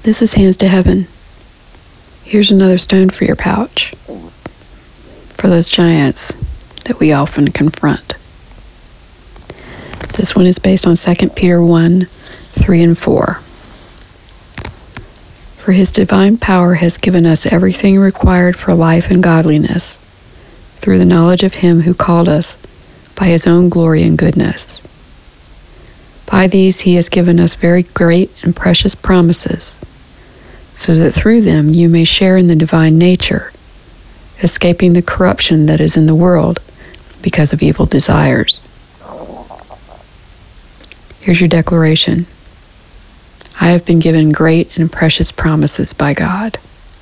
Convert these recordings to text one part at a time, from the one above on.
This is Hands to Heaven. Here's another stone for your pouch, for those giants that we often confront. This one is based on 2 Peter 1, 3 and 4. For his divine power has given us everything required for life and godliness, through the knowledge of him who called us by his own glory and goodness. By these he has given us very great and precious promises, so that through them you may share in the divine nature, escaping the corruption that is in the world because of evil desires. Here's your declaration. I have been given great and precious promises by God.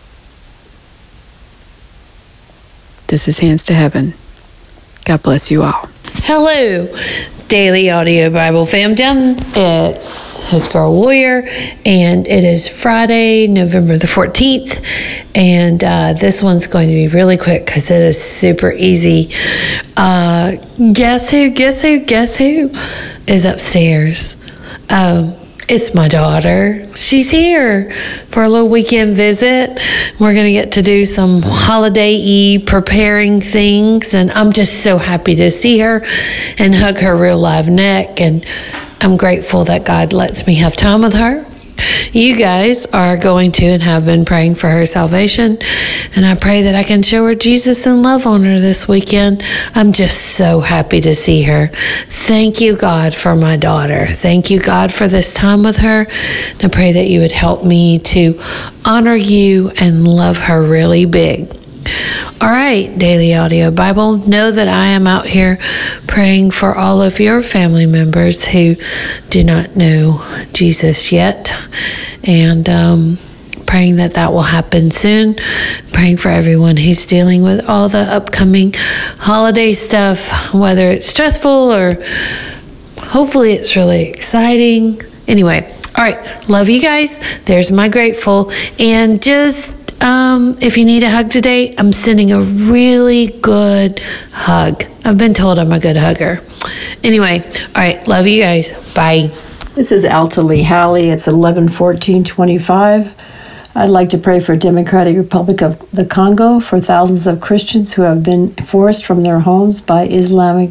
This is Hands to Heaven. God bless you all. Hello, Daily Audio Bible Fam. It's His Girl Warrior, and it is Friday, November the 14th, and this one's going to be really quick because it is super easy. Guess who is upstairs? It's my daughter. She's here for a little weekend visit. We're going to get to do some holiday-y preparing things, and I'm just so happy to see her and hug her real live neck, and I'm grateful that God lets me have time with her. You guys are going to and have been praying for her salvation, and I pray that I can show her Jesus and love on her this weekend. I'm just so happy to see her. Thank you, God, for my daughter. Thank you, God, for this time with her. And I pray that you would help me to honor you and love her really big. All right, Daily Audio Bible, know that I am out here praying for all of your family members who do not know Jesus yet, and praying that will happen soon. Praying for everyone who's dealing with all the upcoming holiday stuff, whether it's stressful or hopefully it's really exciting. Anyway, all right, love you guys. There's my grateful, and just if you need a hug today, I'm sending a really good hug. I've been told I'm a good hugger. Anyway, all right, love you guys. Bye. This is Alta Lee Halley. It's 11/14/25. I'd like to pray for Democratic Republic of the Congo, for thousands of Christians who have been forced from their homes by Islamic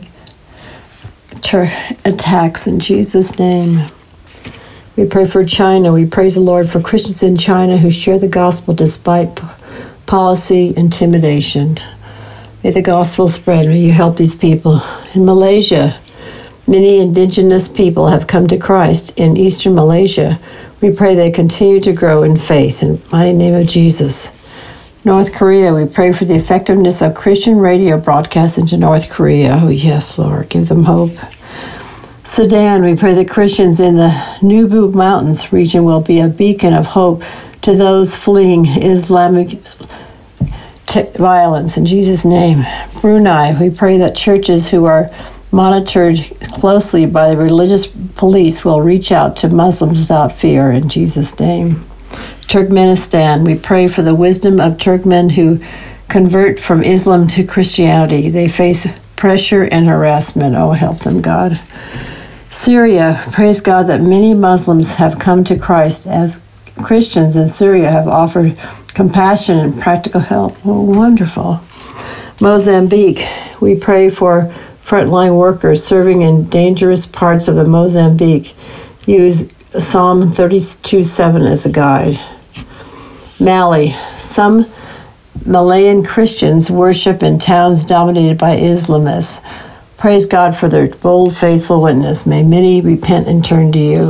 attacks in Jesus' name. We pray for China. We praise the Lord for Christians in China who share the gospel despite policy intimidation. May the gospel spread. May you help these people. In Malaysia, many indigenous people have come to Christ in eastern Malaysia. We pray they continue to grow in faith. In the mighty name of Jesus. North Korea, we pray for the effectiveness of Christian radio broadcasts into North Korea. Oh, yes, Lord, give them hope. Sudan, we pray that Christians in the Nubu Mountains region will be a beacon of hope to those fleeing Islamic violence. In Jesus' name. Brunei, we pray that churches who are monitored closely by the religious police will reach out to Muslims without fear. In Jesus' name. Turkmenistan, we pray for the wisdom of Turkmen who convert from Islam to Christianity. They face pressure and harassment. Oh, help them, God. Syria, praise God that many Muslims have come to Christ as Christians in Syria have offered compassion and practical help. Oh, wonderful. Mozambique, we pray for frontline workers serving in dangerous parts of the Mozambique. Use Psalm 32:7 as a guide. Mali, some Malayan Christians worship in towns dominated by Islamists. Praise God for their bold, faithful witness. May many repent and turn to you.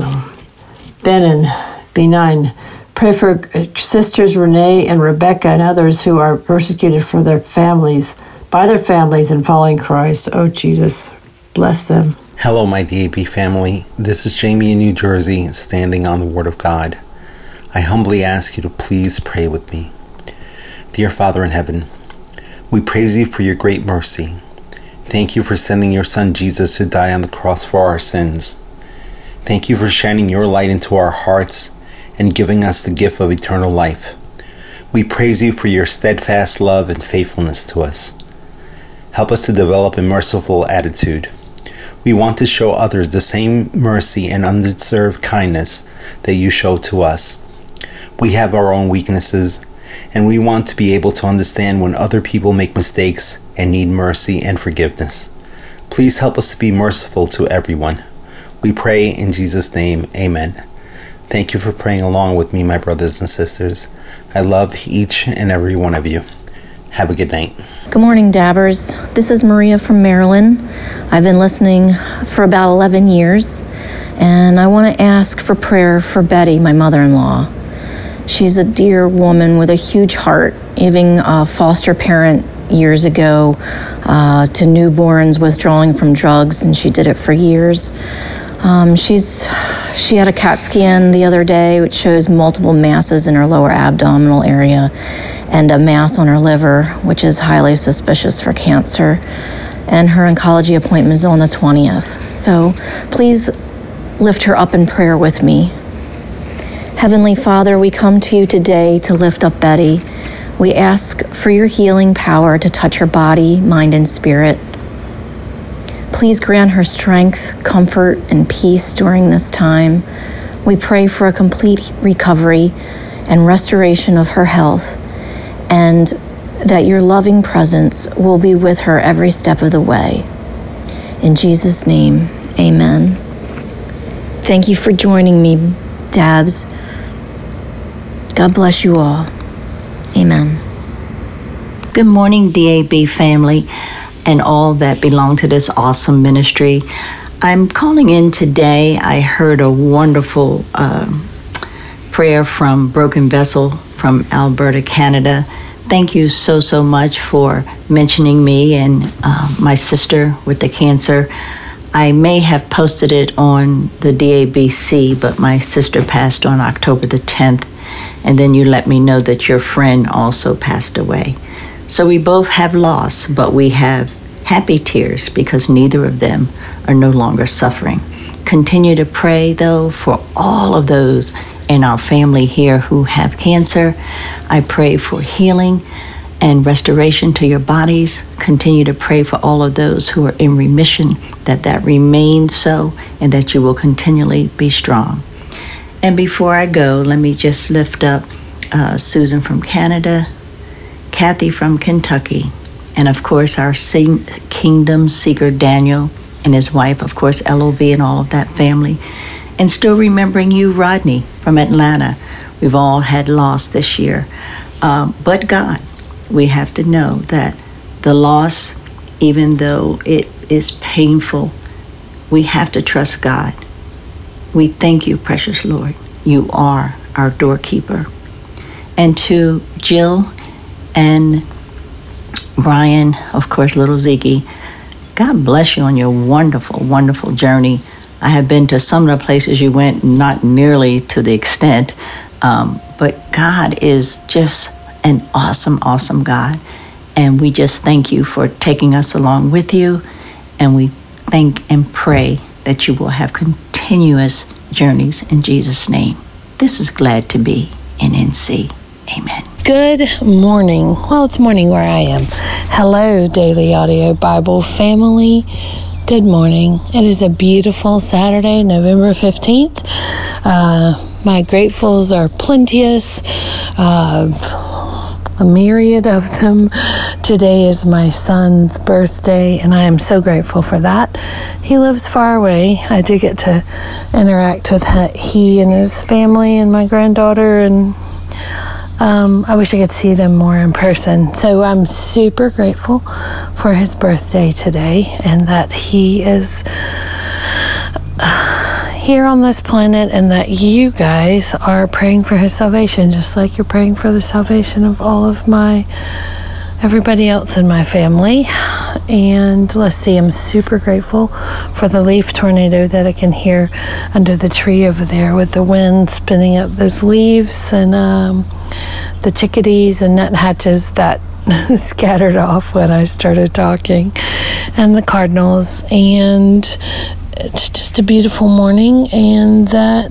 Benin, pray for sisters Renee and Rebecca and others who are persecuted for their families, by their families in following Christ. Oh, Jesus, bless them. Hello, my DAB family. This is Jamie in New Jersey, standing on the Word of God. I humbly ask you to please pray with me. Dear Father in heaven, we praise you for your great mercy. Thank you for sending your Son Jesus to die on the cross for our sins. Thank you for shining your light into our hearts and giving us the gift of eternal life. We praise you for your steadfast love and faithfulness to us. Help us to develop a merciful attitude. We want to show others the same mercy and undeserved kindness that you show to us. We have our own weaknesses, and we want to be able to understand when other people make mistakes and need mercy and forgiveness. Please help us to be merciful to everyone. We pray in Jesus' name, amen. Thank you for praying along with me, my brothers and sisters. I love each and every one of you. Have a good night. Good morning, Dabbers. This is Maria from Maryland. I've been listening for about 11 years, and I want to ask for prayer for Betty, my mother-in-law. She's a dear woman with a huge heart, giving a foster parent years ago to newborns withdrawing from drugs, and she did it for years. She had a CAT scan the other day, which shows multiple masses in her lower abdominal area and a mass on her liver, which is highly suspicious for cancer. And her oncology appointment is on the 20th. So please lift her up in prayer with me. Heavenly Father, we come to you today to lift up Betty. We ask for your healing power to touch her body, mind, and spirit. Please grant her strength, comfort, and peace during this time. We pray for a complete recovery and restoration of her health, and that your loving presence will be with her every step of the way. In Jesus' name, amen. Thank you for joining me, Dabs. God bless you all. Amen. Good morning, DAB family, and all that belong to this awesome ministry. I'm calling in today. I heard a wonderful prayer from Broken Vessel from Alberta, Canada. Thank you so much for mentioning me and my sister with the cancer. I may have posted it on the DABC, but my sister passed on October the 10th, and then you let me know that your friend also passed away. So we both have loss, but we have happy tears because neither of them are no longer suffering. Continue to pray, though, for all of those in our family here who have cancer. I pray for healing and restoration to your bodies. Continue to pray for all of those who are in remission, that remains so, and that you will continually be strong. And before I go, let me just lift up Susan from Canada, Kathy from Kentucky, and of course our Kingdom Seeker Daniel and his wife, of course LOV and all of that family. And still remembering you, Rodney, from Atlanta. We've all had loss this year. But God, we have to know that the loss, even though it is painful, we have to trust God. We thank you, precious Lord. You are our doorkeeper. And to Jill and Brian, of course, little Ziggy, God bless you on your wonderful, wonderful journey. I have been to some of the places you went, not nearly to the extent, but God is just an awesome, awesome God. And we just thank you for taking us along with you. And we thank and pray that you will have continuous journeys in Jesus' name. This is Glad to Be in NC. Amen. Good morning. Well, it's morning where I am. Hello, Daily Audio Bible family. Good morning. It is a beautiful Saturday, November 15th. My gratefuls are plenteous, a myriad of them. Today is my son's birthday, and I am so grateful for that. He lives far away. I do get to interact with he and his family and my granddaughter, and I wish I could see them more in person. So I'm super grateful for his birthday today, and that he is here on this planet, and that you guys are praying for his salvation, just like you're praying for the salvation of all of everybody else in my family. And let's see, I'm super grateful for the leaf tornado that I can hear under the tree over there, with the wind spinning up those leaves, and the chickadees and nuthatches that scattered off when I started talking, and the cardinals. And it's just a beautiful morning, and that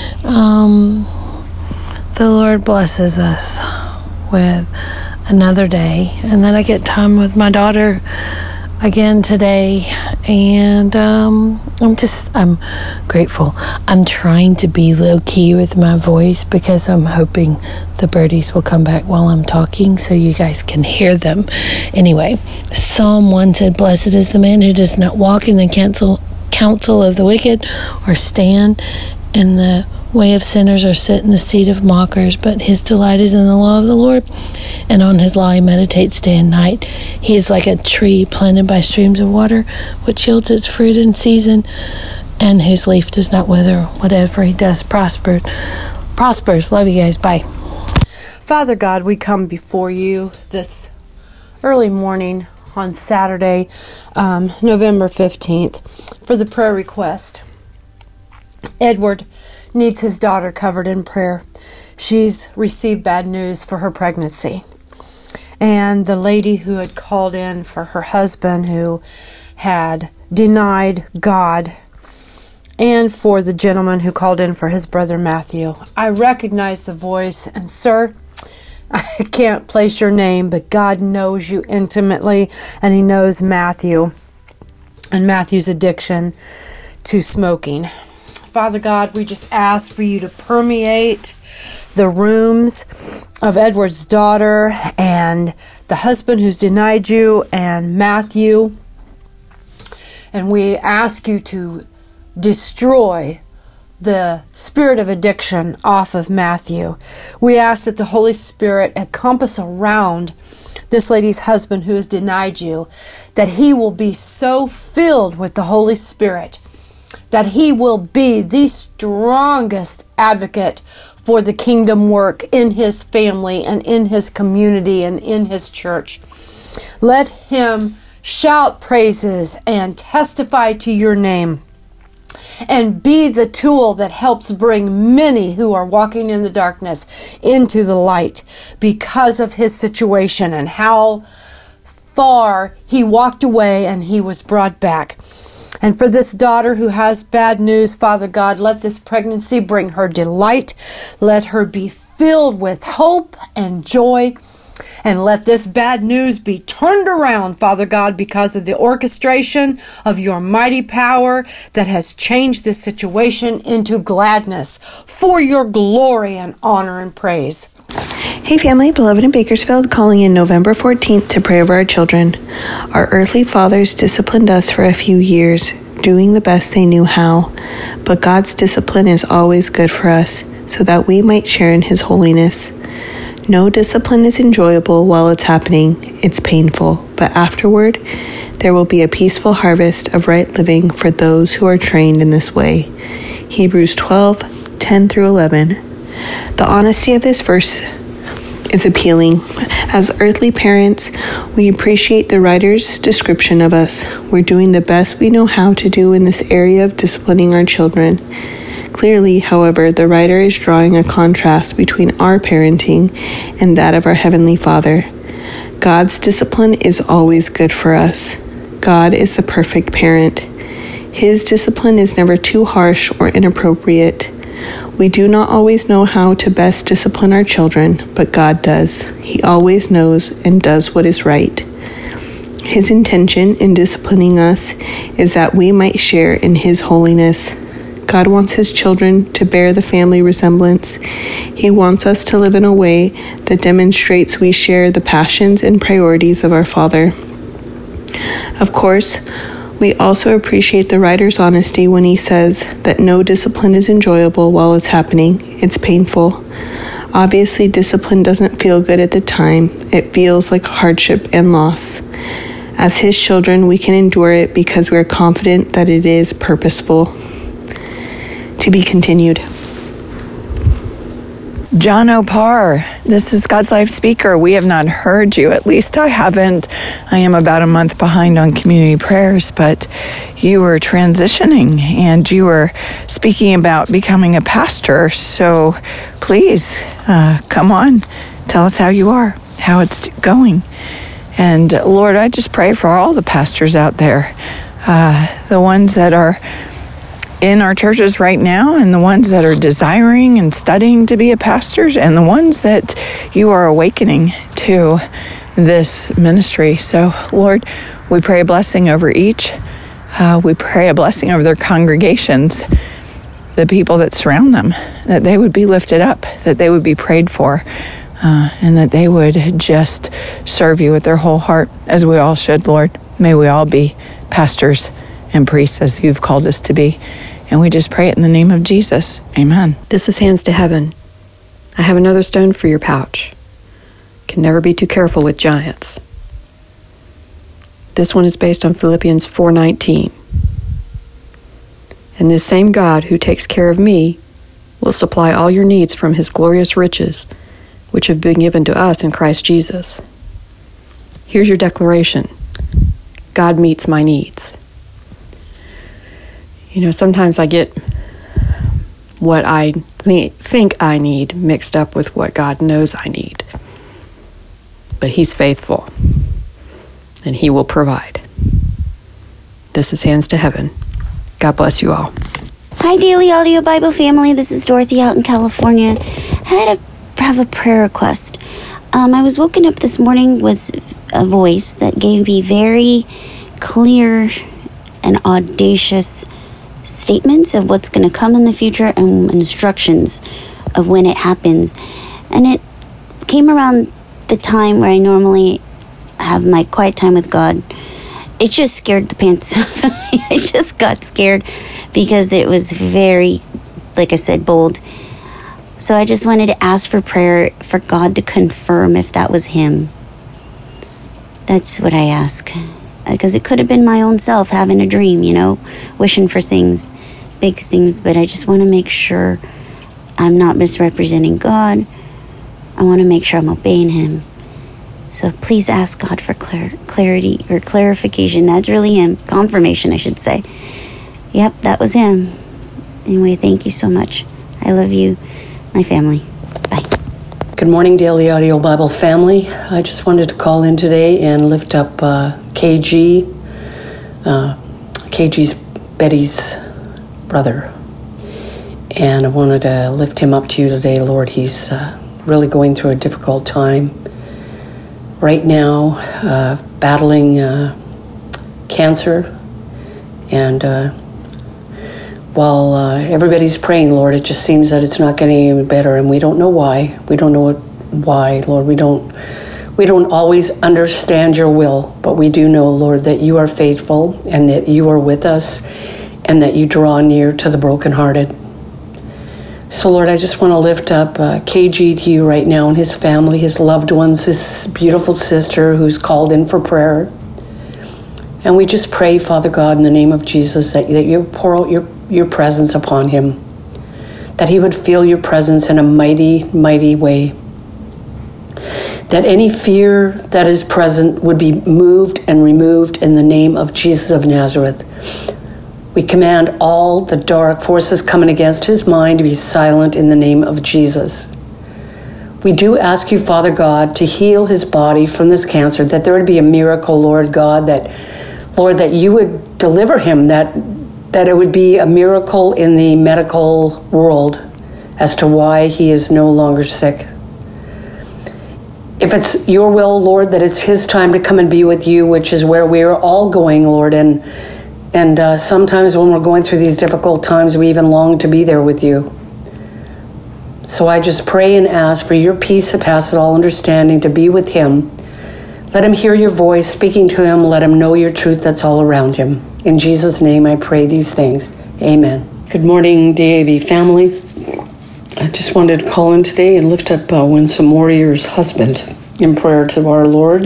the Lord blesses us with another day, and that I get time with my daughter again today, and I'm grateful. I'm trying to be low-key with my voice because I'm hoping the birdies will come back while I'm talking so you guys can hear them. Anyway, Psalm 1 said, "Blessed is the man who does not walk in the counsel of the wicked, or stand in the way of sinners, or sit in the seat of mockers, but his delight is in the law of the Lord, and on his law he meditates day and night. He is like a tree planted by streams of water, which yields its fruit in season, and whose leaf does not wither. Whatever he does prospers. Love you guys. Bye." Father God, we come before you this early morning on Saturday, November 15th, for the prayer request. Edward needs his daughter covered in prayer. She's received bad news for her pregnancy. And the lady who had called in for her husband who had denied God, and for the gentleman who called in for his brother Matthew. I recognize the voice, and sir, I can't place your name, but God knows you intimately, and he knows Matthew and Matthew's addiction to smoking. Father God, we just ask for you to permeate the rooms of Edward's daughter and the husband who's denied you and Matthew. And we ask you to destroy the spirit of addiction off of Matthew. We ask that the Holy Spirit encompass around this lady's husband who has denied you, that he will be so filled with the Holy Spirit that he will be the strongest advocate for the kingdom work in his family and in his community and in his church. Let him shout praises and testify to your name, and be the tool that helps bring many who are walking in the darkness into the light because of his situation and how far he walked away and he was brought back. And for this daughter who has bad news, Father God, let this pregnancy bring her delight. Let her be filled with hope and joy. And let this bad news be turned around, Father God, because of the orchestration of your mighty power that has changed this situation into gladness for your glory and honor and praise. Hey family, beloved in Bakersfield, calling in November 14th to pray over our children. Our earthly fathers disciplined us for a few years, doing the best they knew how. But God's discipline is always good for us, so that we might share in his holiness. No discipline is enjoyable while it's happening. It's painful, but afterward, there will be a peaceful harvest of right living for those who are trained in this way. Hebrews 12:10-11. The honesty of this verse is appealing. As earthly parents, we appreciate the writer's description of us. We're doing the best we know how to do in this area of disciplining our children. Clearly, however, the writer is drawing a contrast between our parenting and that of our Heavenly Father. God's discipline is always good for us. God is the perfect parent. His discipline is never too harsh or inappropriate. We do not always know how to best discipline our children, but God does. He always knows and does what is right. His intention in disciplining us is that we might share in his holiness. God wants his children to bear the family resemblance. He wants us to live in a way that demonstrates we share the passions and priorities of our Father. Of course, we also appreciate the writer's honesty when he says that no discipline is enjoyable while it's happening. It's painful. Obviously, discipline doesn't feel good at the time. It feels like hardship and loss. As his children, we can endure it because we are confident that it is purposeful. To be continued. John Opar, this is God's Life Speaker. We have not heard you. At least I haven't. I am about a month behind on community prayers, but you were transitioning and you were speaking about becoming a pastor. So please, come on. Tell us how you are, how it's going. And Lord, I just pray for all the pastors out there, the ones that are in our churches right now, and the ones that are desiring and studying to be a pastor, and the ones that you are awakening to this ministry. So, Lord, we pray a blessing over each. We pray a blessing over their congregations, the people that surround them, that they would be lifted up, that they would be prayed for, and that they would just serve you with their whole heart, as we all should, Lord. May we all be pastors and priests as you've called us to be. And we just pray it in the name of Jesus. Amen. This is Hands to Heaven. I have another stone for your pouch. Can never be too careful with giants. This one is based on Philippians 4:19. And this same God who takes care of me will supply all your needs from his glorious riches, which have been given to us in Christ Jesus. Here's your declaration. God meets my needs. You know, sometimes I get what I think I need mixed up with what God knows I need. But he's faithful, and he will provide. This is Hands to Heaven. God bless you all. Hi, Daily Audio Bible family. This is Dorothy out in California. I have a prayer request. I was woken up this morning with a voice that gave me very clear and audacious statements of what's going to come in the future and instructions of when it happens. And it came around the time where I normally have my quiet time with God. It just scared the pants off of me. I just got scared because it was very, like I said, bold. So I just wanted to ask for prayer for God to confirm if that was him. That's what I ask. Because it could have been my own self having a dream, you know, wishing for things, big things. But I just want to make sure I'm not misrepresenting God. I want to make sure I'm obeying him. So please ask God for clarity or clarification. That's really him. Confirmation, I should say. Yep, that was him. Anyway, thank you so much. I love you, my family. Bye. Good morning, Daily Audio Bible family. I just wanted to call in today and lift up KG. KG's Betty's brother. And I wanted to lift him up to you today, Lord. He's really going through a difficult time right now, battling cancer. And while everybody's praying, Lord, it just seems that it's not getting any better, and we don't know why. We don't know why, Lord. We don't always understand your will, but we do know, Lord, that you are faithful and that you are with us and that you draw near to the brokenhearted. So, Lord, I just want to lift up KG to you right now and his family, his loved ones, his beautiful sister who's called in for prayer. And we just pray, Father God, in the name of Jesus, that you pour out your presence upon him, that he would feel your presence in a mighty, mighty way, that any fear that is present would be moved and removed in the name of Jesus of Nazareth. We command all the dark forces coming against his mind to be silent in the name of Jesus. We do ask you, Father God, to heal his body from this cancer, that there would be a miracle, Lord God, that you would deliver him, that it would be a miracle in the medical world as to why he is no longer sick. If it's your will, Lord, that it's his time to come and be with you, which is where we are all going, Lord, and sometimes when we're going through these difficult times, we even long to be there with you. So I just pray and ask for your peace that passes all understanding to be with him. Let him hear your voice speaking to him. Let him know your truth that's all around him. In Jesus' name I pray these things. Amen. Good morning, DAB family. I just wanted to call in today and lift up Winsome Warrior's husband in prayer to our Lord.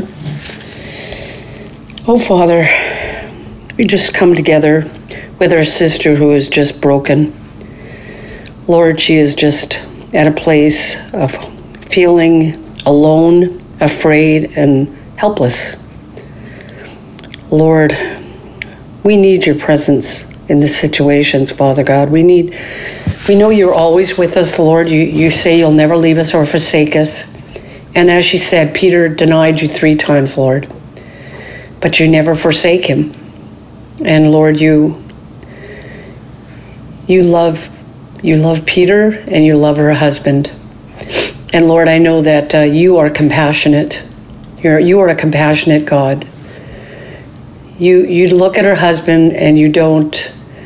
Oh, Father, we just come together with our sister who is just broken. Lord, she is just at a place of feeling alone, afraid, and helpless. Lord, we need your presence in these situations, Father God. We know you're always with us, Lord. You say you'll never leave us or forsake us. And as she said, Peter denied you 3 times, Lord. But you never forsake him. And Lord, you love Peter and you love her husband. And Lord, I know that you are compassionate. You are a compassionate God. You look at her husband and you don't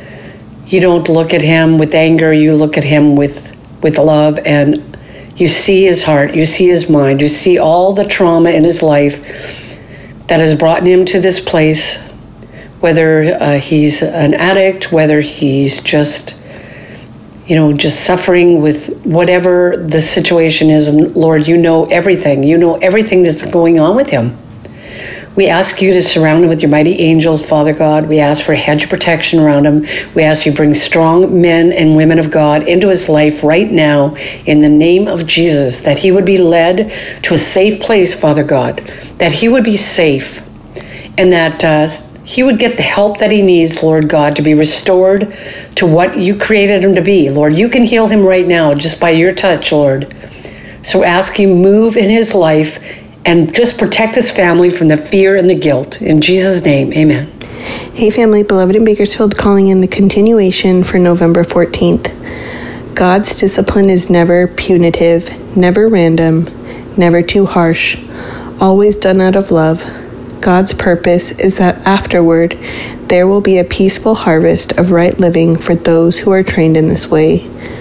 look at him with anger. You look at him with love, and you see his heart. You see his mind. You see all the trauma in his life that has brought him to this place, whether he's an addict, whether he's just suffering with whatever the situation is. And Lord, you know everything. You know everything that's going on with him. We ask you to surround him with your mighty angels, Father God. We ask for a hedge of protection around him. We ask you to bring strong men and women of God into his life right now in the name of Jesus, that he would be led to a safe place, Father God, that he would be safe, and that he would get the help that he needs, Lord God, to be restored to what you created him to be. Lord, you can heal him right now just by your touch, Lord. So ask you move in his life and just protect his family from the fear and the guilt. In Jesus' name, amen. Hey family, beloved in Bakersfield, calling in the continuation for November 14th. God's discipline is never punitive, never random, never too harsh, always done out of love. God's purpose is that afterward, there will be a peaceful harvest of right living for those who are trained in this way.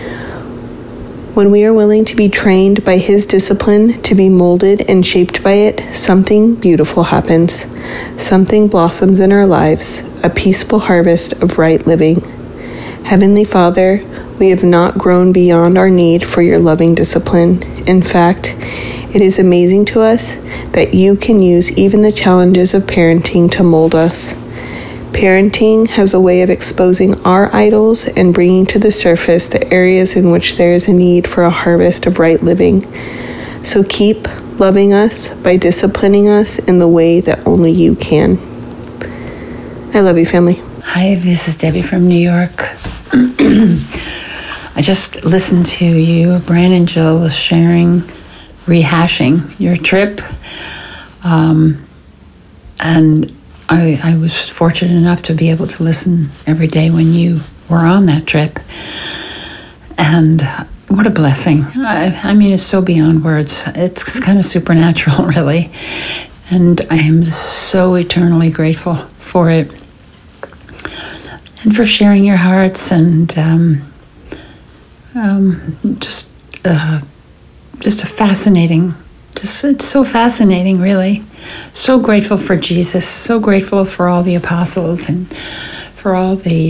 When we are willing to be trained by His discipline, to be molded and shaped by it, something beautiful happens. Something blossoms in our lives, a peaceful harvest of right living. Heavenly Father, we have not grown beyond our need for your loving discipline. In fact, it is amazing to us that you can use even the challenges of parenting to mold us. Parenting has a way of exposing our idols and bringing to the surface the areas in which there is a need for a harvest of right living. So keep loving us by disciplining us in the way that only you can. I love you, family. Hi, this is Debbie from New York. I just listened to you, Brian and Jill, was rehashing your trip. And I was fortunate enough to be able to listen every day when you were on that trip. And what a blessing. I mean, it's so beyond words. It's kind of supernatural, really. And I am so eternally grateful for it. And for sharing your hearts and just a fascinating, it's so fascinating, really. So grateful for Jesus, so grateful for all the apostles and for all the,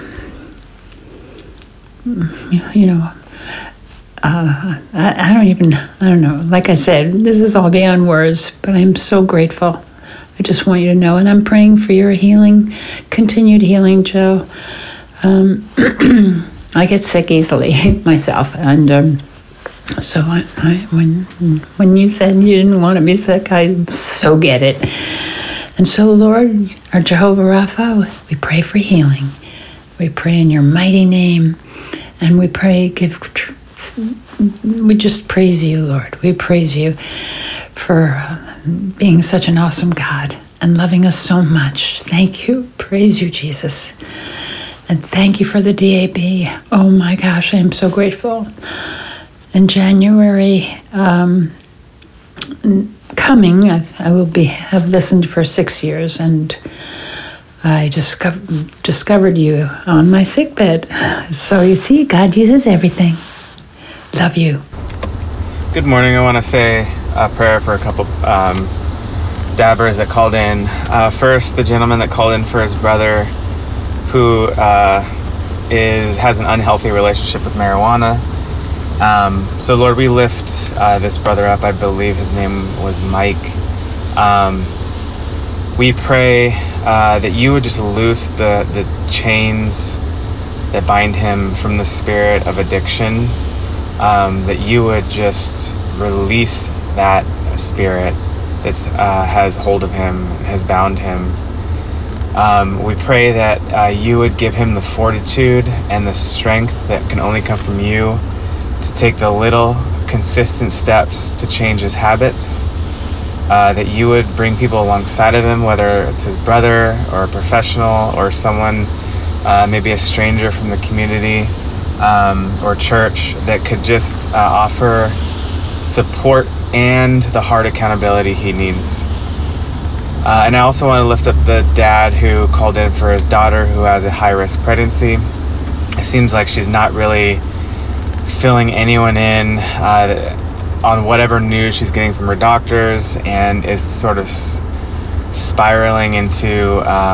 I don't know. Like I said, this is all beyond words, but I'm so grateful. I just want you to know, and I'm praying for your healing, continued healing, Jill. I get sick easily myself, and so when you said you didn't want to be sick, I so get it. And so, Lord, our Jehovah Rapha, we pray for healing. We pray in your mighty name, and we pray, we just praise you, Lord. We praise you for being such an awesome God and loving us so much. Thank you. Praise you, Jesus. And thank you for the DAB. Oh my gosh, I am so grateful. In January coming, I will have listened for 6 years, and I discovered you on my sickbed. So you see, God uses everything. Love you. Good morning. I want to say a prayer for a couple dabbers that called in. First, the gentleman that called in for his brother, who has an unhealthy relationship with marijuana. So Lord, we lift this brother up. I believe his name was Mike. We pray that you would just loose the chains that bind him from the spirit of addiction, that you would just release that spirit that has hold of him, has bound him. We pray that you would give him the fortitude and the strength that can only come from you to take the little consistent steps to change his habits, that you would bring people alongside of him, whether it's his brother or a professional or someone, maybe a stranger from the community or church, that could just offer support and the hard accountability he needs. And I also want to lift up the dad who called in for his daughter who has a high-risk pregnancy. It seems like she's not really filling anyone in on whatever news she's getting from her doctors, and is sort of spiraling into,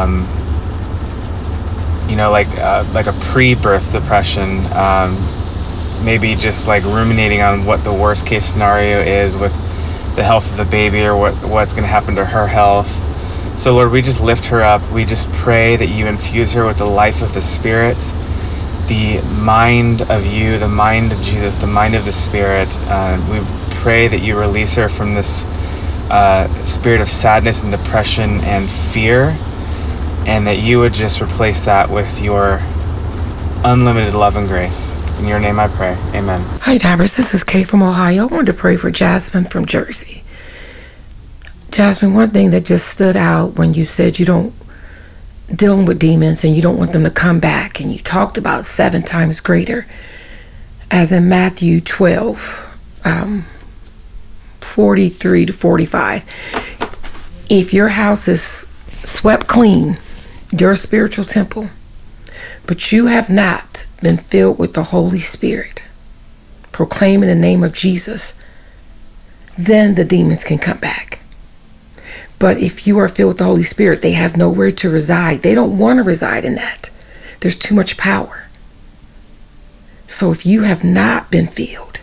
like a pre-birth depression. Maybe just like ruminating on what the worst case scenario is with the health of the baby, or what's going to happen to her health. So Lord, we just lift her up. We just pray that you infuse her with the life of the Spirit, the mind of you, the mind of Jesus, the mind of the Spirit. We pray that you release her from this spirit of sadness and depression and fear, and that you would just replace that with your unlimited love and grace. In your name I pray. Amen. Hi, Dabbers. This is Kate from Ohio. I wanted to pray for Jasmine from Jersey. Jasmine, one thing that just stood out when you said you don't dealing with demons and you don't want them to come back, and you talked about 7 times greater, as in Matthew 12, 43 to 45. If your house is swept clean, your spiritual temple, but you have not been filled with the Holy Spirit, proclaiming the name of Jesus, then the demons can come back. But if you are filled with the Holy Spirit, they have nowhere to reside. They don't want to reside in that. There's too much power. So if you have not been filled,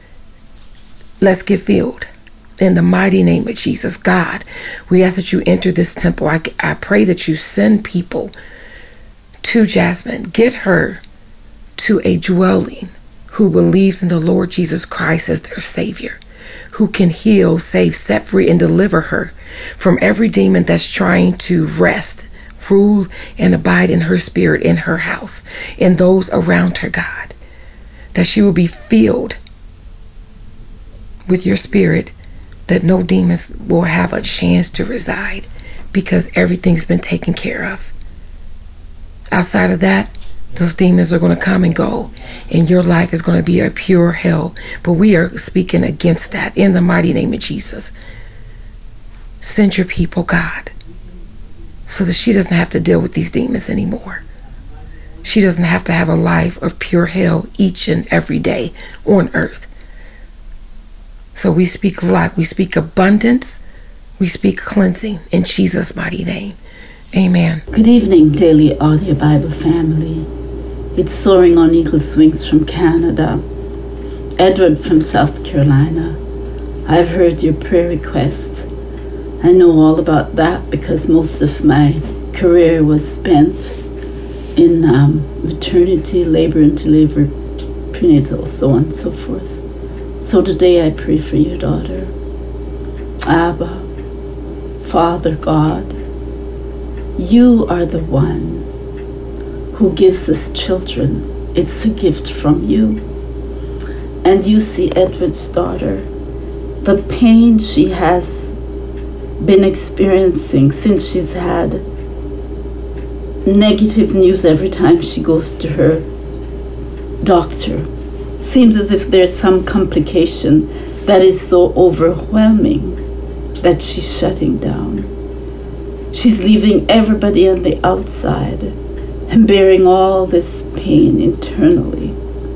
let's get filled. In the mighty name of Jesus, God, we ask that you enter this temple. I pray that you send people to Jasmine. Get her to a dwelling who believes in the Lord Jesus Christ as their Savior, who can heal, save, set free, and deliver her from every demon that's trying to rest, rule, and abide in her spirit, in her house, in those around her, God. That she will be filled with your Spirit, that no demons will have a chance to reside, because everything's been taken care of. Outside of that, those demons are going to come and go, and your life is going to be a pure hell. But we are speaking against that in the mighty name of Jesus. Send your people, God, so that she doesn't have to deal with these demons anymore. She doesn't have to have a life of pure hell each and every day on earth. So we speak life, we speak abundance, we speak cleansing in Jesus' mighty name. Amen. Good evening, Daily Audio Bible family. It's Soaring on Eagle's Wings from Canada. Edward from South Carolina. I've heard your prayer request. I know all about that because most of my career was spent in maternity, labor and delivery, prenatal, so on and so forth. So today I pray for your daughter. Abba, Father God, you are the one who gives us children. It's a gift from you. And you see Edward's daughter, the pain she has been experiencing since she's had negative news every time she goes to her doctor. Seems as if there's some complication that is so overwhelming that she's shutting down. She's leaving everybody on the outside and bearing all this pain internally.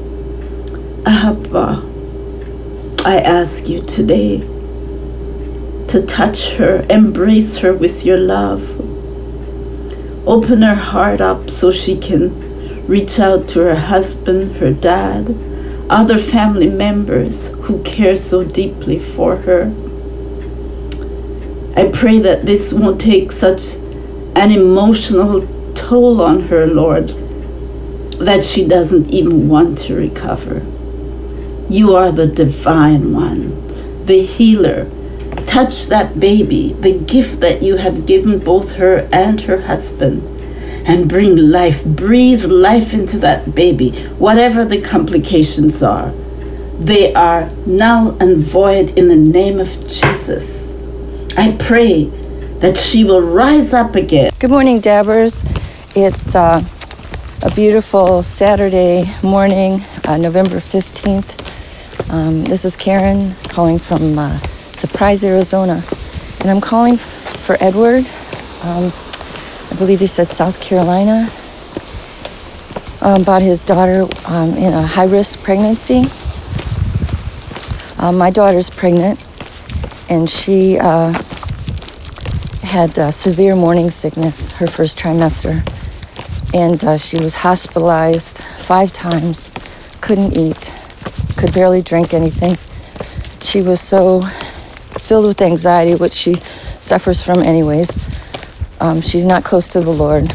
Abba, I ask you today to touch her, embrace her with your love. Open her heart up so she can reach out to her husband, her dad, other family members who care so deeply for her. I pray that this won't take such an emotional toll on her, Lord, that she doesn't even want to recover. You are the divine one, the healer. Touch that baby, the gift that you have given both her and her husband, and bring life, breathe life into that baby. Whatever the complications are, they are null and void in the name of Jesus. I pray that she will rise up again. Good morning, Dabbers. It's a beautiful Saturday morning, November 15th. This is Karen calling from Surprise, Arizona. And I'm calling for Edward. I believe he said South Carolina. About his daughter in a high-risk pregnancy. My daughter's pregnant, and she had severe morning sickness her first trimester. And she was hospitalized 5 times, couldn't eat, could barely drink anything. She was so filled with anxiety, which she suffers from anyways. She's not close to the Lord.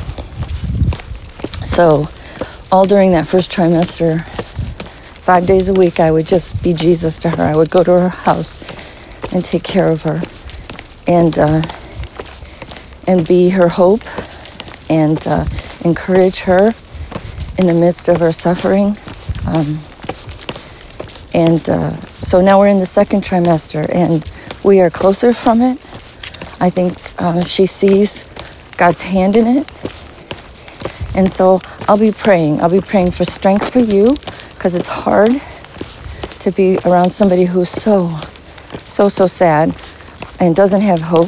So all during that first trimester, 5 days a week, I would just be Jesus to her. I would go to her house and take care of her and be her hope and encourage her in the midst of her suffering. So now we're in the second trimester, and we are closer from it. I think she sees God's hand in it. And so I'll be praying. I'll be praying for strength for you, because it's hard to be around somebody who's so sad and doesn't have hope.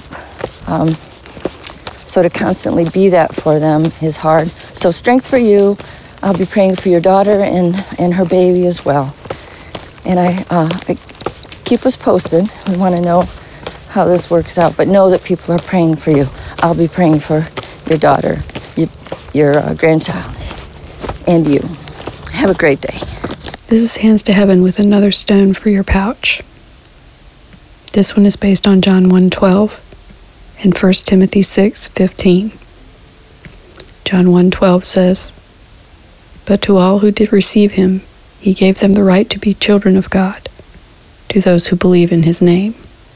So to constantly be that for them is hard. So strength for you. I'll be praying for your daughter and her baby as well. And I keep us posted. We want to know how this works out, but know that people are praying for you. I'll be praying for your daughter, your grandchild, and you. Have a great day. This is Hands to Heaven with another stone for your pouch. This one is based on John 1:12 and 1 Timothy 6:15. John 1:12 says, "But to all who did receive him, he gave them the right to be children of God, to those who believe in his name."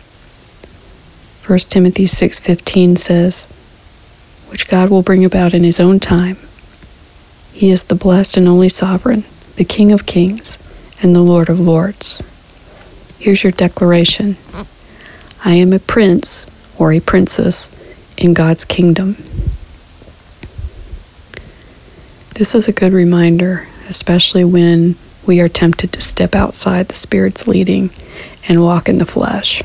1 Timothy 6:15 says, "Which God will bring about in his own time. He is the blessed and only sovereign, the King of kings, and the Lord of lords." Here's your declaration. I am a prince or a princess in God's kingdom. This is a good reminder, especially when we are tempted to step outside the Spirit's leading and walk in the flesh.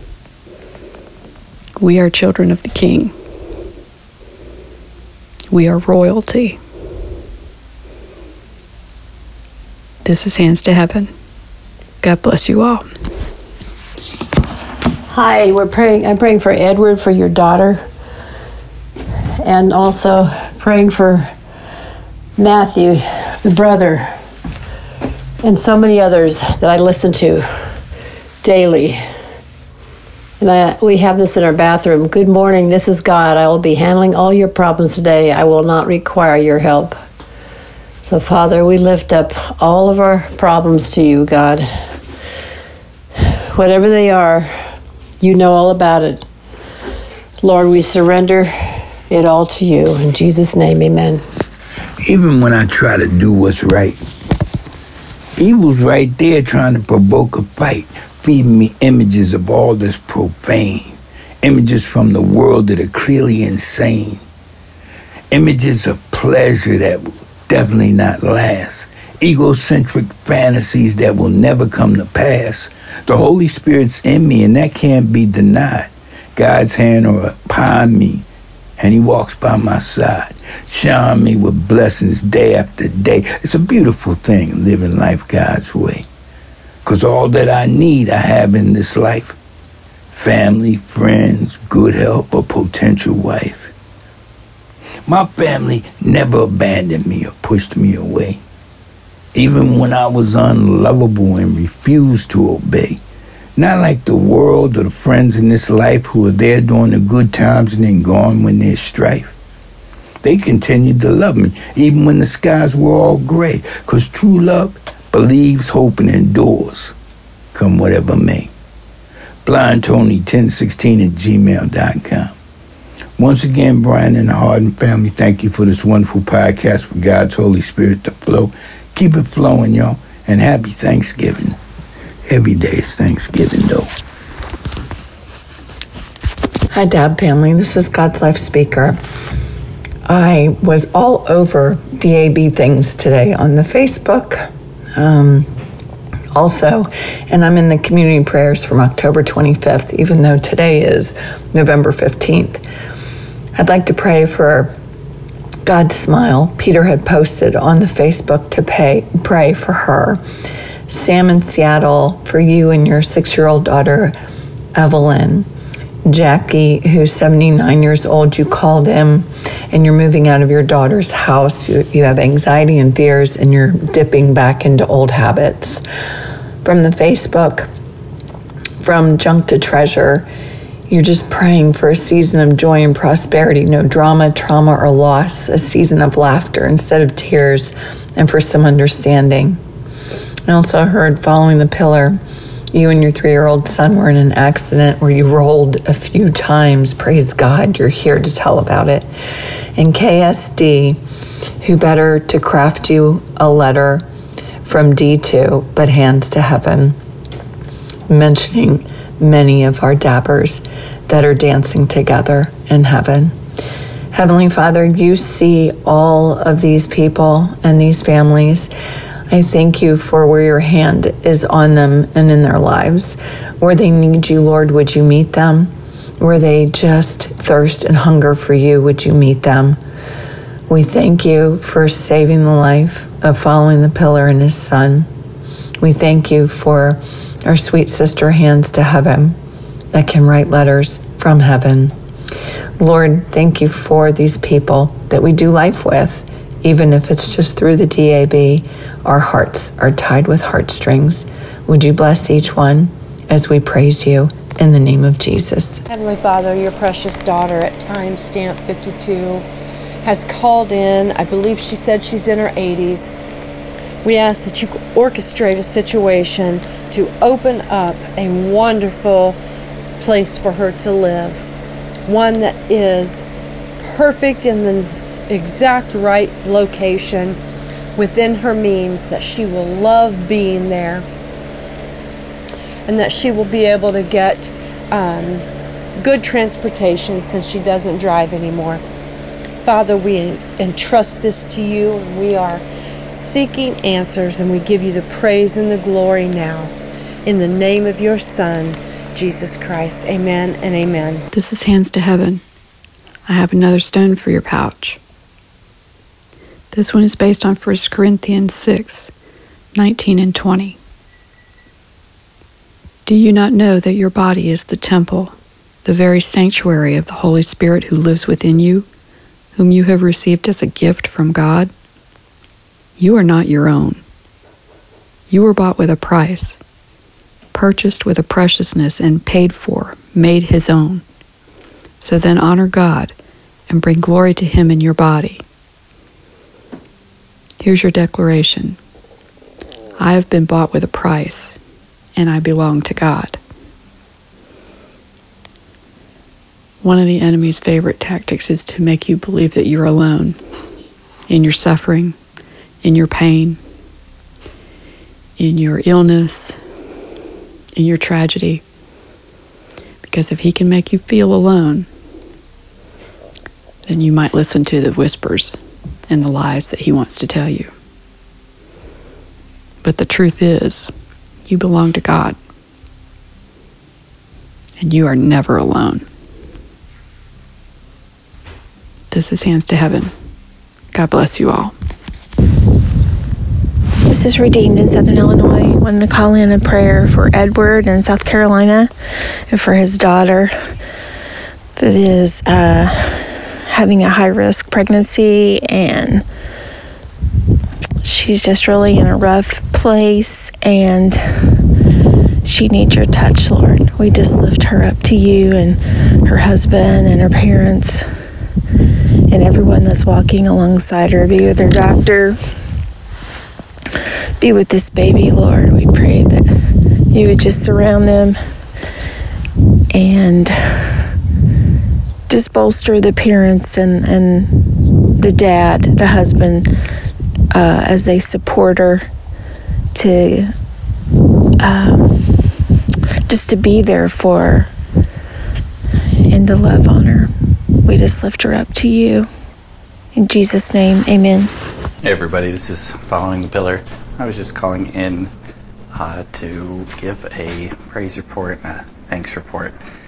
We are children of the King. We are royalty. This is Hands to Heaven. God bless you all. Hi, I'm praying for Edward, for your daughter, and also praying for Matthew, the brother, and so many others that I listen to daily. And we have this in our bathroom. Good morning, this is God. I will be handling all your problems today. I will not require your help. So, Father, we lift up all of our problems to you, God. Whatever they are, you know all about it. Lord, we surrender it all to you. In Jesus' name, amen. Even when I try to do what's right, evil's right there trying to provoke a fight, feeding me images of all this profane, images from the world that are clearly insane, images of pleasure that will definitely not last, egocentric fantasies that will never come to pass. The Holy Spirit's in me, and that can't be denied. God's hand are upon me, and he walks by my side, showering me with blessings day after day. It's a beautiful thing, living life God's way. Because all that I need, I have in this life. Family, friends, good health, a potential wife. My family never abandoned me or pushed me away. Even when I was unlovable and refused to obey. Not like the world or the friends in this life who are there during the good times and then gone when there's strife. They continued to love me, even when the skies were all gray, because true love believes, hope, and endures, come whatever may. BlindTony1016@gmail.com. Once again, Brian and the Harden family, thank you for this wonderful podcast for God's Holy Spirit to flow. Keep it flowing, y'all, and happy Thanksgiving. Every day is Thanksgiving, though. Hi, Dab family. This is God's Life Speaker. I was all over DAB things today on the Facebook, also. And I'm in the community prayers from October 25th, even though today is November 15th. I'd like to pray for God's smile. Peter had posted on the Facebook to pray for her. Sam in Seattle, for you and your 6-year-old daughter, Evelyn. Jackie, who's 79 years old, you called him and you're moving out of your daughter's house. You have anxiety and fears and you're dipping back into old habits. From the Facebook, from junk to treasure, you're just praying for a season of joy and prosperity, no drama, trauma, or loss, a season of laughter instead of tears, and for some understanding. I also heard following the pillar, you and your 3-year-old son were in an accident where you rolled a few times. Praise God, you're here to tell about it. And KSD, who better to craft you a letter from D2, but hands to heaven, mentioning many of our dabbers that are dancing together in heaven. Heavenly Father, you see all of these people and these families. I thank you for where your hand is on them and in their lives. Where they need you, Lord, would you meet them? Where they just thirst and hunger for you, would you meet them? We thank you for saving the life of Following the Pillar and his son. We thank you for our sweet sister Hands to Heaven that can write letters from heaven. Lord, thank you for these people that we do life with, even if it's just through the DAB. Our hearts are tied with heartstrings. Would you bless each one as we praise you in the name of Jesus? Heavenly Father, your precious daughter at timestamp 52 has called in. I believe she said she's in her 80s. We ask that you orchestrate a situation to open up a wonderful place for her to live. One that is perfect in the exact right location within her means, that she will love being there, and that she will be able to get good transportation since she doesn't drive anymore. Father, we entrust this to you, and we are seeking answers, and we give you the praise and the glory now. In the name of your Son, Jesus Christ. Amen and amen. This is Hands to Heaven. I have another stone for your pouch. This one is based on 1 Corinthians 6, 19 and 20. Do you not know that your body is the temple, the very sanctuary of the Holy Spirit who lives within you, whom you have received as a gift from God? You are not your own. You were bought with a price, purchased with a preciousness, and paid for, made his own. So then honor God and bring glory to him in your body. Here's your declaration. I have been bought with a price, and I belong to God. One of the enemy's favorite tactics is to make you believe that you're alone in your suffering, in your pain, in your illness, in your tragedy. Because if he can make you feel alone, then you might listen to the whispers and the lies that he wants to tell you. But the truth is, you belong to God, and you are never alone. This is Hands to Heaven. God bless you all. This is Redeemed in Southern Illinois. I wanted to call in a prayer for Edward in South Carolina and for his daughter that is having a high-risk pregnancy, and she's just really in a rough place, and she needs your touch, Lord. We just lift her up to you and her husband and her parents and everyone that's walking alongside her. Be with her doctor. Be with this baby, Lord. We pray that you would just surround them and just bolster the parents and the dad, the husband, as they support her to just to be there for her and to love on her. We just lift her up to you. In Jesus' name, amen. Hey everybody, this is Following the Pillar. I was just calling in to give a praise report and a thanks report.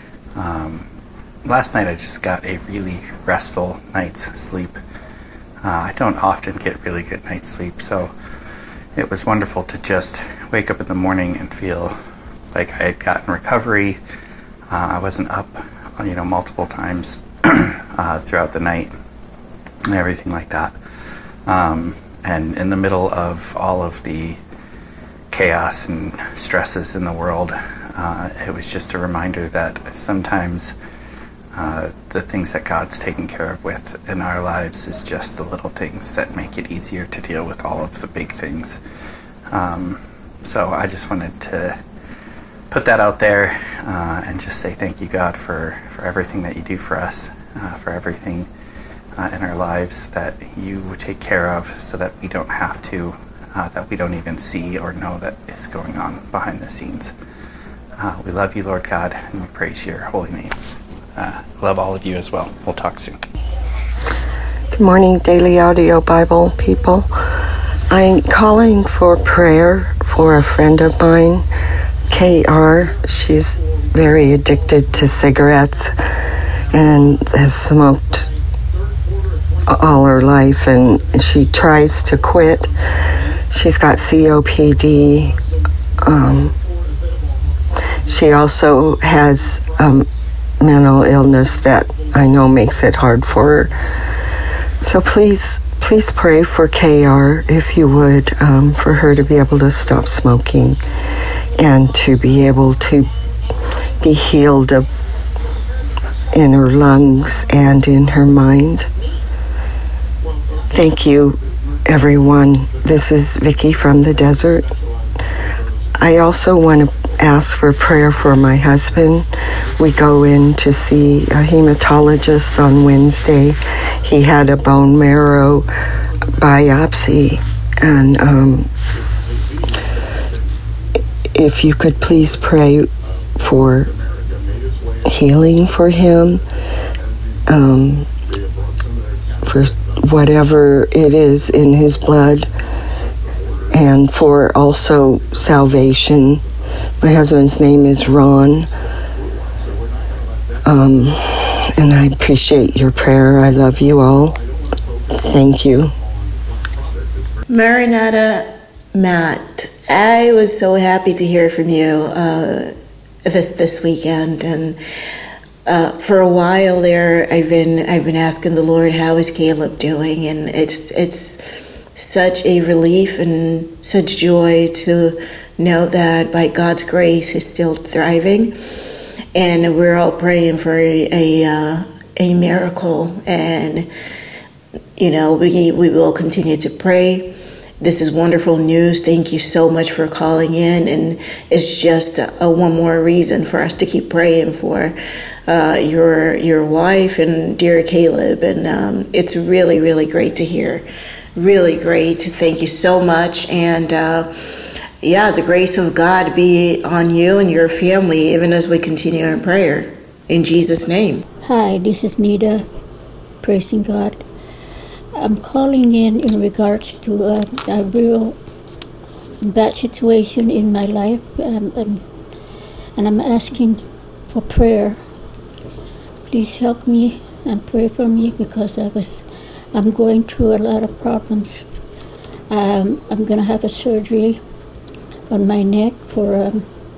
Last night I just got a really restful night's sleep. I don't often get really good night's sleep, so it was wonderful to just wake up in the morning and feel like I had gotten recovery. I wasn't up, multiple times throughout the night and everything like that. And in the middle of all of the chaos and stresses in the world, it was just a reminder that sometimes the things that God's taken care of with in our lives is just the little things that make it easier to deal with all of the big things. So I just wanted to put that out there and just say thank you, God, for everything that you do for us, for everything in our lives that you take care of so that we don't have to, that we don't even see or know that is going on behind the scenes. We love you, Lord God, and we praise your holy name. Love all of you as well. We'll talk soon. Good morning, Daily Audio Bible people. I'm calling for prayer for a friend of mine, KR. She's very addicted to cigarettes and has smoked all her life, and she tries to quit. She's got COPD. She also has mental illness that I know makes it hard for her. So please pray for KR, if you would, for her to be able to stop smoking and to be able to be healed in her lungs and in her mind. Thank you, everyone. This is Vicki from the desert. I also want to ask for prayer for my husband. We go in to see a hematologist on Wednesday. He had a bone marrow biopsy, and if you could please pray for healing for him, for whatever it is in his blood, and for also salvation. My husband's name is Ron, and I appreciate your prayer. I love you all. Thank you. Maranatha, Matt, I was so happy to hear from you this weekend, and for a while there, I've been asking the Lord, how is Caleb doing? And it's such a relief and such joy to know that by God's grace he's still thriving, and we're all praying for a miracle. And we will continue to pray. This is wonderful news. Thank you so much for calling in, and it's just one more reason for us to keep praying for your wife and dear Caleb. And it's really, really great to hear. Really great. Thank you so much. And the grace of God be on you and your family, even as we continue in prayer. In Jesus' name. Hi, this is Nida, praising God. I'm calling in regards to a real bad situation in my life, and I'm asking for prayer. Please help me and pray for me, because I'm going through a lot of problems. I'm going to have a surgery on my neck for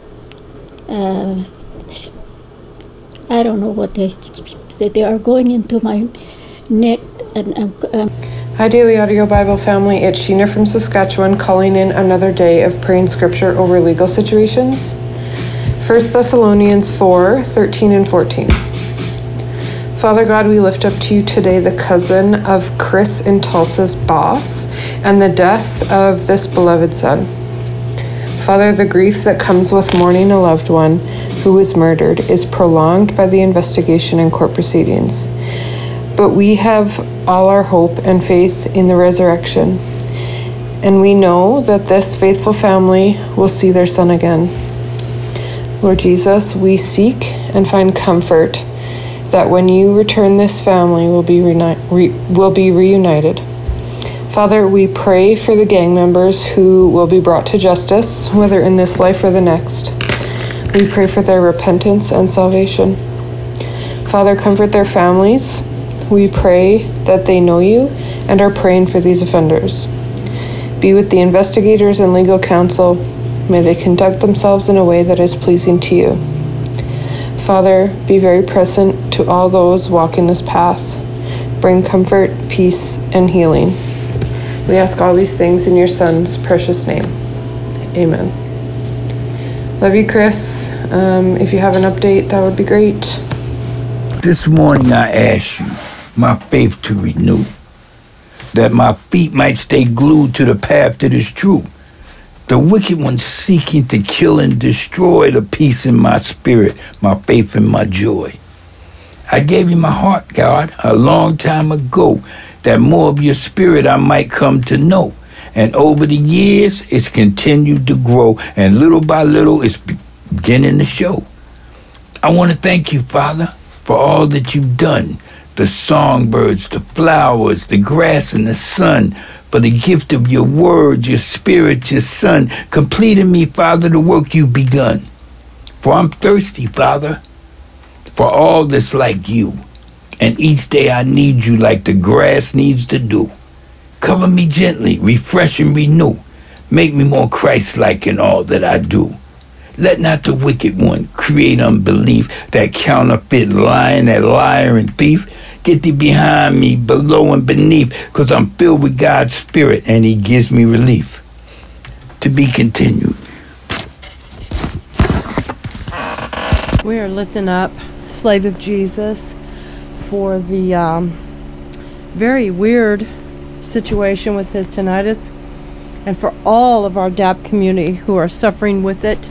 I don't know what they are going into my neck. Hi, Daily Audio Bible family. It's Sheena from Saskatchewan, calling in another day of praying scripture over legal situations. 1 Thessalonians 4:13 and 14. Father God, we lift up to you today the cousin of Chris and Tulsa's boss and the death of this beloved son. Father, the grief that comes with mourning a loved one who was murdered is prolonged by the investigation and court proceedings. But we have all our hope and faith in the resurrection, and we know that this faithful family will see their son again. Lord Jesus, we seek and find comfort that when you return, this family will be reunited. Father, we pray for the gang members who will be brought to justice, whether in this life or the next. We pray for their repentance and salvation. Father, comfort their families. We pray that they know you and are praying for these offenders. Be with the investigators and legal counsel. May they conduct themselves in a way that is pleasing to you. Father, be very present to all those walking this path. Bring comfort, peace, and healing. We ask all these things in your Son's precious name. Amen. Love you, Chris. If you have an update, that would be great. This morning I ask you my faith to renew, that my feet might stay glued to the path that is true. The wicked one seeking to kill and destroy the peace in my spirit, my faith and my joy. I gave you my heart, God, a long time ago, that more of your spirit I might come to know. And over the years, it's continued to grow, and little by little, it's beginning to show. I want to thank you, Father, for all that you've done. The songbirds, the flowers, the grass, and the sun, for the gift of your word, your spirit, your son, completing me, Father, the work you've begun. For I'm thirsty, Father, for all that's like you. And each day I need you like the grass needs the dew. Cover me gently, refresh and renew. Make me more Christ-like in all that I do. Let not the wicked one create unbelief, that counterfeit lying, that liar and thief. Get thee behind me, below and beneath, 'cause I'm filled with God's Spirit and he gives me relief. To be continued. We are lifting up Slave of Jesus for the very weird situation with his tinnitus, and for all of our DAP community who are suffering with it.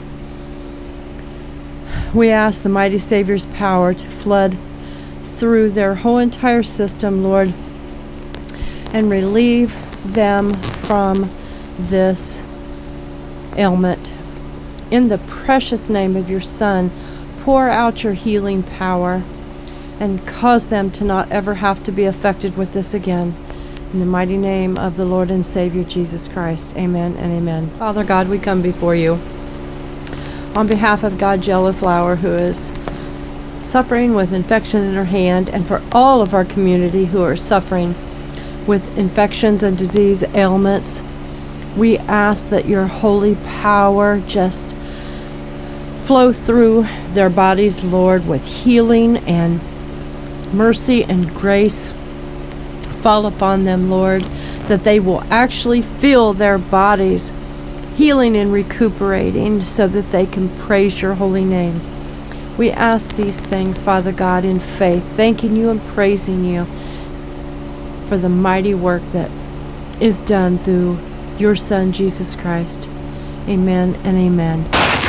We ask the mighty Savior's power to flood through their whole entire system, Lord, and relieve them from this ailment. In the precious name of your Son, pour out your healing power and cause them to not ever have to be affected with this again. In the mighty name of the Lord and Savior Jesus Christ, amen and amen. Father God, we come before you on behalf of God Jella Flower, who is suffering with infection in her hand, and for all of our community who are suffering with infections and disease ailments. We ask that your holy power just flow through their bodies, Lord, with healing and mercy and grace. Fall upon them, Lord, that they will actually feel their bodies healing and recuperating so that they can praise your holy name. We ask these things, Father God, in faith, thanking you and praising you for the mighty work that is done through your Son, Jesus Christ. Amen and amen.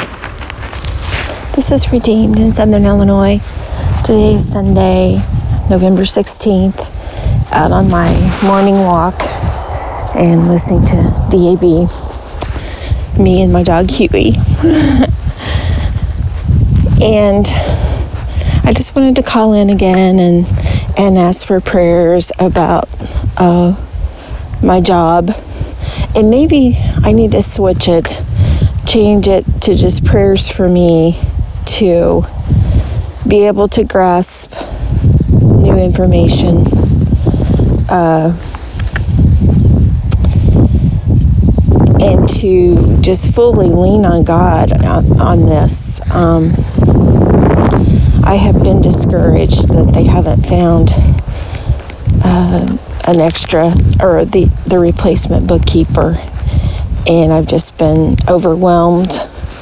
This is Redeemed in Southern Illinois. Today is Sunday, November 16th, out on my morning walk and listening to DAB. Me and my dog Huey. And I just wanted to call in again and ask for prayers about my job. And maybe I need to switch it, change it to just prayers for me to be able to grasp new information. And to just fully lean on God on this. I have been discouraged that they haven't found an extra, or the replacement bookkeeper, and I've just been overwhelmed.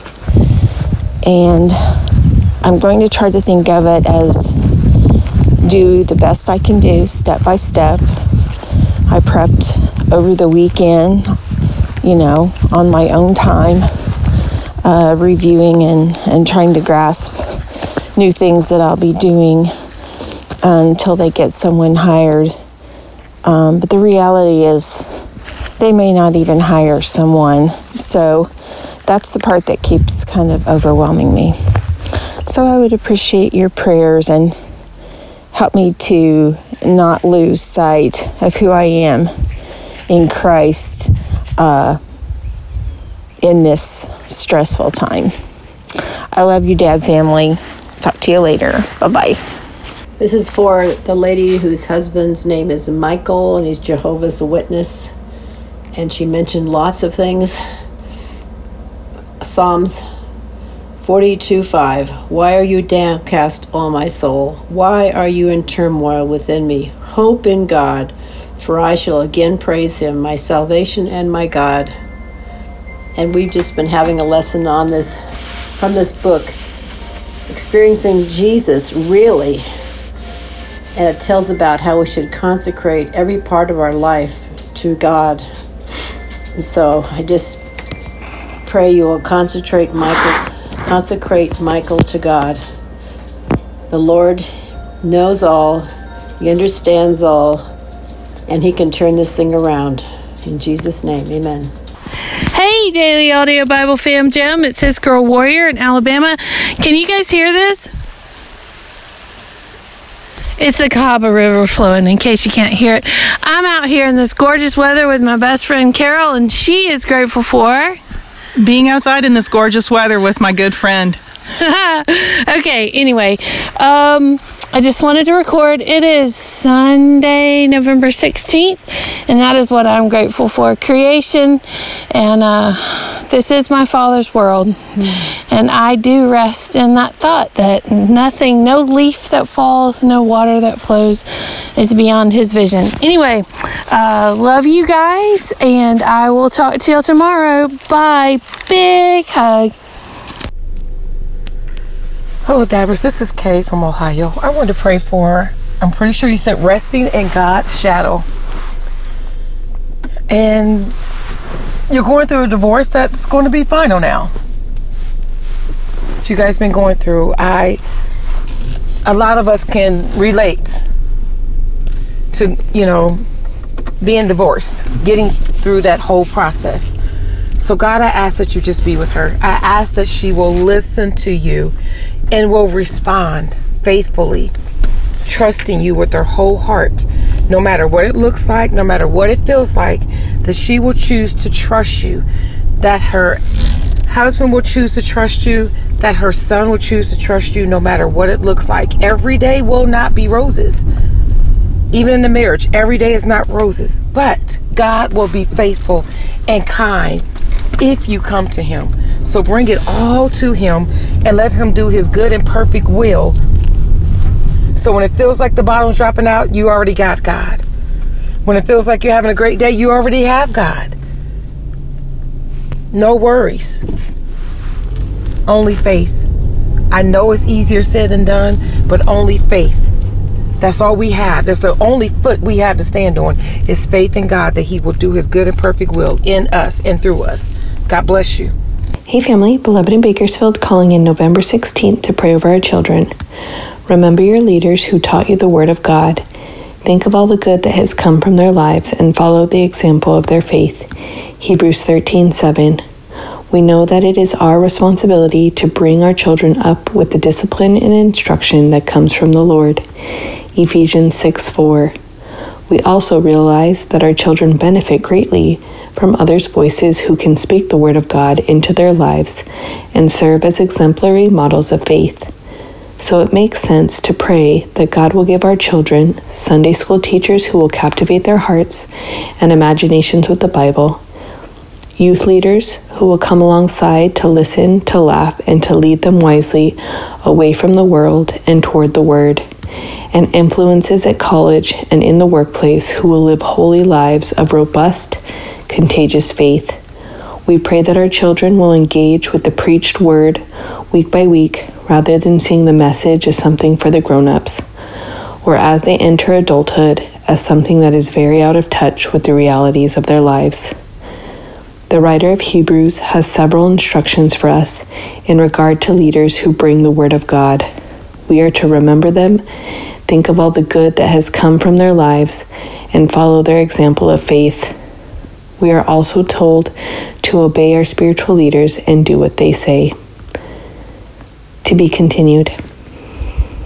And I'm going to try to think of it as do the best I can do, step by step. I prepped over the weekend, on my own time, reviewing and trying to grasp new things that I'll be doing until they get someone hired. But the reality is they may not even hire someone. So that's the part that keeps kind of overwhelming me. So I would appreciate your prayers and help me to not lose sight of who I am in Christ in this stressful time. I love you, Dad family. Talk to you later. Bye-bye. This is for the lady whose husband's name is Michael, and he's Jehovah's Witness. And she mentioned lots of things. Psalms 42:5. Why are you downcast, O my soul? Why are you in turmoil within me? Hope in God, for I shall again praise him, my salvation and my God. And we've just been having a lesson on this, from this book, Experiencing Jesus, really. And it tells about how we should consecrate every part of our life to God. And so I just pray you will consecrate Michael to God. The Lord knows all, he understands all, and he can turn this thing around. In Jesus' name, amen. Hey, Daily Audio Bible Fam Jam. It says Girl Warrior in Alabama. Can you guys hear this? It's the Cahaba River flowing, in case you can't hear it. I'm out here in this gorgeous weather with my best friend Carol, and she is grateful for being outside in this gorgeous weather with my good friend. Okay, anyway, I just wanted to record. It is Sunday, November 16th, and that is what I'm grateful for. Creation, and this is my Father's world. And I do rest in that thought that nothing, no leaf that falls, no water that flows is beyond his vision. Anyway, love you guys, and I will talk to y'all tomorrow. Bye. Big hug. Hello, Divers. This is Kay from Ohio. I wanted to pray for, I'm pretty sure you said resting in God's shadow. And you're going through a divorce that's going to be final now. That you guys been going through. A lot of us can relate to, being divorced, getting through that whole process. So God, I ask that you just be with her. I ask that she will listen to you and will respond faithfully, trusting you with her whole heart, no matter what it looks like, no matter what it feels like, that she will choose to trust you, that her husband will choose to trust you, that her son will choose to trust you, no matter what it looks like. Every day will not be roses. Even in the marriage, every day is not roses, but God will be faithful and kind if you come to him. So bring it all to him and let him do his good and perfect will. So when it feels like the bottom's dropping out, you already got God. When it feels like you're having a great day, you already have God. No worries. Only faith. I know it's easier said than done, but only faith. That's all we have. That's the only foot we have to stand on, is faith in God that he will do his good and perfect will in us and through us. God bless you. Hey family, Beloved in Bakersfield calling in November 16th to pray over our children. Remember your leaders who taught you the Word of God. Think of all the good that has come from their lives and follow the example of their faith. Hebrews 13:7. We know that it is our responsibility to bring our children up with the discipline and instruction that comes from the Lord. Ephesians 6:4. We also realize that our children benefit greatly from others' voices who can speak the Word of God into their lives and serve as exemplary models of faith. So it makes sense to pray that God will give our children Sunday school teachers who will captivate their hearts and imaginations with the Bible, youth leaders who will come alongside to listen, to laugh, and to lead them wisely away from the world and toward the Word, and influences at college and in the workplace who will live holy lives of robust, contagious faith. We pray that our children will engage with the preached Word week by week rather than seeing the message as something for the grown-ups, or as they enter adulthood as something that is very out of touch with the realities of their lives. The writer of Hebrews has several instructions for us in regard to leaders who bring the Word of God. We are to remember them, think of all the good that has come from their lives, and follow their example of faith. We are also told to obey our spiritual leaders and do what they say. To be continued.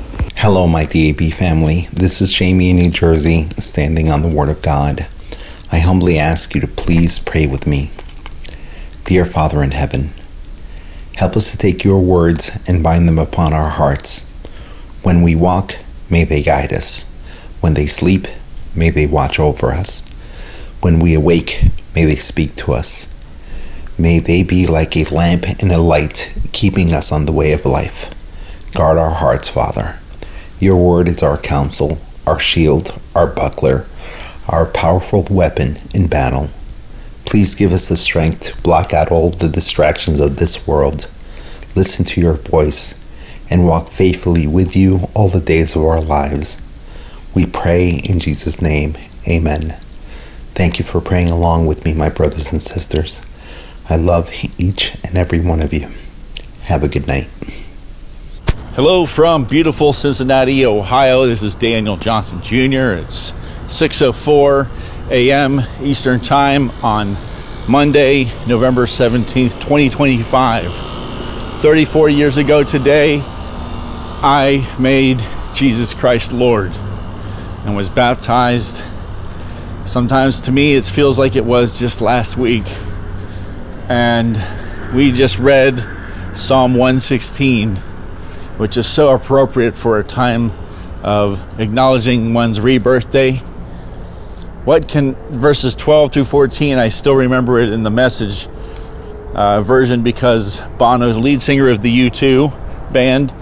Hello, my DAB family. This is Jamie in New Jersey, standing on the Word of God. I humbly ask you to please pray with me. Dear Father in heaven, help us to take your words and bind them upon our hearts. When we walk, may they guide us. When they sleep, may they watch over us. When we awake, may they speak to us. May they be like a lamp and a light, keeping us on the way of life. Guard our hearts, Father. Your word is our counsel, our shield, our buckler, our powerful weapon in battle. Please give us the strength to block out all the distractions of this world, listen to your voice, and walk faithfully with you all the days of our lives. We pray in Jesus' name, amen. Thank you for praying along with me, my brothers and sisters. I love each and every one of you. Have a good night. Hello from beautiful Cincinnati, Ohio. This is Daniel Johnson Jr. It's 6:04 a.m. Eastern Time on Monday, November 17th, 2025. 34 years ago today, I made Jesus Christ Lord and was baptized. Sometimes to me it feels like it was just last week. And we just read Psalm 116, which is so appropriate for a time of acknowledging one's rebirth day. Verses 12 through 14, I still remember it in the Message version because Bono, lead singer of the U2 band,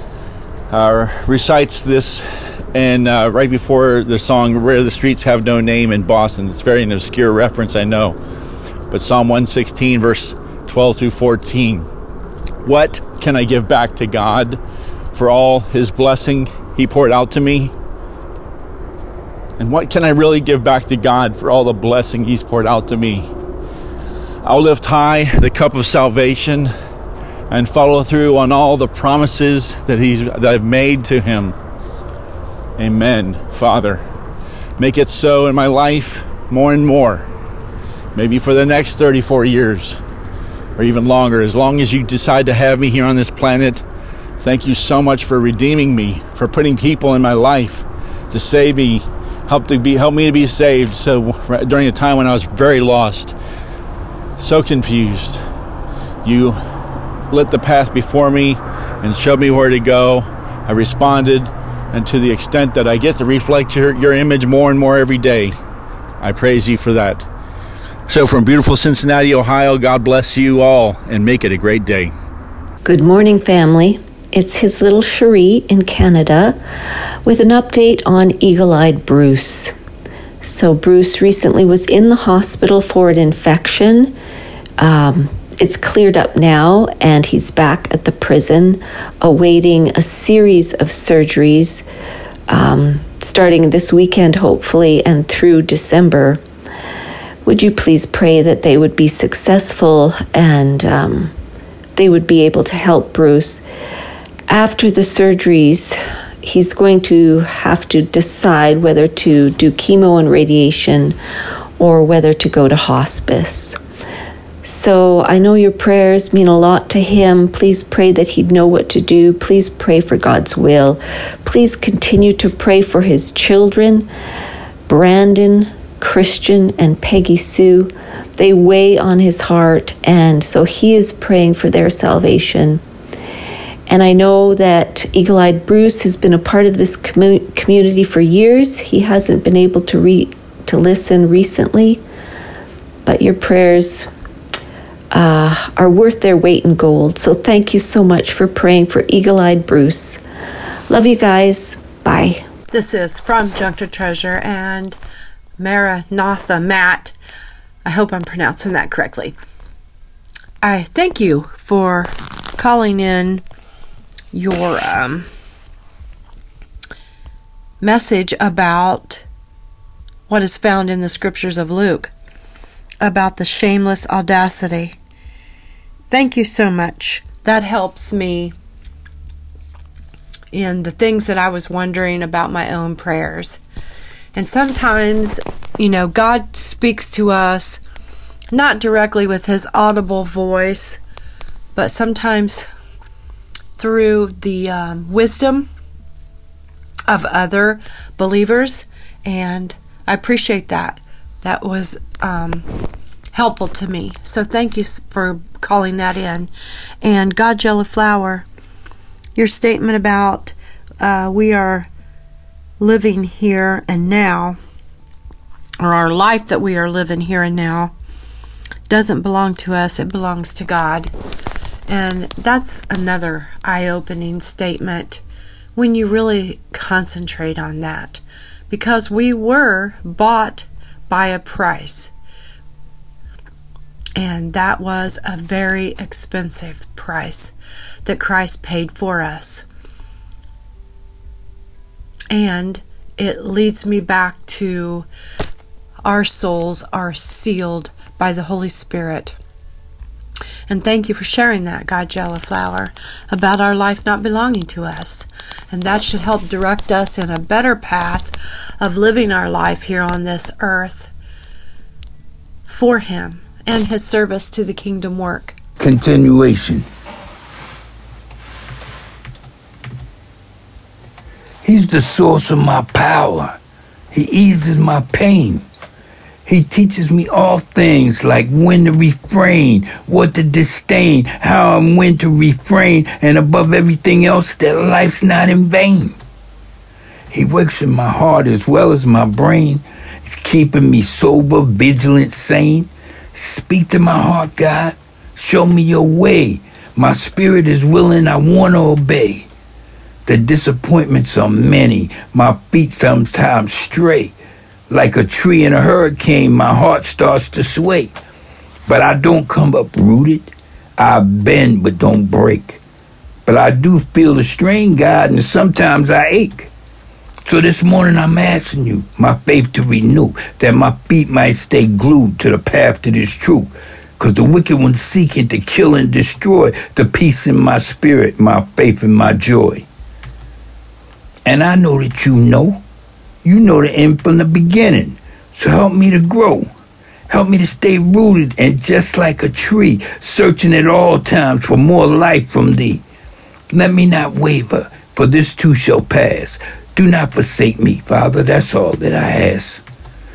recites this and right before the song Where the Streets Have No Name in Boston. It's very an obscure reference, I know, but Psalm 116 verse 12 through 14. What can I give back to God for all his blessing he poured out to me? And what can I really give back to God for all the blessing he's poured out to me? I'll lift high the cup of salvation and follow through on all the promises that I've made to him. Amen. Father, make it so in my life more and more. Maybe for the next 34 years or even longer, as long as you decide to have me here on this planet. Thank you so much for redeeming me, for putting people in my life to save me, help me to be saved. So during a time when I was very lost, so confused, you lit the path before me and showed me where to go. I responded, and to the extent that I get to reflect your image more and more every day, I praise you for that. So from beautiful Cincinnati, Ohio, God bless you all and make it a great day. Good morning, family. It's his little Cherie in Canada with an update on Eagle-Eyed Bruce. So Bruce recently was in the hospital for an infection. It's cleared up now, and he's back at the prison awaiting a series of surgeries starting this weekend, hopefully, and through December. Would you please pray that they would be successful and they would be able to help Bruce? After the surgeries, he's going to have to decide whether to do chemo and radiation or whether to go to hospice. So I know your prayers mean a lot to him. Please pray that he'd know what to do. Please pray for God's will. Please continue to pray for his children, Brandon, Christian, and Peggy Sue. They weigh on his heart, and so he is praying for their salvation. And I know that Eagle-Eyed Bruce has been a part of this community for years. He hasn't been able to listen recently, but your prayers are worth their weight in gold. So thank you so much for praying for Eagle-Eyed Bruce. Love you guys. Bye. This is from Junk to Treasure and Maranatha Matt. I hope I'm pronouncing that correctly. I thank you for calling in your message about what is found in the scriptures of Luke, about the shameless audacity. Thank you so much. That helps me in the things that I was wondering about my own prayers. And sometimes, God speaks to us not directly with his audible voice, but sometimes through the wisdom of other believers, and I appreciate that. that was helpful to me. So thank you for calling that in. And Godzilla Flower, your statement about we are living here and now, or our life that we are living here and now, doesn't belong to us, it belongs to God. And that's another eye-opening statement when you really concentrate on that, because we were bought by a price, and that was a very expensive price that Christ paid for us. And it leads me back to our souls are sealed by the Holy Spirit. And thank you for sharing that, Godzilla Flower, about our life not belonging to us. And that should help direct us in a better path of living our life here on this earth for Him and His service to the kingdom work. Continuation. He's the source of my power. He eases my pain. He teaches me all things, like when to refrain, what to disdain, how and when to refrain, and above everything else, that life's not in vain. He works in my heart as well as my brain. He's keeping me sober, vigilant, sane. Speak to my heart, God. Show me your way. My spirit is willing, I want to obey. The disappointments are many. My feet sometimes stray. Like a tree in a hurricane, my heart starts to sway. But I don't come uprooted. I bend but don't break. But I do feel the strain, God, and sometimes I ache. So this morning I'm asking you, my faith to renew, that my feet might stay glued to the path that is true. Because the wicked one's seeking to kill and destroy the peace in my spirit, my faith and my joy. And I know that you know. You know the end from the beginning. So help me to grow. Help me to stay rooted and just like a tree, searching at all times for more life from thee. Let me not waver, for this too shall pass. Do not forsake me, Father, that's all that I ask.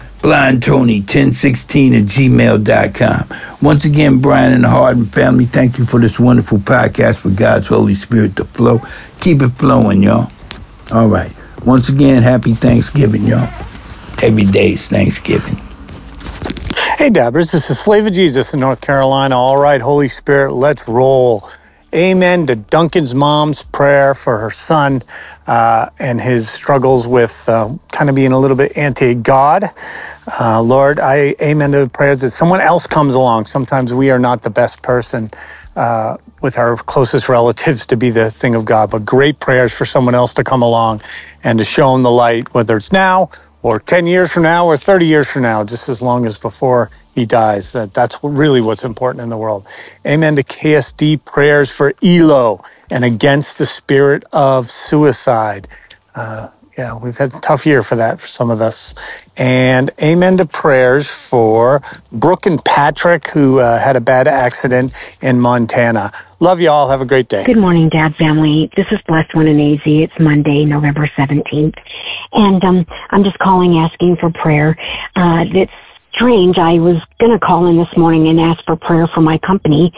BlindTony1016@gmail.com. Once again, Brian and the Harden family, thank you for this wonderful podcast for God's Holy Spirit to flow. Keep it flowing, y'all. All right. Once again, happy Thanksgiving, y'all. Every day is Thanksgiving. Hey, Dabbers, this is Slave of Jesus in North Carolina. All right, Holy Spirit, let's roll. Amen to Duncan's mom's prayer for her son and his struggles with kind of being a little bit anti-God. Lord, I amen to the prayers that someone else comes along. Sometimes we are not the best person with our closest relatives to be the thing of God, but great prayers for someone else to come along and to show them the light, whether it's now or 10 years from now or 30 years from now, just as long as before he dies. That's really what's important in the world. Amen to KSD prayers for ELO and against the spirit of suicide. Yeah, we've had a tough year for that for some of us. And amen to prayers for Brooke and Patrick, who had a bad accident in Montana. Love you all. Have a great day. Good morning, Dad family. This is Blessed One and AZ. It's Monday, November 17th. And I'm just calling, asking for prayer. It's strange. I was going to call in this morning and ask for prayer for my company.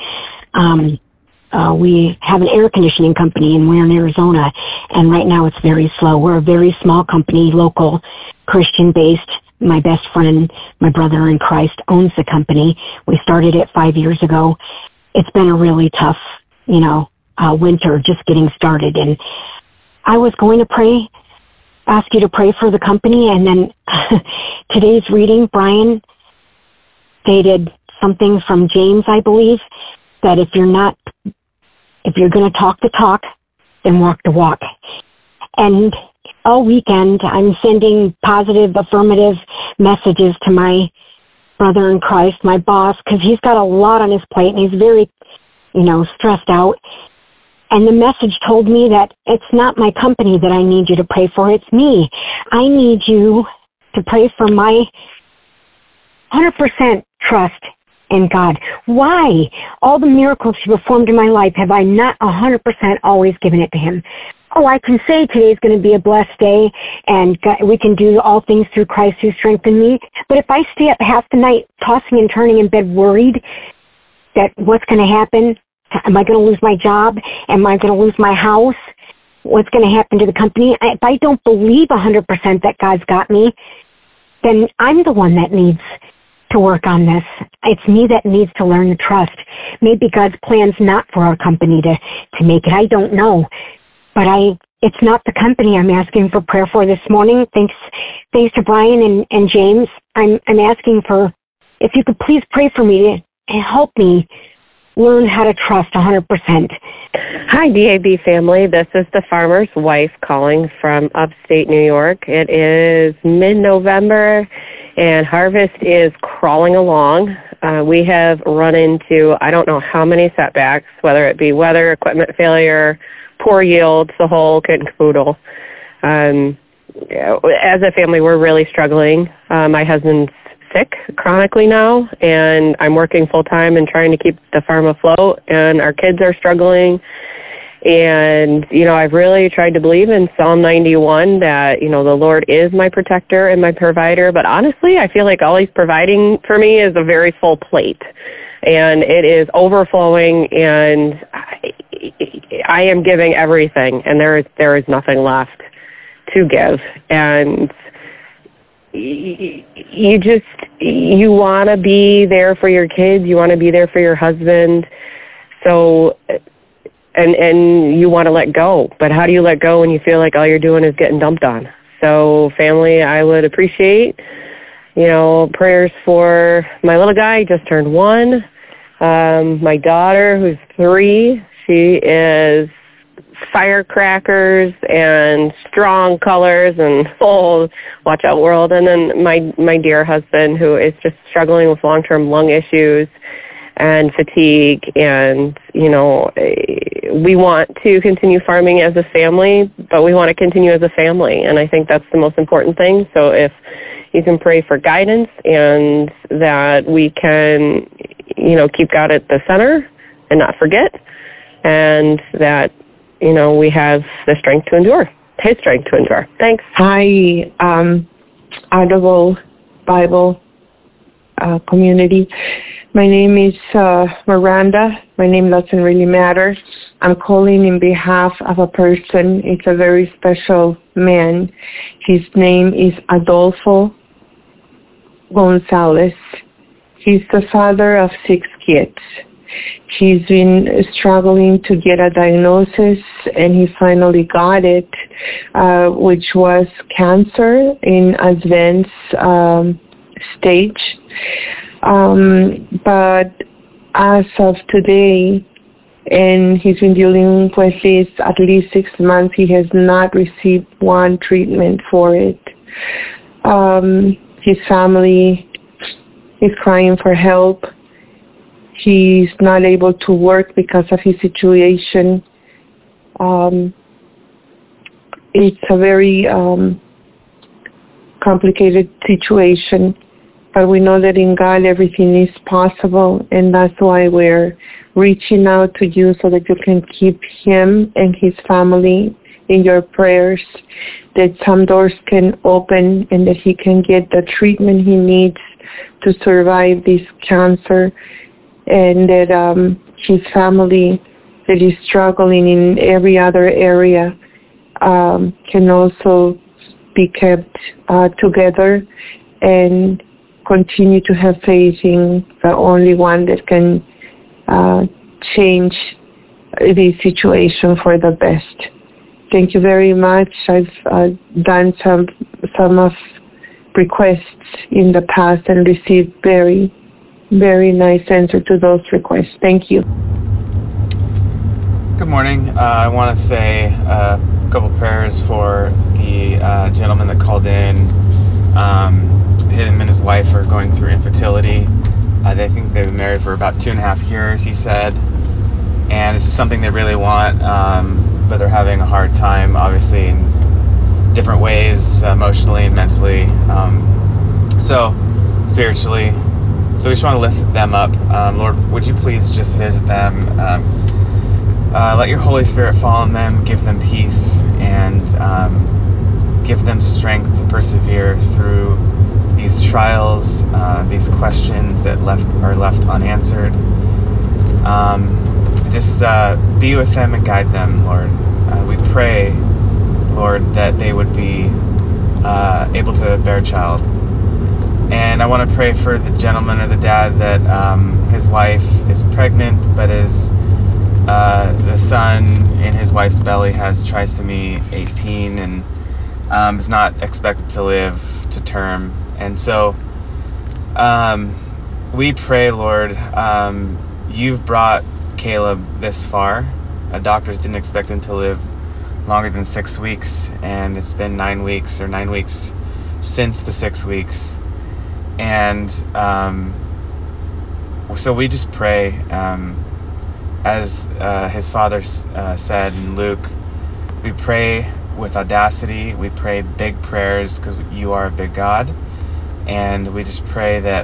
We have an air conditioning company, and we're in Arizona, and right now it's very slow. We're a very small company, local, Christian-based. My best friend, my brother in Christ, owns the company. We started it 5 years ago. It's been a really tough, winter just getting started, and I was going to ask you to pray for the company, and then today's reading, Brian stated something from James, I believe, that if you're going to talk the talk, then walk the walk. And all weekend, I'm sending positive, affirmative messages to my brother in Christ, my boss, because he's got a lot on his plate and he's very, stressed out. And the message told me that it's not my company that I need you to pray for, it's me. I need you to pray for my 100% trust in God. Why? All the miracles He performed in my life, have I not 100% always given it to Him? oh, I can say today's going to be a blessed day and we can do all things through Christ who strengthened me. But if I stay up half the night tossing and turning in bed worried that what's going to happen, am I going to lose my job? Am I going to lose my house? What's going to happen to the company? If I don't believe 100% that God's got me, then I'm the one that needs to work on this. It's me that needs to learn to trust. Maybe God's plan's not for our company to make it. I don't know. But it's not the company I'm asking for prayer for this morning. Thanks to Brian and James. I'm asking for, if you could please pray for me and help me learn how to trust 100%. Hi, DAB family. This is the farmer's wife calling from upstate New York. It is mid-November, and harvest is crawling along. We have run into, I don't know how many setbacks, whether it be weather, equipment failure, poor yields, the whole kit and caboodle. As a family, we're really struggling. My husband's sick chronically now, and I'm working full-time and trying to keep the farm afloat, and our kids are struggling. And, I've really tried to believe in Psalm 91 that, the Lord is my protector and my provider. But honestly, I feel like all he's providing for me is a very full plate. And it is overflowing, and I am giving everything, and there is nothing left to give. And you want to be there for your kids. You want to be there for your husband. So, and you want to let go. But how do you let go when you feel like all you're doing is getting dumped on? So, family, I would appreciate, prayers for my little guy, just turned 1. My daughter, who's 3, she is firecrackers and strong colors and watch out world. And then my dear husband, who is just struggling with long-term lung issues and fatigue. And, we want to continue farming as a family, but we want to continue as a family. And I think that's the most important thing. So if you can pray for guidance and that we can, keep God at the center and not forget, and that, we have the strength to endure, his strength to endure. Thanks. Hi, Audible Bible community. My name is Miranda. My name doesn't really matter. I'm calling in behalf of a person. It's a very special man. His name is Adolfo Gonzalez. He's the father of 6 kids. He's been struggling to get a diagnosis, and he finally got it, which was cancer in advanced stage. But as of today, and he's been dealing with this at least 6 months, he has not received one treatment for it. His family is crying for help. He's not able to work because of his situation. It's a very complicated situation, but we know that in God everything is possible, and that's why we're reaching out to you so that you can keep him and his family in your prayers, that some doors can open and that he can get the treatment he needs to survive this cancer, and that his family that is struggling in every other area can also be kept together and continue to have faith in the only one that can change the situation for the best. Thank you very much. I've done some of requests in the past and received very, very nice answer to those requests. Thank you. Good morning. I want to say a couple prayers for the gentleman that called in. Him and his wife are going through infertility. They think they've been married for about 2.5 years, he said. And it's just something they really want, but they're having a hard time, obviously, in different ways, emotionally and mentally. So, spiritually. So we just want to lift them up. Lord, would you please just visit them, let your Holy Spirit fall on them, give them peace, and give them strength to persevere through these trials, these questions that are left unanswered. Just be with them and guide them, Lord. We pray, Lord, that they would be able to bear a child. And I want to pray for the gentleman or the dad that his wife is pregnant, but the son in his wife's belly has trisomy 18 and is not expected to live to term. And so we pray, Lord, you've brought Caleb this far. Doctors didn't expect him to live longer than 6 weeks, and it's been 9 weeks since the 6 weeks. And so we just pray, as his father said in Luke, we pray with audacity, we pray big prayers because you are a big God, and we just pray that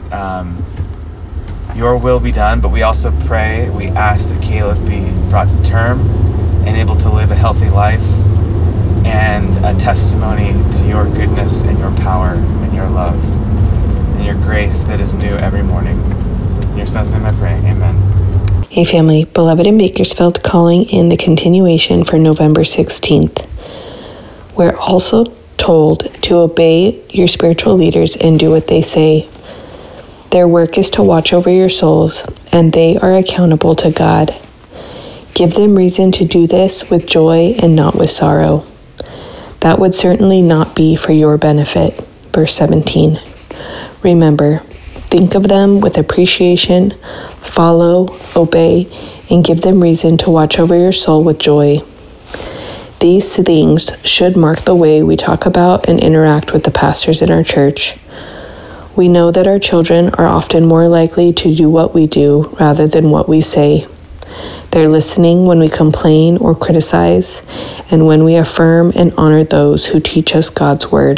your will be done. But we also pray, we ask that Caleb be brought to term and able to live a healthy life and a testimony to your goodness and your power and your love and your grace that is new every morning. In your son's name I pray, amen. Hey family, Beloved in Bakersfield calling in the continuation for November 16th. We're also told to obey your spiritual leaders and do what they say. Their work is to watch over your souls, and they are accountable to God. Give them reason to do this with joy and not with sorrow. That would certainly not be for your benefit. Verse 17. Remember, think of them with appreciation, follow, obey, and give them reason to watch over your soul with joy. These things should mark the way we talk about and interact with the pastors in our church. We know that our children are often more likely to do what we do rather than what we say. They're listening when we complain or criticize, and when we affirm and honor those who teach us God's word.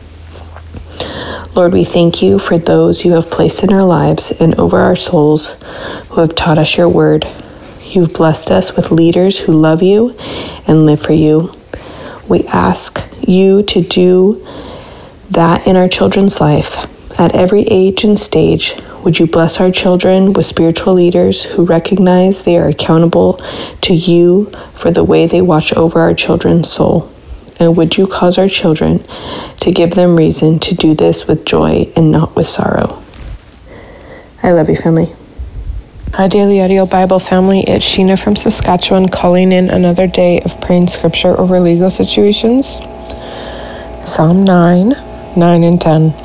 Lord, we thank you for those you have placed in our lives and over our souls who have taught us your word. You've blessed us with leaders who love you and live for you. We ask you to do that in our children's life. At every age and stage, would you bless our children with spiritual leaders who recognize they are accountable to you for the way they watch over our children's soul? And would you cause our children to give them reason to do this with joy and not with sorrow? I love you, family. Hi, Daily Audio Bible family. It's Sheena from Saskatchewan calling in another day of praying scripture over legal situations. Psalm 9 and 10.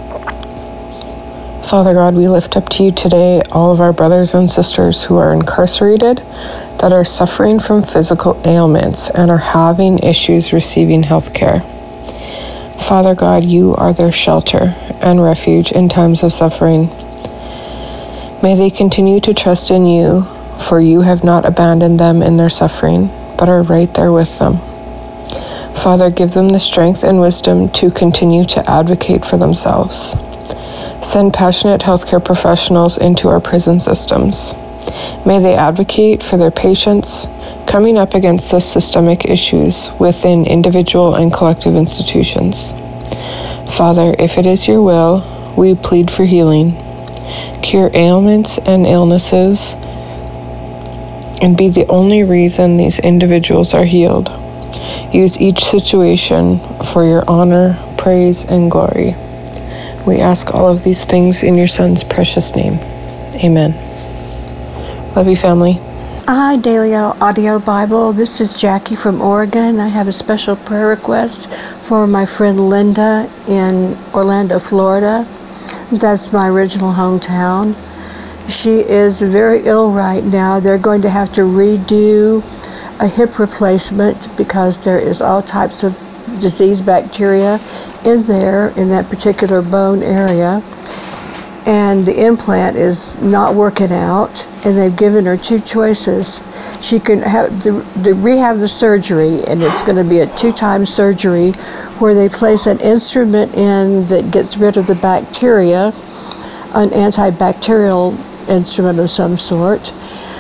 Father God, we lift up to you today all of our brothers and sisters who are incarcerated, that are suffering from physical ailments and are having issues receiving health care. Father God, you are their shelter and refuge in times of suffering. May they continue to trust in you, for you have not abandoned them in their suffering, but are right there with them. Father, give them the strength and wisdom to continue to advocate for themselves. Send passionate healthcare professionals into our prison systems. May they advocate for their patients, coming up against the systemic issues within individual and collective institutions. Father, if it is your will, we plead for healing. Cure ailments and illnesses, and be the only reason these individuals are healed. Use each situation for your honor, praise, and glory. We ask all of these things in your Son's precious name. Amen. Love you, family. Hi, Daily Audio Bible. This is Jackie from Oregon. I have a special prayer request for my friend Linda in Orlando, Florida. That's my original hometown. She is very ill right now. They're going to have to redo a hip replacement because there is all types of disease bacteria in there, in that particular bone area, and the implant is not working out, and they've given her two choices. She can have rehab the surgery, and it's going to be a 2-time surgery where they place an instrument in that gets rid of the bacteria, an antibacterial instrument of some sort,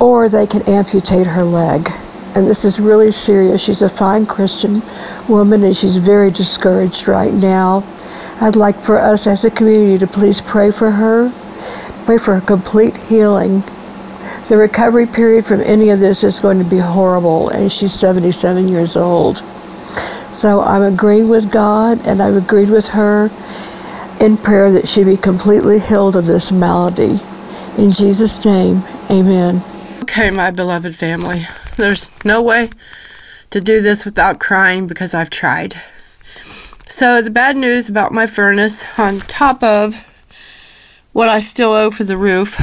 or they can amputate her leg. And this is really serious. She's a fine Christian woman, and she's very discouraged right now. I'd like for us as a community to please pray for her, pray for her complete healing. The recovery period from any of this is going to be horrible, and she's 77 years old. So I'm agreeing with God, and I've agreed with her in prayer that she be completely healed of this malady. In Jesus' name, amen. Okay, my beloved family, there's no way to do this without crying because I've tried. So the bad news about my furnace, on top of what I still owe for the roof,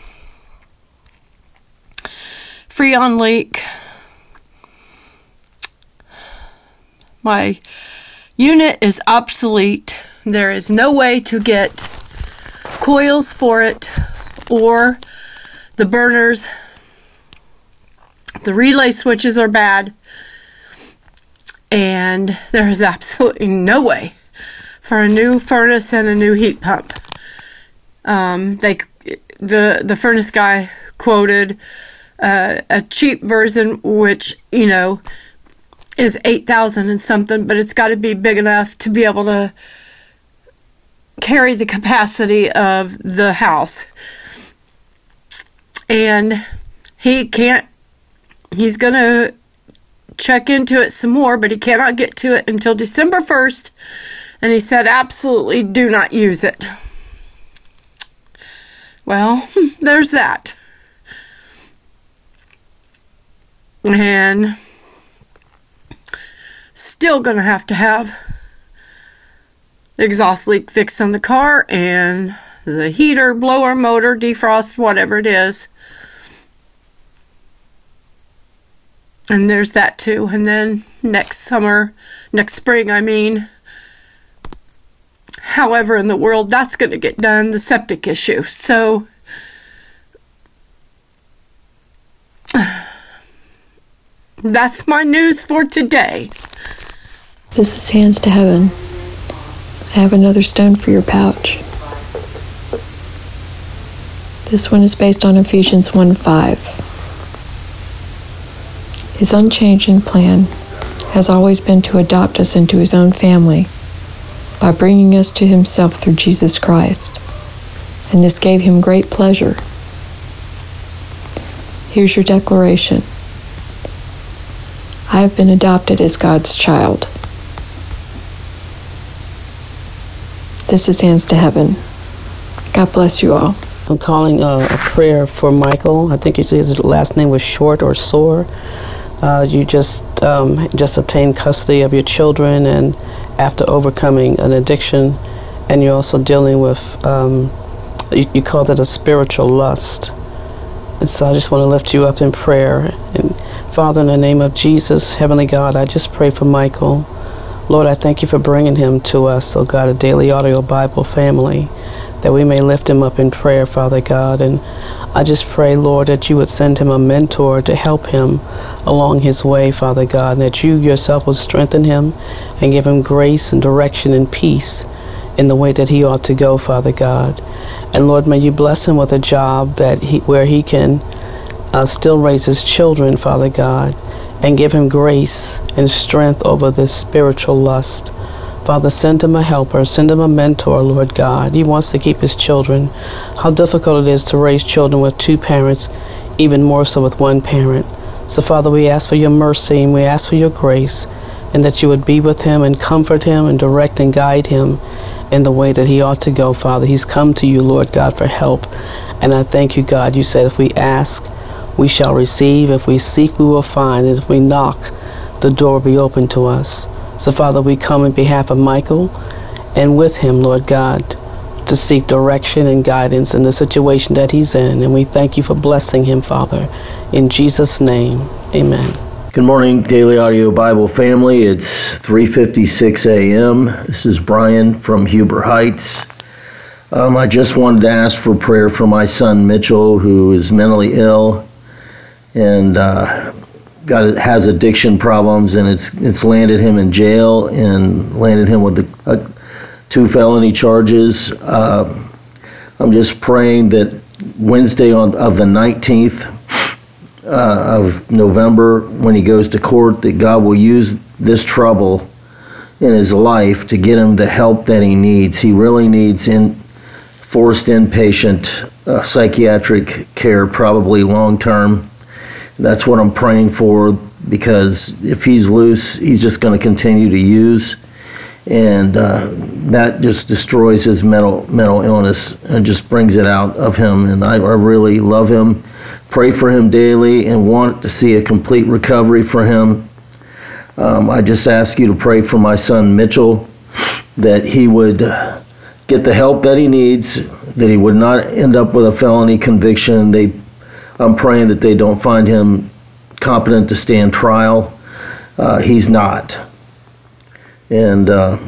Freon leak, my unit is obsolete. There is no way to get coils for it or the burners. The relay switches are bad, and there is absolutely no way for a new furnace and a new heat pump. The furnace guy quoted a cheap version, which, you know, is $8,000 and something, but it's got to be big enough to be able to carry the capacity of the house. And he's going to check into it some more, but he cannot get to it until December 1st. And he said, absolutely do not use it. Well, there's that. And still going to have the exhaust leak fixed on the car and the heater, blower, motor, defrost, whatever it is. And there's that too. And then next spring, however in the world that's going to get done, the septic issue. So that's my news for today. This is Hands to Heaven. I have another stone for your pouch. This one is based on Ephesians 1:5. His unchanging plan has always been to adopt us into his own family by bringing us to himself through Jesus Christ, and this gave him great pleasure. Here's your declaration. I have been adopted as God's child. This is Hands to Heaven. God bless you all. I'm calling a prayer for Michael. I think his last name was Short or Sore. You just obtained custody of your children, and after overcoming an addiction, and you're also dealing with, you called it a spiritual lust. And so I just want to lift you up in prayer. And Father, in the name of Jesus, Heavenly God, I just pray for Michael. Lord, I thank you for bringing him to us, oh God, a Daily Audio Bible family, that we may lift him up in prayer, Father God. And I just pray, Lord, that you would send him a mentor to help him along his way, Father God, and that you yourself would strengthen him and give him grace and direction and peace in the way that he ought to go, Father God. And Lord, may you bless him with a job where he can still raise his children, Father God, and give him grace and strength over this spiritual lust. Father, send him a helper, send him a mentor, Lord God. He wants to keep his children. How difficult it is to raise children with two parents, even more so with one parent. So, Father, we ask for your mercy and we ask for your grace, and that you would be with him and comfort him and direct and guide him in the way that he ought to go, Father. He's come to you, Lord God, for help. And I thank you, God. You said if we ask, we shall receive. If we seek, we will find. And if we knock, the door will be open to us. So, Father, we come in behalf of Michael and with him, Lord God, to seek direction and guidance in the situation that he's in. And we thank you for blessing him, Father. In Jesus' name, amen. Good morning, Daily Audio Bible family. It's 3:56 a.m. This is Brian from Huber Heights. I just wanted to ask for prayer for my son Mitchell, who is mentally ill and has addiction problems, and it's landed him in jail and landed him with 2 felony charges. I'm just praying that Wednesday of the 19th, of November when he goes to court, that God will use this trouble in his life to get him the help that he needs. He really needs forced inpatient psychiatric care, probably long term. That's what I'm praying for, because if he's loose, he's just going to continue to use, and that just destroys his mental illness and just brings it out of him. And I really love him, pray for him daily, and want to see a complete recovery for him. I just ask you to pray for my son Mitchell, that he would get the help that he needs, that he would not end up with a felony conviction. I'm praying that they don't find him competent to stand trial. He's not. And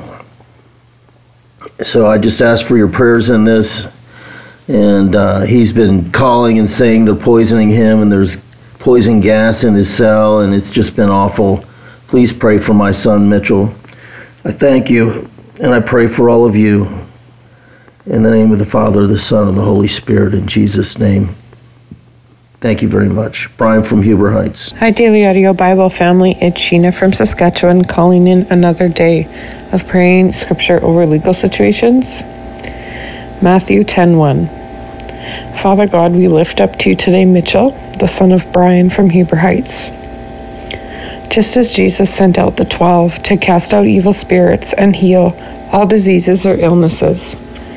so I just ask for your prayers in this. And he's been calling and saying they're poisoning him, and there's poison gas in his cell, and it's just been awful. Please pray for my son Mitchell. I thank you, and I pray for all of you. In the name of the Father, the Son, and the Holy Spirit, in Jesus' name. Thank you very much. Brian from Huber Heights. Hi, Daily Audio Bible family. It's Sheena from Saskatchewan, calling in another day of praying scripture over legal situations. Matthew 10:1. Father God, we lift up to you today Mitchell, the son of Brian from Huber Heights. Just as Jesus sent out the 12 to cast out evil spirits and heal all diseases or illnesses,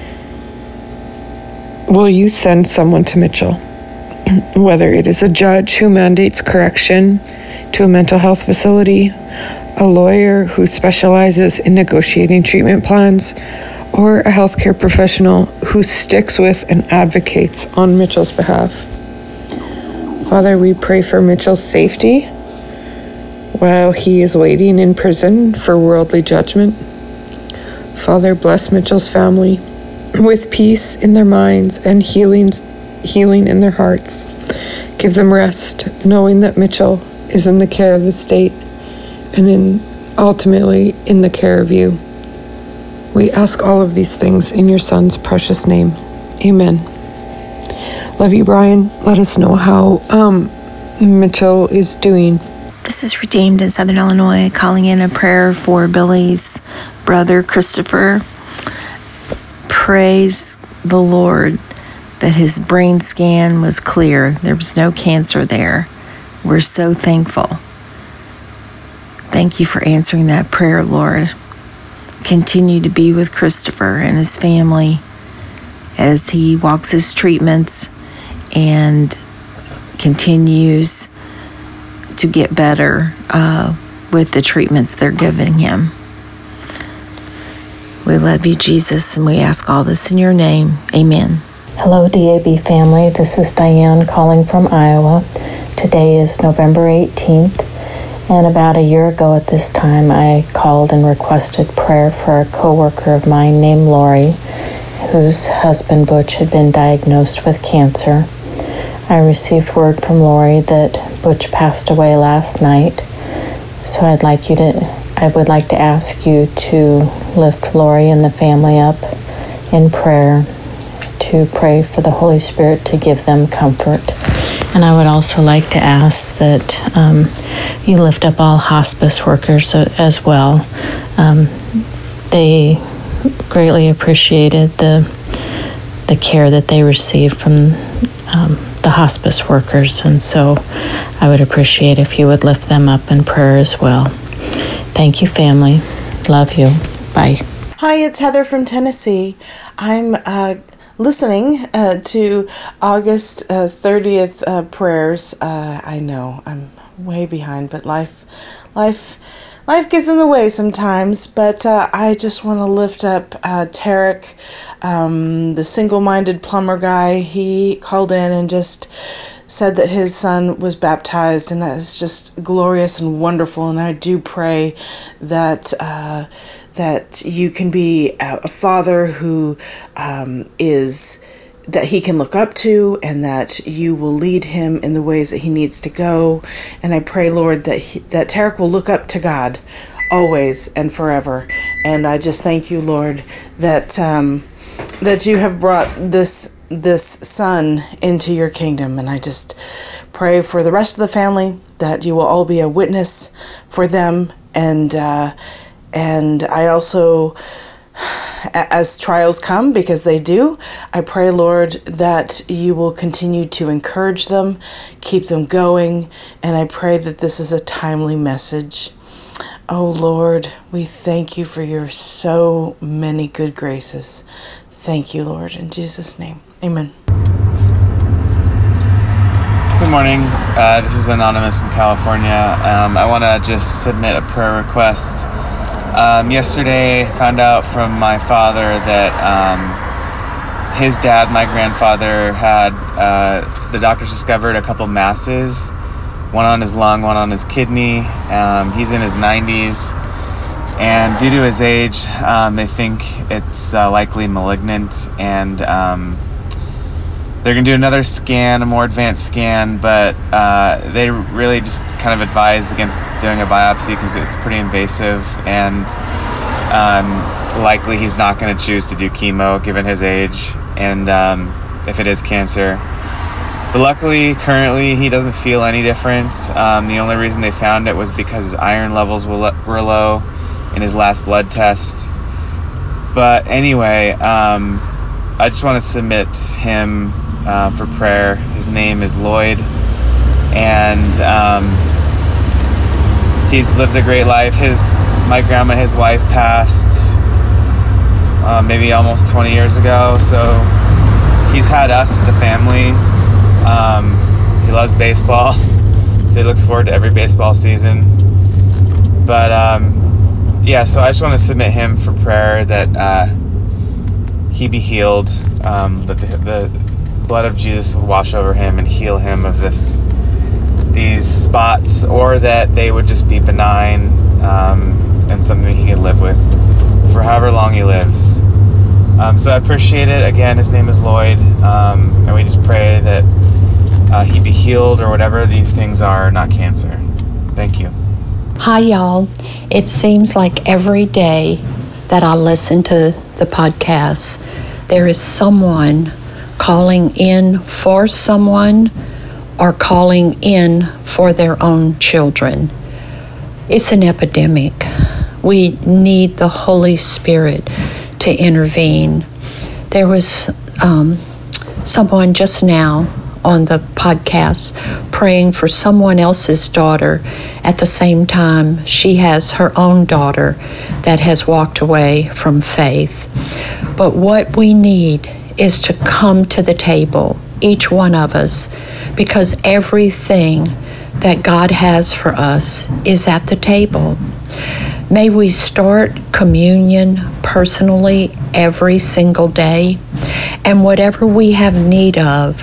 will you send someone to Mitchell? Whether it is a judge who mandates correction to a mental health facility, a lawyer who specializes in negotiating treatment plans, or a healthcare professional who sticks with and advocates on Mitchell's behalf. Father, we pray for Mitchell's safety while he is waiting in prison for worldly judgment. Father, bless Mitchell's family with peace in their minds and healing in their hearts. Give them rest, knowing that Mitchell is in the care of the state and ultimately in the care of you. We ask all of these things in your son's precious name. Amen. Love you, Brian. Let us know how Mitchell is doing. This is Redeemed in Southern Illinois, calling in a prayer for Billy's brother, Christopher. Praise the Lord that his brain scan was clear. There was no cancer there. We're so thankful. Thank you for answering that prayer, Lord. Continue to be with Christopher and his family as he walks his treatments and continues to get better with the treatments they're giving him. We love you, Jesus, and we ask all this in your name. Amen. Hello, DAB family. This is Diane calling from Iowa. Today is November 18th, and about a year ago at this time, I called and requested prayer for a coworker of mine named Lori, whose husband Butch had been diagnosed with cancer. I received word from Lori that Butch passed away last night, so I would like to ask you to lift Lori and the family up in prayer, to pray for the Holy Spirit to give them comfort. And I would also like to ask that you lift up all hospice workers as well. They greatly appreciated the care that they received from the hospice workers, and so I would appreciate if you would lift them up in prayer as well. Thank you, family. Love you. Bye. Hi, it's Heather from Tennessee. I'm listening to August 30th prayers. I know I'm way behind, but life gets in the way sometimes. But I just want to lift up Tarek, the single-minded plumber guy. He called in and just said that his son was baptized, and that is just glorious and wonderful. And I do pray that that you can be a father who that he can look up to, and that you will lead him in the ways that he needs to go. And I pray, Lord, that Tarek will look up to God always and forever. And I just thank you, Lord, that you have brought this son into your kingdom. And I just pray for the rest of the family, that you will all be a witness for them. And I also, as trials come, because they do, I pray, Lord, that you will continue to encourage them, keep them going, and I pray that this is a timely message. Oh, Lord, we thank you for your so many good graces. Thank you, Lord, in Jesus' name. Amen. Good morning. This is Anonymous from California. I want to just submit a prayer request. Yesterday, I found out from my father that his dad, my grandfather, had the doctors discovered a couple masses, one on his lung, one on his kidney. He's in his 90s, and due to his age, they think it's likely malignant, and they're going to do another scan, a more advanced scan, but they really just kind of advise against doing a biopsy because it's pretty invasive, and likely he's not going to choose to do chemo given his age, and if it is cancer. But luckily, currently, he doesn't feel any difference. The only reason they found it was because his iron levels were low in his last blood test. But anyway, I just want to submit him for prayer. His name is Lloyd, and he's lived a great life. My grandma, his wife, passed maybe almost 20 years ago, so he's had us, the family. He loves baseball, so he looks forward to every baseball season. But yeah, so I just want to submit him for prayer that he be healed, that the blood of Jesus will wash over him and heal him of these spots, or that they would just be benign and something he can live with for however long he lives. So I appreciate it. Again, his name is Lloyd, and we just pray that he be healed, or whatever these things are, not cancer. Thank you. Hi, y'all. It seems like every day that I listen to the podcast, there is someone calling in for someone or calling in for their own children. It's an epidemic. We need the Holy Spirit to intervene. There was someone just now on the podcast praying for someone else's daughter. At the same time, she has her own daughter that has walked away from faith. But what we need is to come to the table, each one of us, because everything that God has for us is at the table. May we start communion personally every single day, and whatever we have need of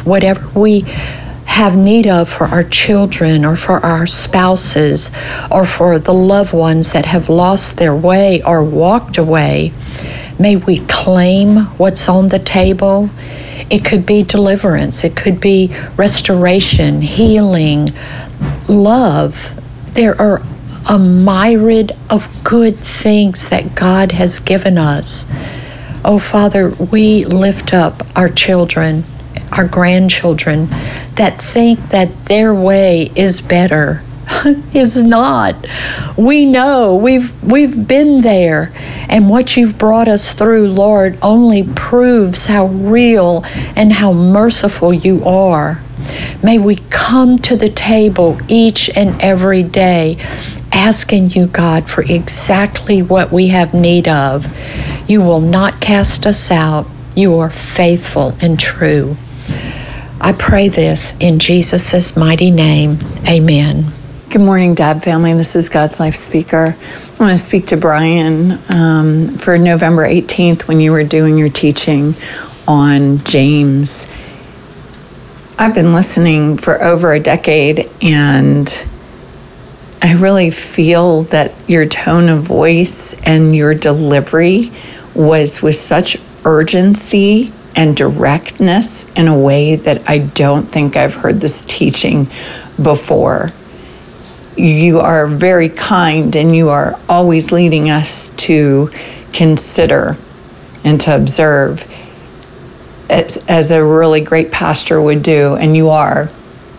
for our children or for our spouses or for the loved ones that have lost their way or walked away, may we claim what's on the table. It could be deliverance, it could be restoration, healing, love. There are a myriad of good things that God has given us. Oh, Father, we lift up our children, our grandchildren, that think that their way is better. It's not. We know we've been there, and what you've brought us through, Lord, only proves how real and how merciful you are. May we come to the table each and every day asking you, God, for exactly what we have need of. You will not cast us out. You are faithful and true. I pray this in Jesus' mighty name. Amen. Good morning, Dad family. This is God's Life Speaker. I want to speak to Brian for November 18th when you were doing your teaching on James. I've been listening for over a decade, and I really feel that your tone of voice and your delivery was with such urgency and directness in a way that I don't think I've heard this teaching before. You are very kind, and you are always leading us to consider and to observe as a really great pastor would do, and you are.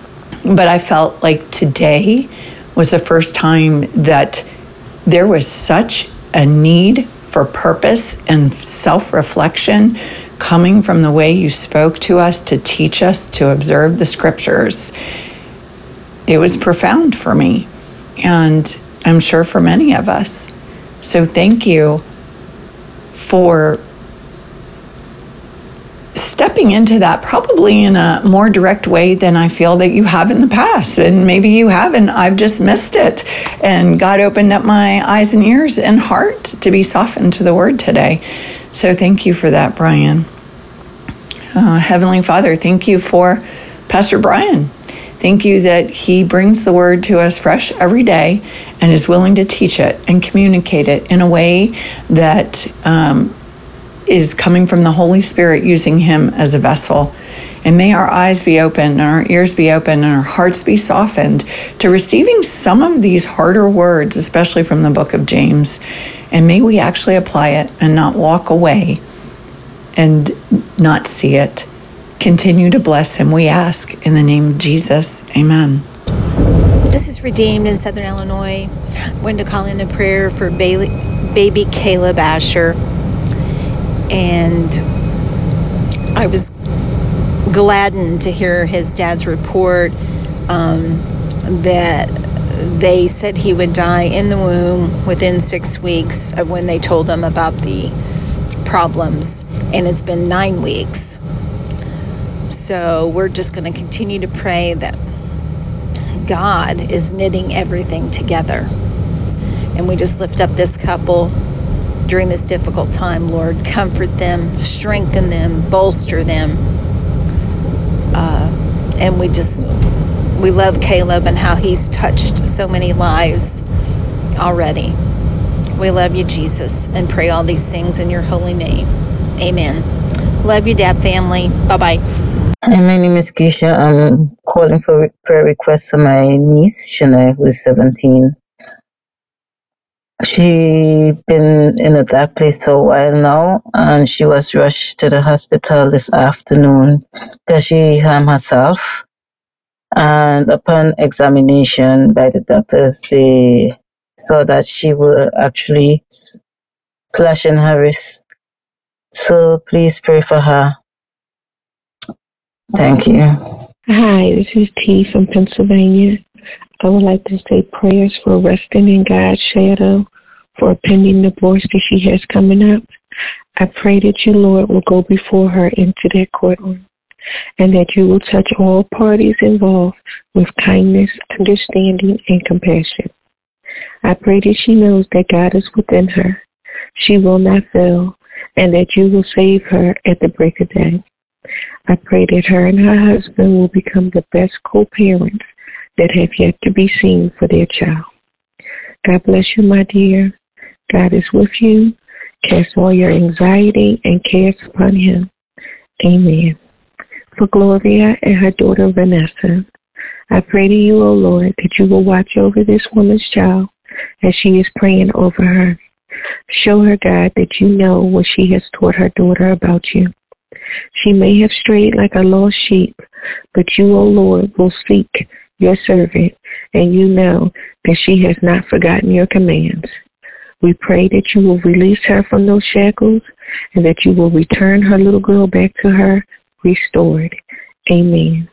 But I felt like today was the first time that there was such a need for purpose and self-reflection coming from the way you spoke to us, to teach us, to observe the scriptures. It was profound for me, and I'm sure for many of us. So thank you for stepping into that probably in a more direct way than I feel that you have in the past. And maybe you haven't, I've just missed it. And God opened up my eyes and ears and heart to be softened to the word today. So thank you for that, Brian. Heavenly Father, thank you for Pastor Brian. Thank you that he brings the word to us fresh every day and is willing to teach it and communicate it in a way that is coming from the Holy Spirit, using him as a vessel. And may our eyes be open and our ears be open and our hearts be softened to receiving some of these harder words, especially from the book of James. And may we actually apply it and not walk away and not see it. Continue to bless him, we ask, in the name of Jesus. Amen. This is Redeemed in Southern Illinois. I wanted to call in a prayer for baby Caleb Asher. And I was gladdened to hear his dad's report that they said he would die in the womb within 6 weeks of when they told him about the problems. And it's been 9 weeks. So we're just going to continue to pray that God is knitting everything together. And we just lift up this couple during this difficult time, Lord. Comfort them, strengthen them, bolster them. And we love Caleb and how he's touched so many lives already. We love you, Jesus, and pray all these things in your holy name. Amen. Love you, Dad family. Bye-bye. Hi, my name is Keisha. I'm calling for prayer requests for my niece, Shanae, who is 17. She been in a dark place for a while now, and she was rushed to the hospital this afternoon because she harmed herself. And upon examination by the doctors, they saw that she was actually slashing her wrist. So please pray for her. Thank you. Hi, this is T from Pennsylvania. I would like to say prayers for resting in God's shadow for a pending divorce that she has coming up. I pray that you, Lord, will go before her into that courtroom and that you will touch all parties involved with kindness, understanding, and compassion. I pray that she knows that God is within her. She will not fail, and that you will save her at the break of day. I pray that her and her husband will become the best co-parents that have yet to be seen for their child. God bless you, my dear. God is with you. Cast all your anxiety and cares upon him. Amen. For Gloria and her daughter Vanessa, I pray to you, O Lord, that you will watch over this woman's child as she is praying over her. Show her, God, that you know what she has taught her daughter about you. She may have strayed like a lost sheep, but you, O Lord, will seek your servant, and you know that she has not forgotten your commands. We pray that you will release her from those shackles and that you will return her little girl back to her restored. Amen.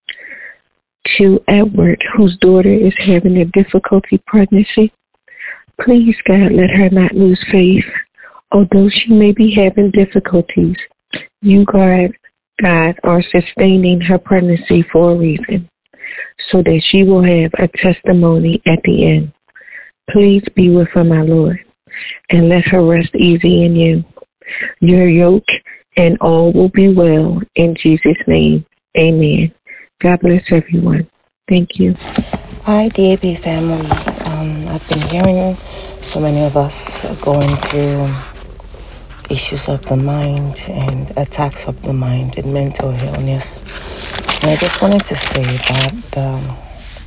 To Edward, whose daughter is having a difficulty pregnancy, please, God, let her not lose faith. Although she may be having difficulties, you, God, are sustaining her pregnancy for a reason, so that she will have a testimony at the end. Please be with her, my Lord, and let her rest easy in you. Your yoke and all will be well in Jesus' name. Amen. God bless everyone. Thank you. Hi, DAB family. I've been hearing so many of us are going through issues of the mind and attacks of the mind and mental illness. And I just wanted to say that the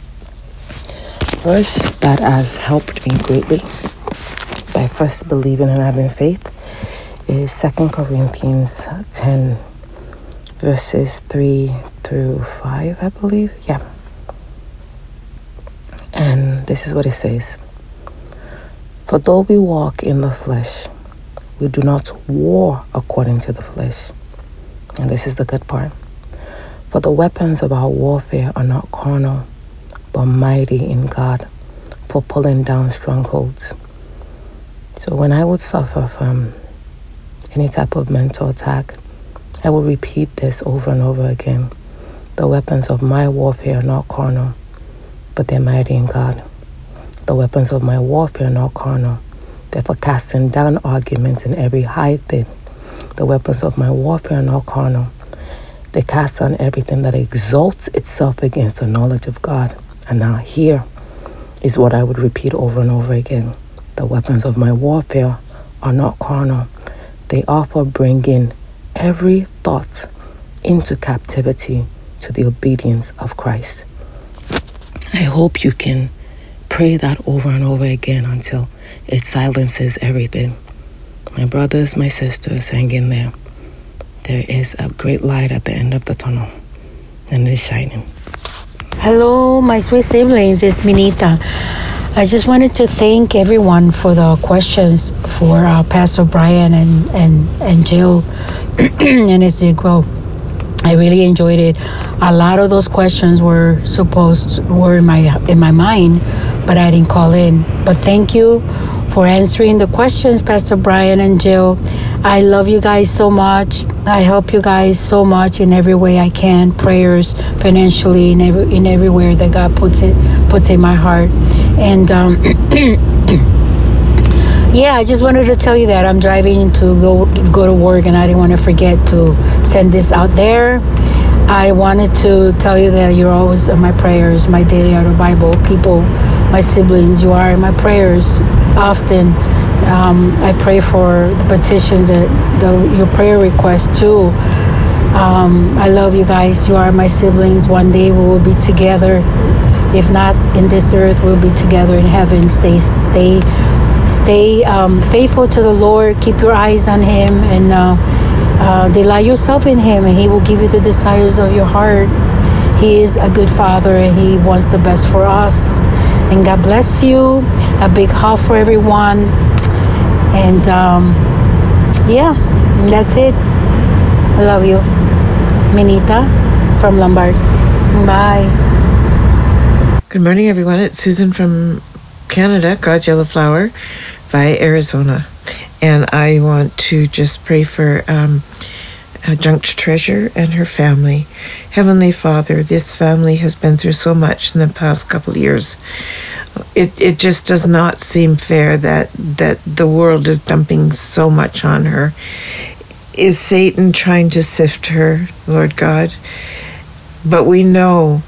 verse that has helped me greatly by first believing and having faith is 2 Corinthians 10, verses 3 through 5, I believe. Yeah. This is what it says. For though we walk in the flesh, we do not war according to the flesh. And this is the good part. For the weapons of our warfare are not carnal, but mighty in God for pulling down strongholds. So when I would suffer from any type of mental attack, I will repeat this over and over again. The weapons of my warfare are not carnal, but they're mighty in God. The weapons of my warfare are not carnal. They're for casting down arguments and every high thing. The weapons of my warfare are not carnal. They cast down everything that exalts itself against the knowledge of God. And now here is what I would repeat over and over again. The weapons of my warfare are not carnal. They are for bringing every thought into captivity to the obedience of Christ. I hope you can pray that over and over again until it silences everything. My brothers, my sisters, hang in there. There is a great light at the end of the tunnel, and it is shining. Hello, my sweet siblings. It's Minita. I just wanted to thank everyone for the questions for Pastor Brian and Jill and Ezekiel. I really enjoyed it. A lot of those questions were in my mind, but I didn't call in. But thank you for answering the questions, Pastor Brian and Jill. I love you guys so much. I help you guys so much in every way I can. Prayers, financially, in everywhere that God puts in my heart. And yeah, I just wanted to tell you that I'm driving to go to work, and I didn't want to forget to send this out there. I wanted to tell you that you're always in my prayers, my daily audio Bible people, my siblings. You are in my prayers often. I pray for the petitions, your prayer requests too. I love you guys. You are my siblings. One day we will be together. If not in this earth, we'll be together in heaven. Stay faithful to the Lord. Keep your eyes on Him, and delight yourself in Him, and He will give you the desires of your heart. He is a good Father, and He wants the best for us. And God bless you. A big hug for everyone. And yeah, that's it. I love you. Minita from Lombard. Bye. Good morning, everyone. It's Susan from Canada, God's Yellow Flower, via Arizona. And I want to just pray for Juncture Treasure and her family. Heavenly Father, this family has been through so much in the past couple of years. It just does not seem fair that the world is dumping so much on her. Is Satan trying to sift her, Lord God? But we know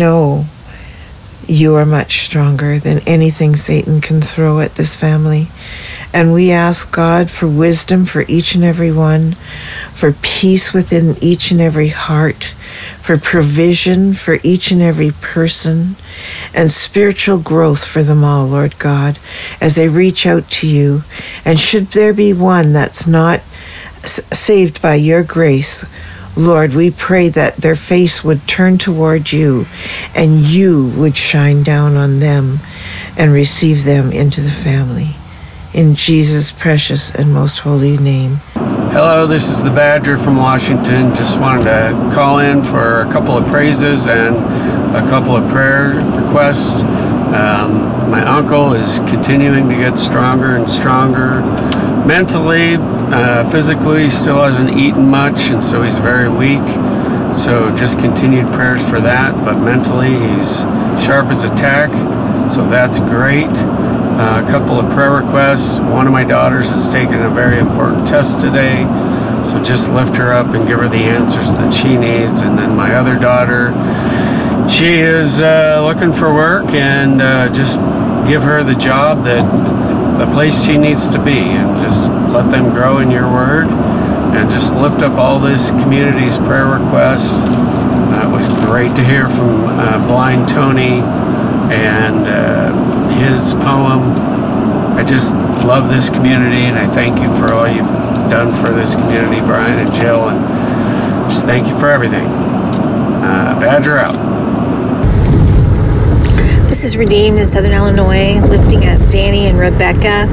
you are much stronger than anything Satan can throw at this family. And we ask God for wisdom for each and every one, for peace within each and every heart, for provision for each and every person, and spiritual growth for them all, Lord God, as they reach out to you. And should there be one that's not saved by your grace, Lord, we pray that their face would turn toward you, and you would shine down on them and receive them into the family. In Jesus' precious and most holy name. Hello, this is the Badger from Washington. Just wanted to call in for a couple of praises and a couple of prayer requests. My uncle is continuing to get stronger and stronger. Mentally, physically, still hasn't eaten much, and so he's very weak. So just continued prayers for that. But mentally, he's sharp as a tack, so that's great. A couple of prayer requests. One of my daughters is taking a very important test today, so just lift her up and give her the answers that she needs. And then my other daughter, she is looking for work, and just give her the job, the place she needs to be, and just let them grow in your word, and just lift up all this community's prayer requests. It was great to hear from Blind Tony and his poem. I just love this community, and I thank you for all you've done for this community, Brian and Jill, and just thank you for everything. Badger out. This is Redeemed in Southern Illinois, lifting up Danny and Rebecca.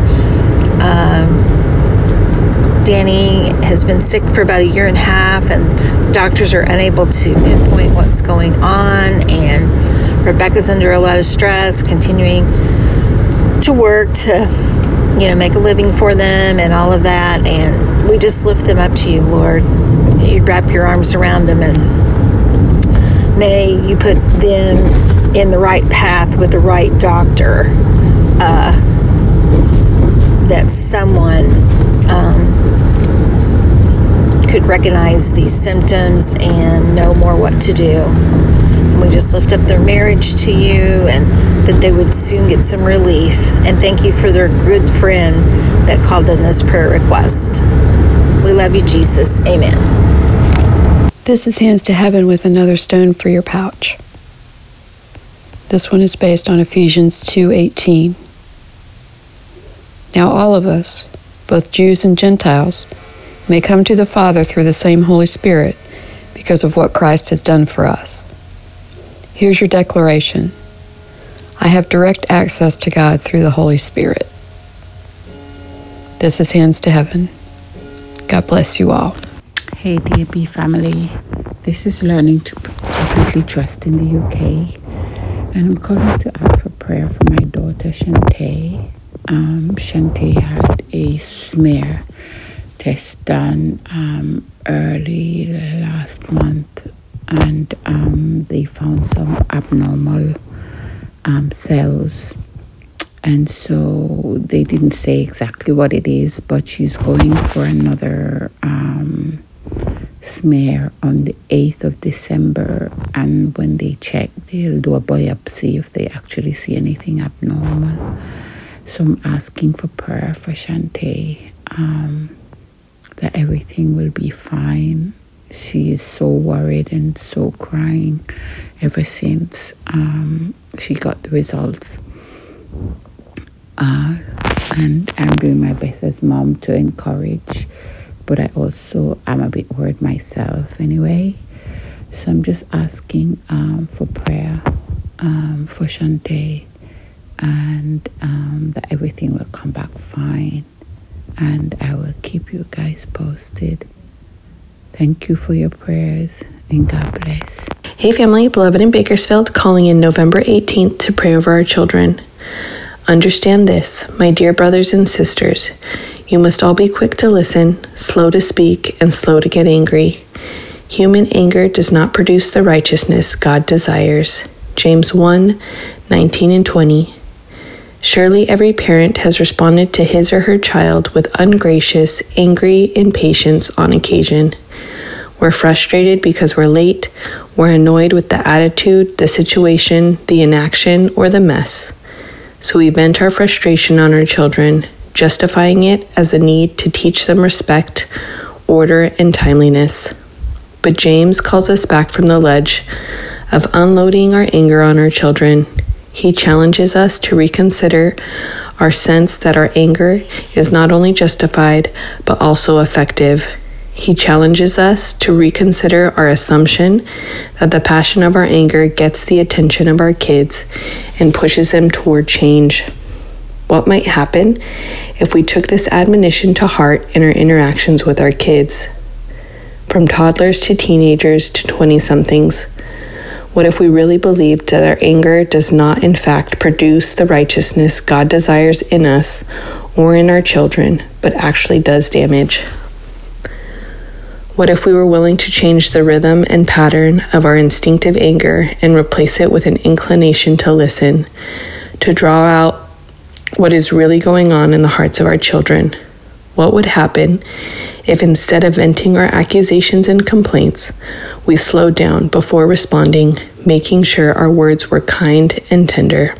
Danny has been sick for about 1.5 years, and doctors are unable to pinpoint what's going on, and Rebecca's under a lot of stress, continuing to work to, make a living for them and all of that, and we just lift them up to you, Lord. You wrap your arms around them, and may you put them in the right path with the right doctor, that someone could recognize these symptoms and know more what to do. And we just lift up their marriage to you, and that they would soon get some relief. And thank you for their good friend that called in this prayer request. We love you, Jesus. Amen. This is Hands to Heaven with another stone for your pouch. This one is based on Ephesians 2:18. Now all of us, both Jews and Gentiles, may come to the Father through the same Holy Spirit because of what Christ has done for us. Here's your declaration. I have direct access to God through the Holy Spirit. This is Hands to Heaven. God bless you all. Hey DAB family, this is Learning to Completely Trust in the UK, and I'm calling to ask for prayer for my daughter Shantae. Shantae had a smear test done early last month, and they found some abnormal cells, and so they didn't say exactly what it is, but she's going for another smear on the 8th of December, and when they check, they'll do a biopsy if they actually see anything abnormal. So I'm asking for prayer for Shantae, that everything will be fine. She is so worried and so crying ever since she got the results. And I'm doing my best as mom to encourage, but I also am a bit worried myself anyway. So I'm just asking for prayer for Shantae, and that everything will come back fine, and I will keep you guys posted. Thank you for your prayers, and God bless. Hey family, beloved in Bakersfield, calling in November 18th to pray over our children. Understand this, my dear brothers and sisters. You must all be quick to listen, slow to speak, and slow to get angry. Human anger does not produce the righteousness God desires. James 1:19 and 20. Surely every parent has responded to his or her child with ungracious, angry impatience on occasion. We're frustrated because we're late. We're annoyed with the attitude, the situation, the inaction, or the mess. So we vent our frustration on our children, justifying it as a need to teach them respect, order, and timeliness. But James calls us back from the ledge of unloading our anger on our children. He challenges us to reconsider our sense that our anger is not only justified, but also effective. He challenges us to reconsider our assumption that the passion of our anger gets the attention of our kids and pushes them toward change. What might happen if we took this admonition to heart in our interactions with our kids? From toddlers to teenagers to 20-somethings. What if we really believed that our anger does not in fact produce the righteousness God desires in us or in our children, but actually does damage? What if we were willing to change the rhythm and pattern of our instinctive anger and replace it with an inclination to listen, to draw out what is really going on in the hearts of our children? What would happen if instead of venting our accusations and complaints, we slowed down before responding, making sure our words were kind and tender?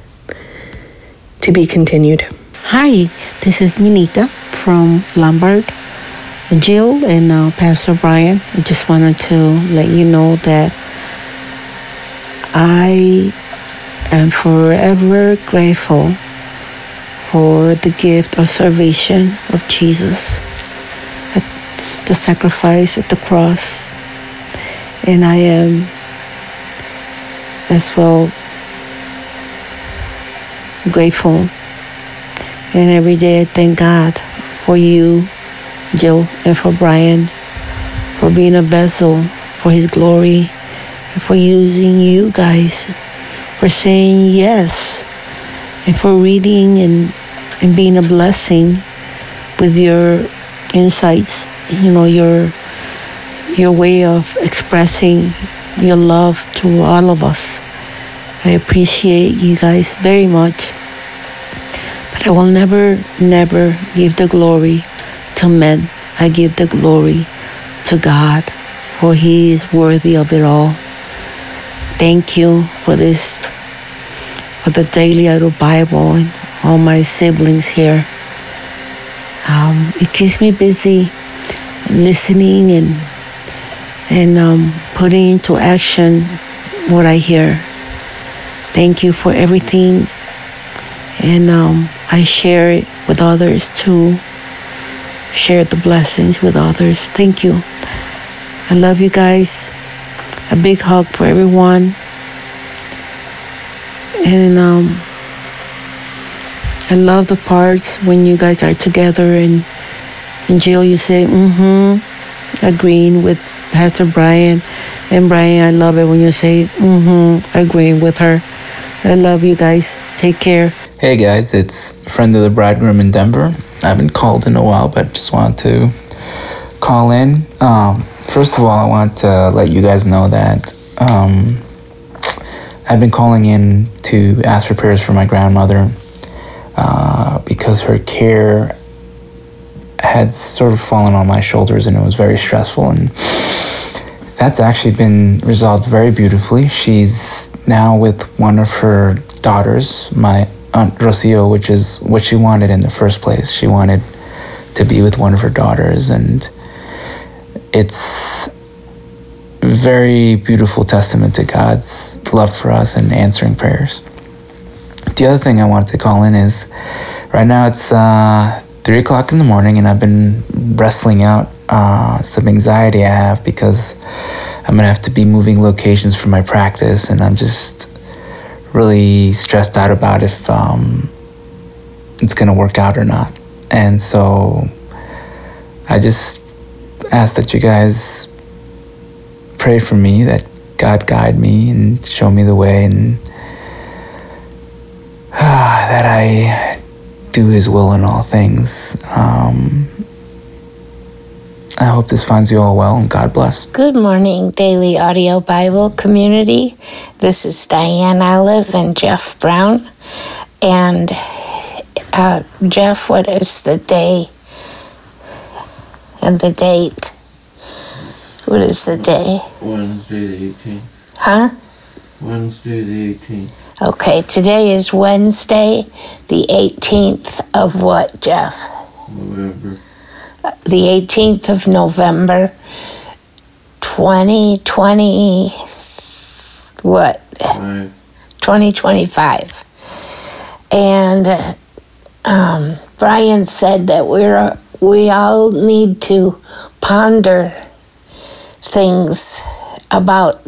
To be continued. Hi, this is Minita from Lombard. Jill and Pastor Brian, I just wanted to let you know that I am forever grateful for the gift of salvation of Jesus, at the sacrifice at the cross. And I am as well grateful. And every day I thank God for you, Jill, and for Brian, for being a vessel for His glory, and for using you guys, for saying yes, and for reading and being a blessing with your insights, your way of expressing your love to all of us. I appreciate you guys very much. But I will never give the glory to men. I give the glory to God, for He is worthy of it all. Thank you for this, for the Daily Audio Bible and all my siblings here. It keeps me busy listening and putting into action what I hear. Thank you for everything. And I share it with others too. Share the blessings with others. Thank you. I love you guys. A big hug for everyone. And I love the parts when you guys are together and Jill, you say, agreeing with Pastor Brian. And Brian, I love it when you say, agreeing with her. I love you guys. Take care. Hey guys, it's Friend of the Bridegroom in Denver. I haven't called in a while, but just wanted to call in. First of all, I want to let you guys know that I've been calling in to ask for prayers for my grandmother because her care had sort of fallen on my shoulders and it was very stressful, and that's actually been resolved very beautifully. She's now with one of her daughters, my Aunt Rocio, which is what she wanted in the first place. She wanted to be with one of her daughters, and it's a very beautiful testament to God's love for us and answering prayers. The other thing I wanted to call in is, right now it's 3 o'clock in the morning, and I've been wrestling out some anxiety I have because I'm gonna have to be moving locations for my practice, and I'm just really stressed out about if it's gonna work out or not. And so I just ask that you guys pray for me, that God guide me and show me the way, and that I do His will in all things. I hope this finds you all well, and God bless. Good morning, Daily Audio Bible community. This is Diane Olive and Jeff Brown. And Jeff, what is the day and the date? What is the day? Wednesday the 18th. Huh? Wednesday the 18th. Okay, today is Wednesday, the 18th of what, Jeff? November. The 18th of November, 2020, what? 2025. And Brian said that we all need to ponder things about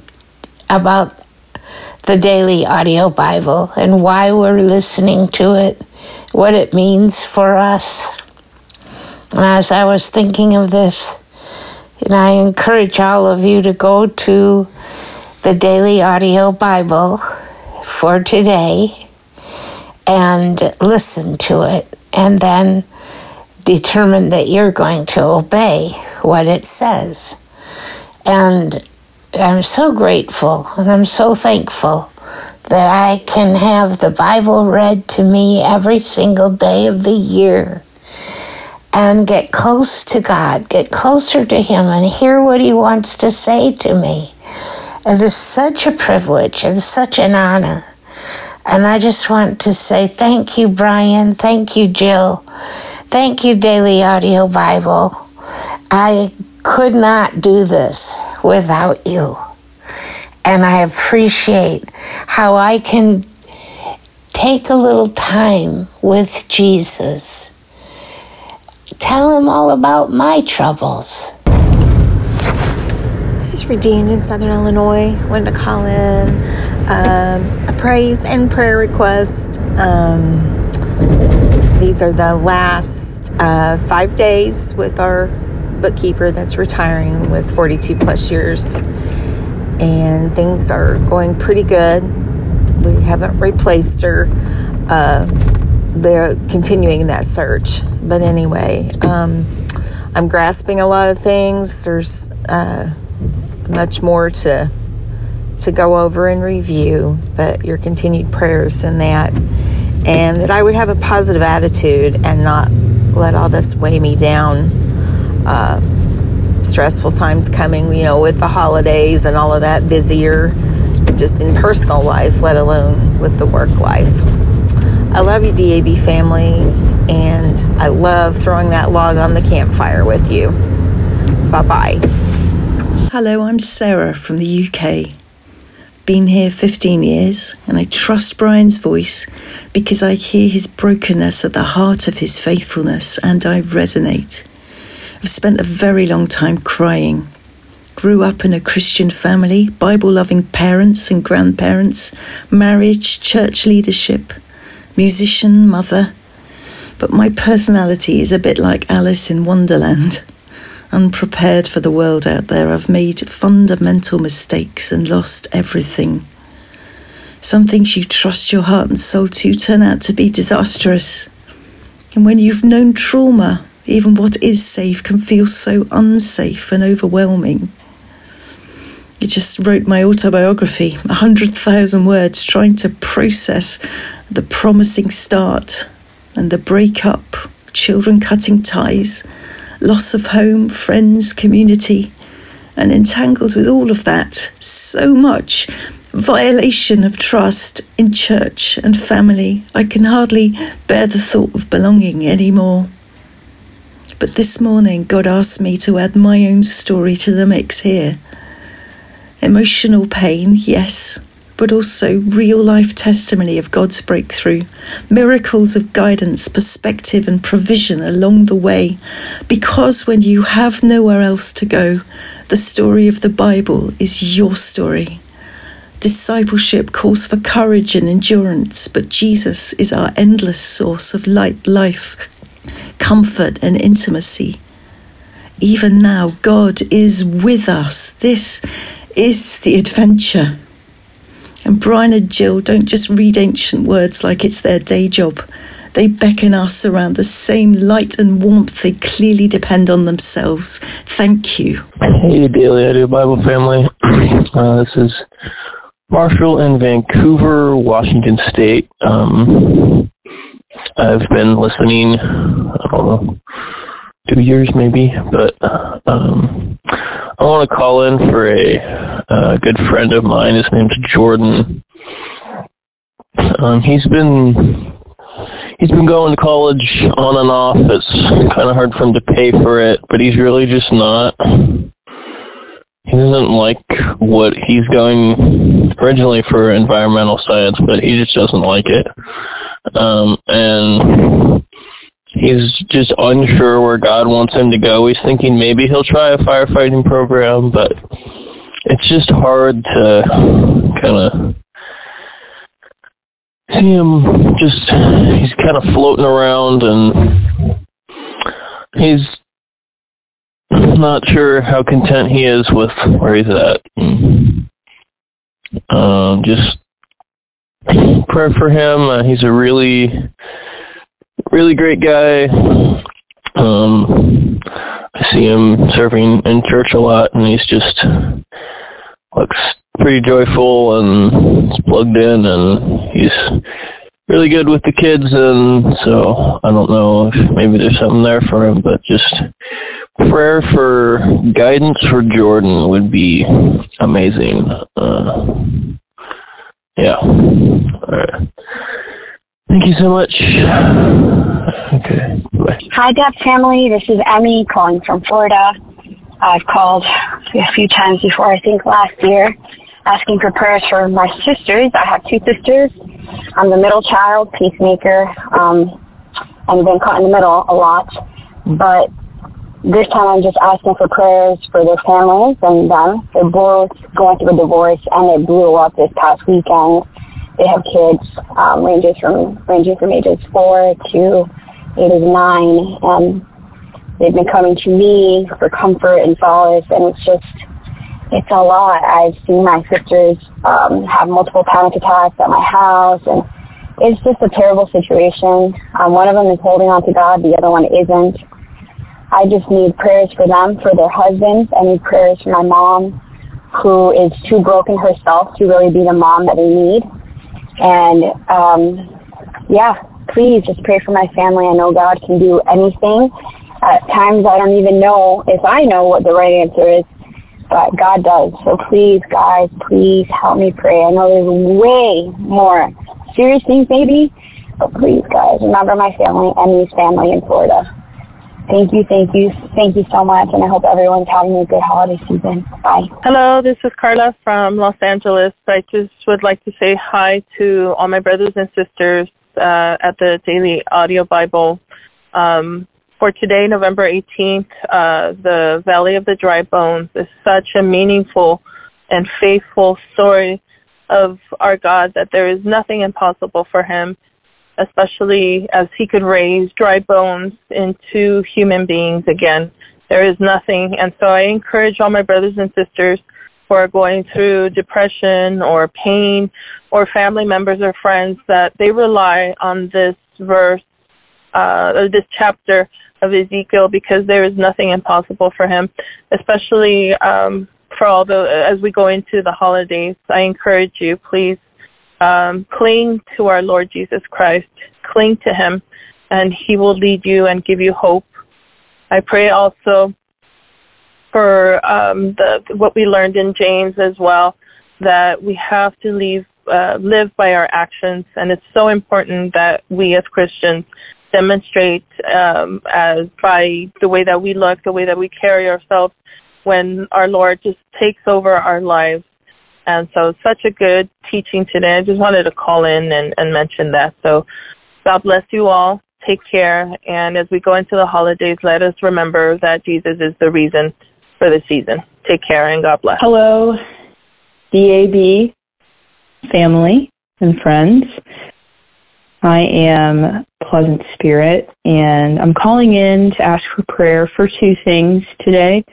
the Daily Audio Bible and why we're listening to it, what it means for us. And as I was thinking of this, and I encourage all of you to go to the Daily Audio Bible for today and listen to it, and then determine that you're going to obey what it says. And I'm so grateful and I'm so thankful that I can have the Bible read to me every single day of the year and get close to God, get closer to Him, and hear what He wants to say to me. It is such a privilege and such an honor. And I just want to say thank you, Brian. Thank you, Jill. Thank you, Daily Audio Bible. I could not do this without you. And I appreciate how I can take a little time with Jesus. Tell Him all about my troubles. This is Redeemed in Southern Illinois. Wanted to call in a praise and prayer request. These are the last 5 days with our bookkeeper that's retiring with 42 plus years. And things are going pretty good. We haven't replaced her. They're continuing that search. But anyway, I'm grasping a lot of things. There's much more to go over and review, but your continued prayers in that. And that I would have a positive attitude and not let all this weigh me down. Stressful times coming, with the holidays and all of that, busier just in personal life, let alone with the work life. I love you, DAB family, and I love throwing that log on the campfire with you. Bye-bye. Hello, I'm Sarah from the UK. Been here 15 years, and I trust Brian's voice because I hear his brokenness at the heart of his faithfulness, and I resonate. I've spent a very long time crying. Grew up in a Christian family, Bible-loving parents and grandparents, marriage, church leadership, musician, mother. But my personality is a bit like Alice in Wonderland. Unprepared for the world out there, I've made fundamental mistakes and lost everything. Some things you trust your heart and soul to turn out to be disastrous. And when you've known trauma, even what is safe can feel so unsafe and overwhelming. I just wrote my autobiography, 100,000 words, trying to process the promising start and the breakup, children cutting ties, loss of home, friends, community, and entangled with all of that, so much violation of trust in church and family. I can hardly bear the thought of belonging anymore. But this morning, God asked me to add my own story to the mix here. Emotional pain, yes, but also real-life testimony of God's breakthrough, miracles of guidance, perspective and provision along the way. Because when you have nowhere else to go, the story of the Bible is your story. Discipleship calls for courage and endurance, but Jesus is our endless source of light, life, comfort and intimacy. Even now, God is with us. This is the adventure. And Brian and Jill don't just read ancient words like it's their day job. They beckon us around the same light and warmth. They clearly depend on themselves. Thank you. Hey, Daily Audio Bible family. This is Marshall in Vancouver, Washington State. I've been listening, I don't know, 2 years maybe, but I want to call in for a good friend of mine. His name's Jordan. He's been going to college on and off. It's kind of hard for him to pay for it, but he's really just not. He doesn't like what he's going originally for environmental science, but he just doesn't like it. And he's just unsure where God wants him to go. He's thinking maybe he'll try a firefighting program, but it's just hard to kind of see him he's kind of floating around, and he's not sure how content he is with where he's at. Just prayer for him. He's a really, really great guy. I see him serving in church a lot, and he's just looks pretty joyful and he's plugged in, and he's really good with the kids, and so I don't know if maybe there's something there for him, but just prayer for guidance for Jordan would be amazing. Yeah. All right. Thank you so much. Okay. Bye. Hi, Deb family. This is Emmy calling from Florida. I've called a few times before, I think last year, asking for prayers for my sisters. I have two sisters. I'm the middle child, peacemaker, and been caught in the middle a lot. But This time I'm just asking for prayers for their families and them. They're both going through a divorce, and it blew up this past weekend. They have kids ranging from ages 4 to ages 9, and they've been coming to me for comfort and solace, and it's a lot. I've seen my sisters have multiple panic attacks at my house, and it's just a terrible situation. One of them is holding on to God, the other one isn't. I just need prayers for them, for their husbands. I need prayers for my mom, who is too broken herself to really be the mom that they need. And, please just pray for my family. I know God can do anything. At times I don't even know if I know what the right answer is, but God does. So please, guys, please help me pray. I know there's way more serious things maybe, but please, guys, remember my family and Emi's family in Florida. Thank you so much, and I hope everyone's having a good holiday season. Bye. Hello, this is Carla from Los Angeles. I just would like to say hi to all my brothers and sisters at the Daily Audio Bible. For today, November 18th, the Valley of the Dry Bones is such a meaningful and faithful story of our God that there is nothing impossible for him, especially as he could raise dry bones into human beings again. There is nothing. And so I encourage all my brothers and sisters who are going through depression or pain, or family members or friends, that they rely on this verse, or this chapter of Ezekiel, because there is nothing impossible for him, especially as we go into the holidays. I encourage you, please, cling to our Lord Jesus Christ. Cling to him, and he will lead you and give you hope. I pray also for what we learned in James as well, that we have to live by our actions, and it's so important that we as Christians demonstrate by the way that we look, the way that we carry ourselves, when our Lord just takes over our lives. And so it's such a good teaching today. I just wanted to call in and mention that. So God bless you all. Take care. And as we go into the holidays, let us remember that Jesus is the reason for the season. Take care, and God bless. Hello, DAB family and friends. I am Pleasant Spirit, and I'm calling in to ask for prayer for two things today.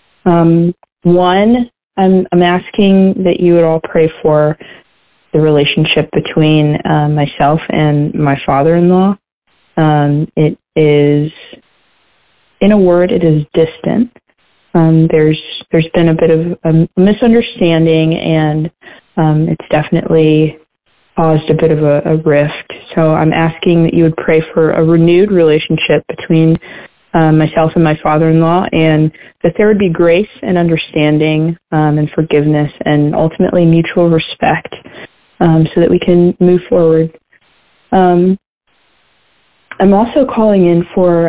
One, I'm asking that you would all pray for the relationship between myself and my father-in-law. It is, in a word, it is distant. There's been a bit of a misunderstanding, and it's definitely caused a bit of a rift. So I'm asking that you would pray for a renewed relationship between myself and my father-in-law, and that there would be grace and understanding and forgiveness, and ultimately mutual respect, so that we can move forward. I'm also calling in for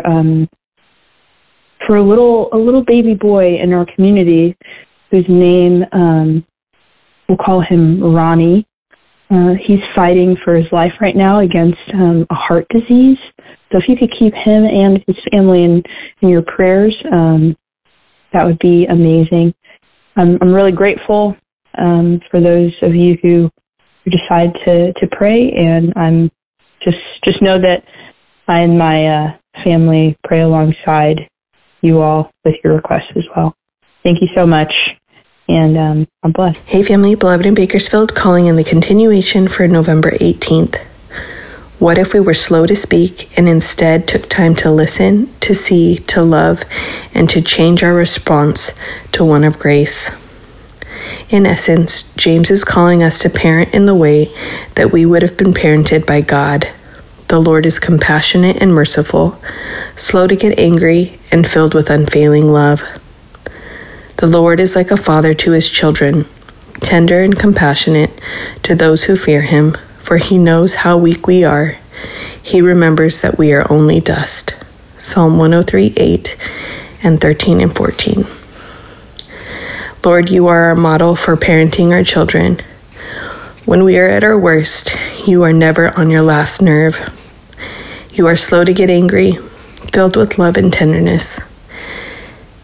a little baby boy in our community whose name, we'll call him Ronnie. He's fighting for his life right now against a heart disease. So if you could keep him and his family in your prayers, that would be amazing. I'm really grateful for those of you who decide to pray, and I'm just know that I and my family pray alongside you all with your requests as well. Thank you so much, and I'm blessed. Hey family, beloved in Bakersfield, calling in the continuation for November 18th. What if we were slow to speak and instead took time to listen, to see, to love, and to change our response to one of grace? In essence, James is calling us to parent in the way that we would have been parented by God. The Lord is compassionate and merciful, slow to get angry, and filled with unfailing love. The Lord is like a father to his children, tender and compassionate to those who fear him, for he knows how weak we are. He remembers that we are only dust. Psalm 103:8 and 13 and 14. Lord, you are our model for parenting our children. When we are at our worst, you are never on your last nerve. You are slow to get angry, filled with love and tenderness.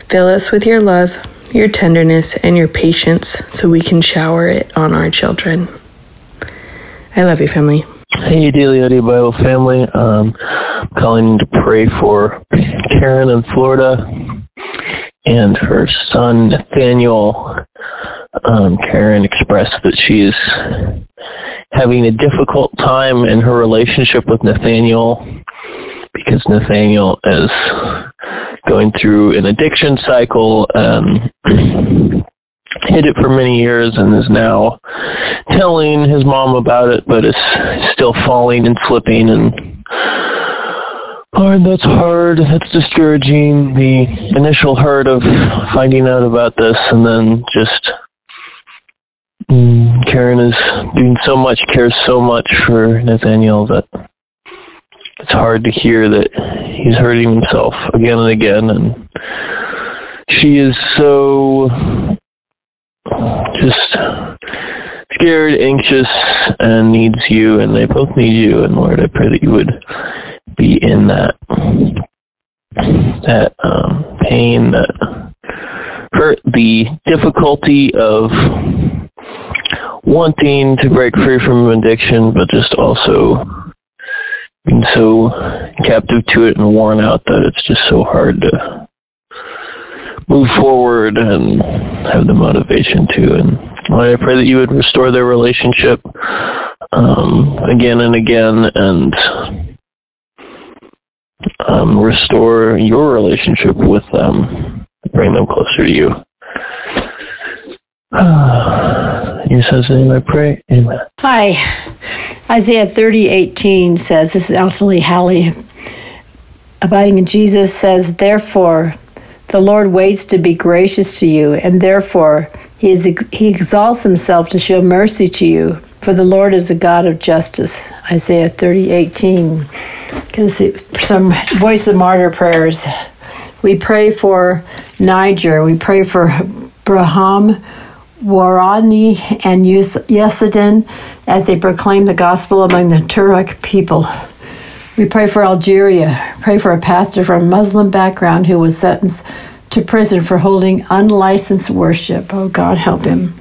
Fill us with your love, your tenderness, and your patience so we can shower it on our children. I love you, family. Hey, Daily Audio Bible family. Calling to pray for Karen in Florida and her son Nathaniel. Karen expressed that she is having a difficult time in her relationship with Nathaniel because Nathaniel is going through an addiction cycle and hid it for many years and is now telling his mom about it, but is still falling and slipping. And Lord, that's hard. That's discouraging. The initial hurt of finding out about this, and then just Karen is doing so much, cares so much for Nathaniel that it's hard to hear that he's hurting himself again and again. And she is so just scared, anxious, and needs you, and they both need you. And Lord, I pray that you would be in that pain, that hurt, the difficulty of wanting to break free from addiction, but just also being so captive to it and worn out that it's just so hard to move forward and have the motivation to. And Lord, I pray that you would restore their relationship again and again, and restore your relationship with them, bring them closer to you. In your son's name I pray, amen. Hi. Isaiah 30:18 says, this is Elsie Halley, abiding in Jesus, says, therefore, the Lord waits to be gracious to you, and therefore he exalts himself to show mercy to you, for the Lord is a God of justice. Isaiah 30:18. Can see some Voice of the Martyr prayers. We pray for Niger. We pray for Braham, Warani, and Yesedin as they proclaim the gospel among the Turek people. We pray for Algeria. Pray for a pastor from a Muslim background who was sentenced to prison for holding unlicensed worship. Oh, God, help him.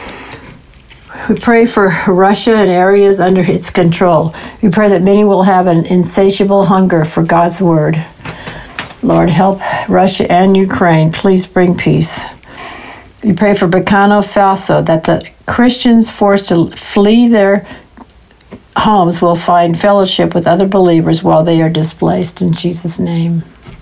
We pray for Russia and areas under its control. We pray that many will have an insatiable hunger for God's word. Lord, help Russia and Ukraine. Please bring peace. We pray for Burkina Faso, that the Christians forced to flee their homes will find fellowship with other believers while they are displaced, in Jesus' name.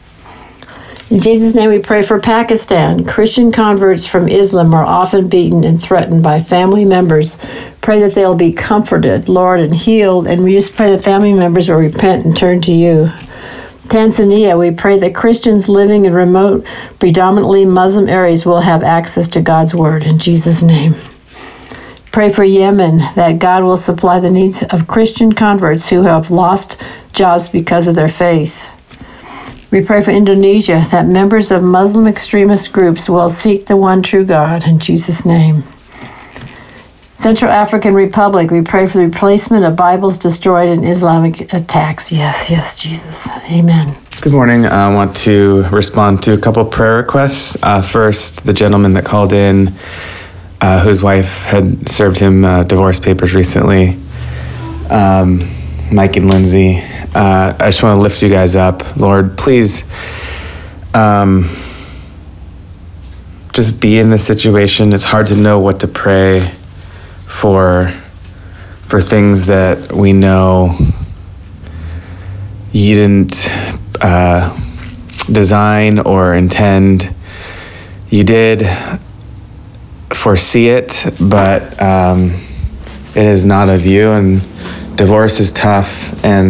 In Jesus' name we pray for Pakistan. Christian converts from Islam are often beaten and threatened by family members. Pray that they'll be comforted, Lord, and healed, and we just pray that family members will repent and turn to you. Tanzania, we pray that Christians living in remote, predominantly Muslim areas will have access to God's word, in Jesus' name. Pray for Yemen, that God will supply the needs of Christian converts who have lost jobs because of their faith. We pray for Indonesia, that members of Muslim extremist groups will seek the one true God, in Jesus' name. Central African Republic, we pray for the replacement of Bibles destroyed in Islamic attacks. Yes, yes, Jesus. Amen. Good morning. I want to respond to a couple prayer requests. First, the gentleman that called in, whose wife had served him divorce papers recently, Mike and Lindsay. I just want to lift you guys up. Lord, please just be in this situation. It's hard to know what to pray for things that we know you didn't design or intend. You did foresee it, but it is not of you, and divorce is tough, and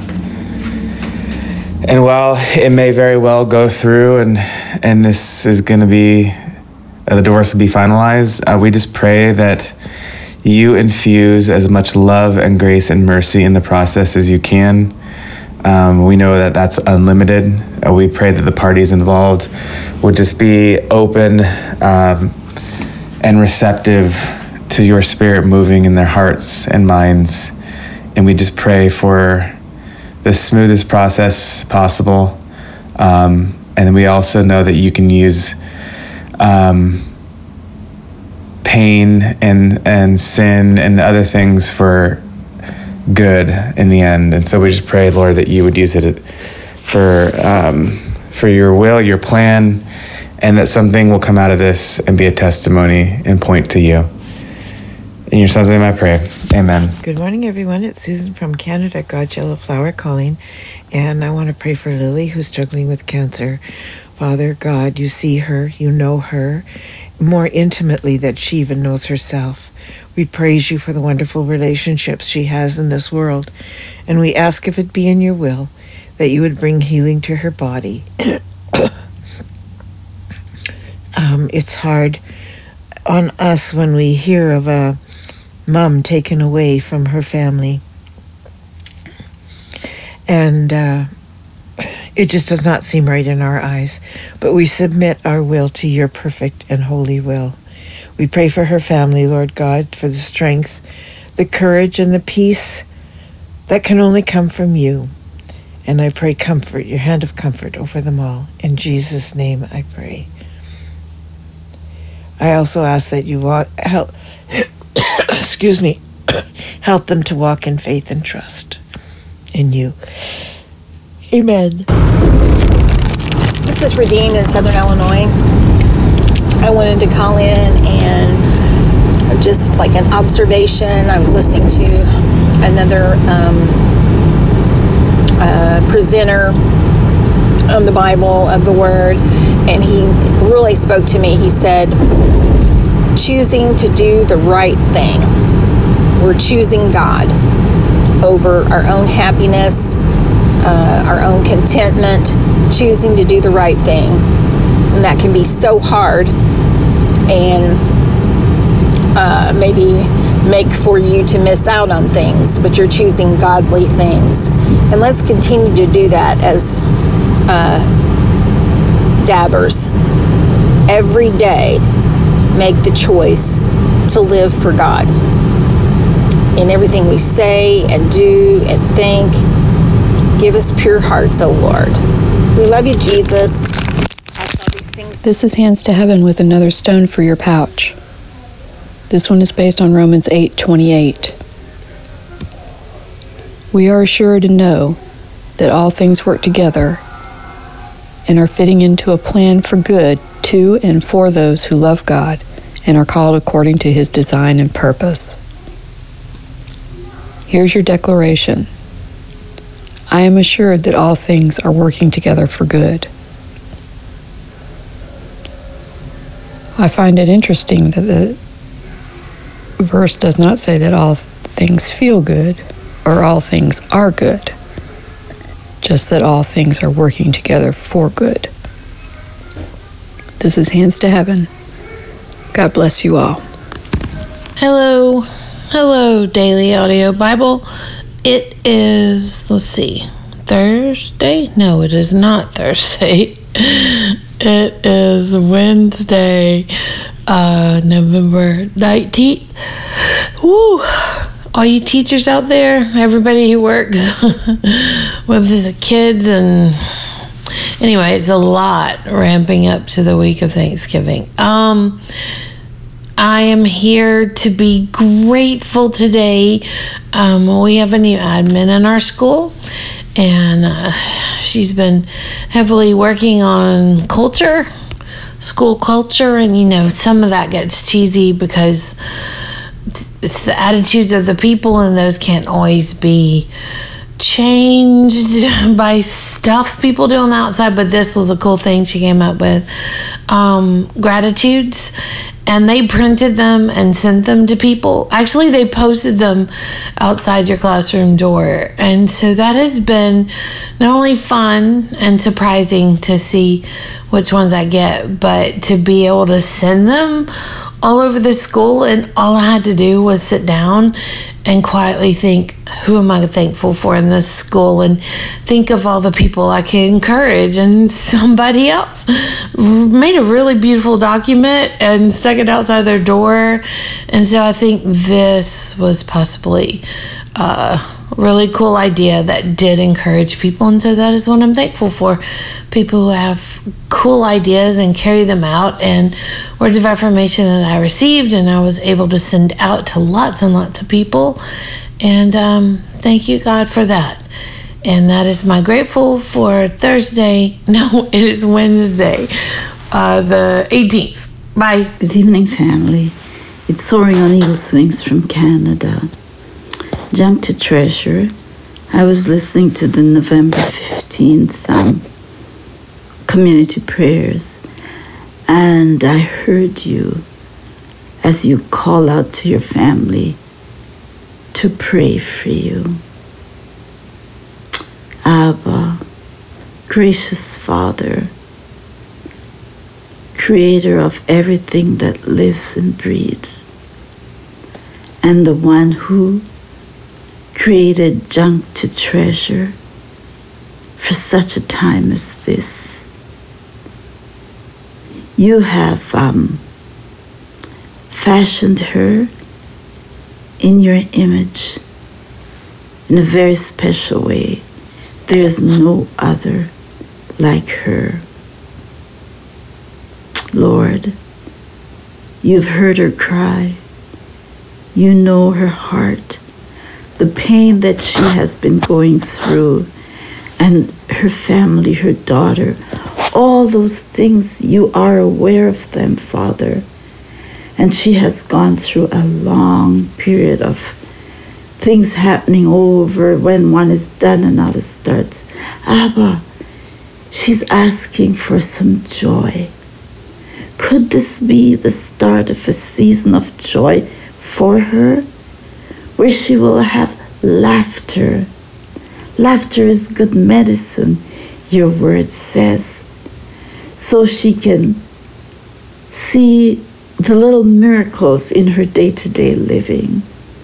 while it may very well go through and this is going to be, the divorce will be finalized, we just pray that you infuse as much love and grace and mercy in the process as you can. We know that that's unlimited. We pray that the parties involved would just be open and receptive to your spirit moving in their hearts and minds. And we just pray for the smoothest process possible, And we also know that you can use pain and sin and other things for good in the end. And so we just pray, Lord, that you would use it for your will, your plan, and that something will come out of this and be a testimony and point to you. In your son's name I pray. Amen. Good morning, everyone. It's Susan from Canada, God's Yellow Flower calling. And I want to pray for Lily, who's struggling with cancer. Father God, you see her, you know her more intimately than she even knows herself. We praise you for the wonderful relationships she has in this world. And we ask, if it be in your will, that you would bring healing to her body. It's hard on us when we hear of a mom taken away from her family. And it just does not seem right in our eyes. But we submit our will to your perfect and holy will. We pray for her family, Lord God, for the strength, the courage, and the peace that can only come from you. And I pray comfort, your hand of comfort over them all. In Jesus' name I pray. I also ask that you help help them to walk in faith and trust in you. Amen. This is Redeemed in Southern Illinois. I wanted to call in and just like an observation. I was listening to another presenter on the Bible, of the Word, and he really spoke to me. He said, choosing to do the right thing. We're choosing God over our own happiness, our own contentment, choosing to do the right thing. And that can be so hard and maybe make for you to miss out on things, but you're choosing godly things. And let's continue to do that as dabbers. Every day, make the choice to live for God. In everything we say and do and think, give us pure hearts, O Lord. We love you, Jesus. This is Hands to Heaven with another stone for your pouch. This one is based on Romans 8:28. We are assured to know that all things work together and are fitting into a plan for good to and for those who love God and are called according to his design and purpose. Here's your declaration. I am assured that all things are working together for good. I find it interesting that the verse does not say that all things feel good or all things are good, just that all things are working together for good. This is Hands to Heaven. God bless you all. Hello, Daily Audio Bible. It is, Thursday? No, it is not Thursday. It is Wednesday, November 19th. Woo! All you teachers out there, everybody who works with the kids, and anyway, it's a lot ramping up to the week of Thanksgiving. I am here to be grateful today. We have a new admin in our school, and she's been heavily working on school culture, and some of that gets cheesy because it's the attitudes of the people, and those can't always be changed by stuff people do on the outside. But this was a cool thing she came up with. Gratitudes. And they printed them and sent them to people. Actually, they posted them outside your classroom door. And so that has been not only fun and surprising to see which ones I get, but to be able to send them all over the school. And all I had to do was sit down and quietly think, who am I thankful for in this school? And think of all the people I can encourage. And somebody else made a really beautiful document and stuck it outside their door. And so I think this was possibly really cool idea that did encourage people. And so that is what I'm thankful for. People who have cool ideas and carry them out, and words of affirmation that I received and I was able to send out to lots and lots of people. And thank you, God, for that. And that is my grateful for Thursday. No, it is Wednesday, the 18th. Bye. Good evening, family. It's Soaring on Eagle's Wings from Canada. Junk to Treasure. I was listening to the November 15th community prayers, and I heard you as you call out to your family to pray for you. Abba, gracious Father, creator of everything that lives and breathes, and the one who created junk to treasure for such a time as this. You have fashioned her in your image in a very special way. There is no other like her. Lord, you've heard her cry. You know her heart, the pain that she has been going through, and her family, her daughter, all those things, you are aware of them, Father. And she has gone through a long period of things happening over. When one is done, another starts. Abba, she's asking for some joy. Could this be the start of a season of joy for her, where she will have laughter? Laughter is good medicine, your word says. So she can see the little miracles in her day-to-day living,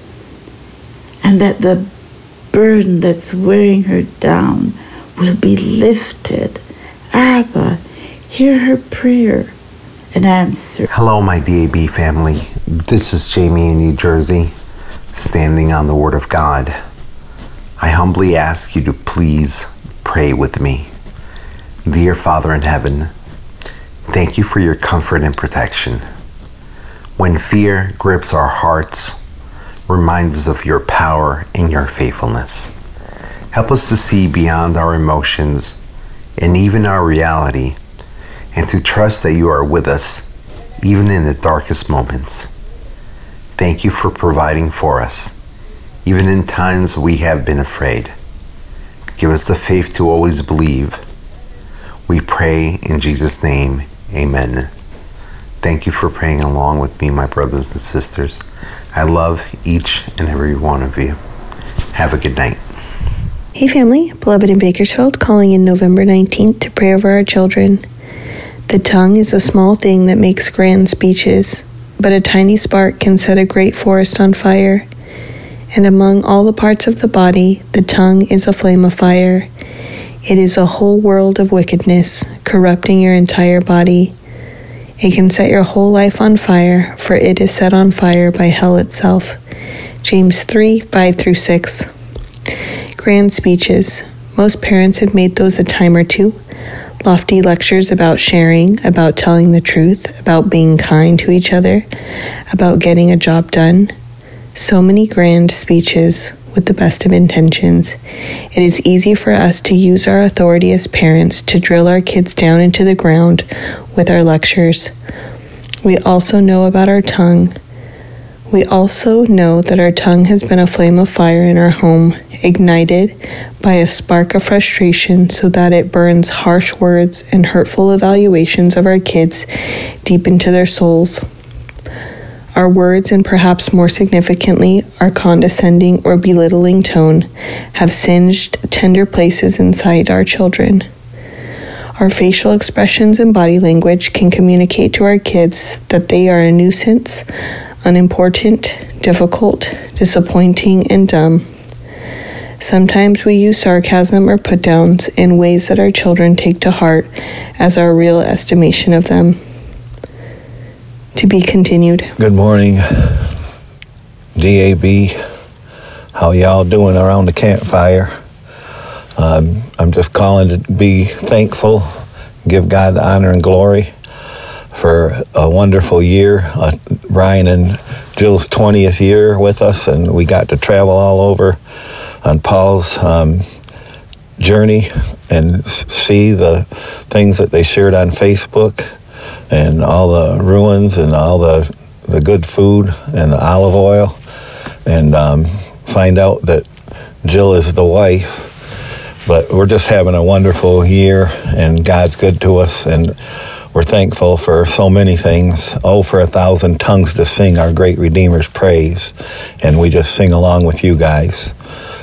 and that the burden that's wearing her down will be lifted. Abba, hear her prayer and answer. Hello, my DAB family. This is Jamie in New Jersey, standing on the Word of God. I humbly ask you to please pray with me. Dear Father in heaven, thank you for your comfort and protection. When fear grips our hearts, reminds us of your power and your faithfulness. Help us to see beyond our emotions and even our reality, and to trust that you are with us even in the darkest moments. Thank you for providing for us, even in times we have been afraid. Give us the faith to always believe. We pray in Jesus' name, amen. Thank you for praying along with me, my brothers and sisters. I love each and every one of you. Have a good night. Hey family, beloved in Bakersfield, calling in November 19th to pray over our children. The tongue is a small thing that makes grand speeches, but a tiny spark can set a great forest on fire. And among all the parts of the body, the tongue is a flame of fire. It is a whole world of wickedness, corrupting your entire body. It can set your whole life on fire, for it is set on fire by hell itself. James 3:5-6. Grand speeches. Most parents have made those a time or two. Lofty lectures about sharing, about telling the truth, about being kind to each other, about getting a job done. So many grand speeches with the best of intentions. It is easy for us to use our authority as parents to drill our kids down into the ground with our lectures. We also know about our tongue. We also know that our tongue has been a flame of fire in our home, ignited by a spark of frustration so that it burns harsh words and hurtful evaluations of our kids deep into their souls. Our words, and perhaps more significantly, our condescending or belittling tone, have singed tender places inside our children. Our facial expressions and body language can communicate to our kids that they are a nuisance, unimportant, difficult, disappointing, and dumb. Sometimes we use sarcasm or put-downs in ways that our children take to heart as our real estimation of them. To be continued. Good morning, DAB. How y'all doing around the campfire? I'm just calling to be thankful, give God the honor and glory for a wonderful year. Brian and Jill's 20th year with us, and we got to travel all over on Paul's journey and see the things that they shared on Facebook and all the ruins and all the good food and the olive oil, and find out that Jill is the wife. But we're just having a wonderful year, and God's good to us, and we're thankful for so many things. Oh, for 1,000 tongues to sing our great Redeemer's praise, and we just sing along with you guys.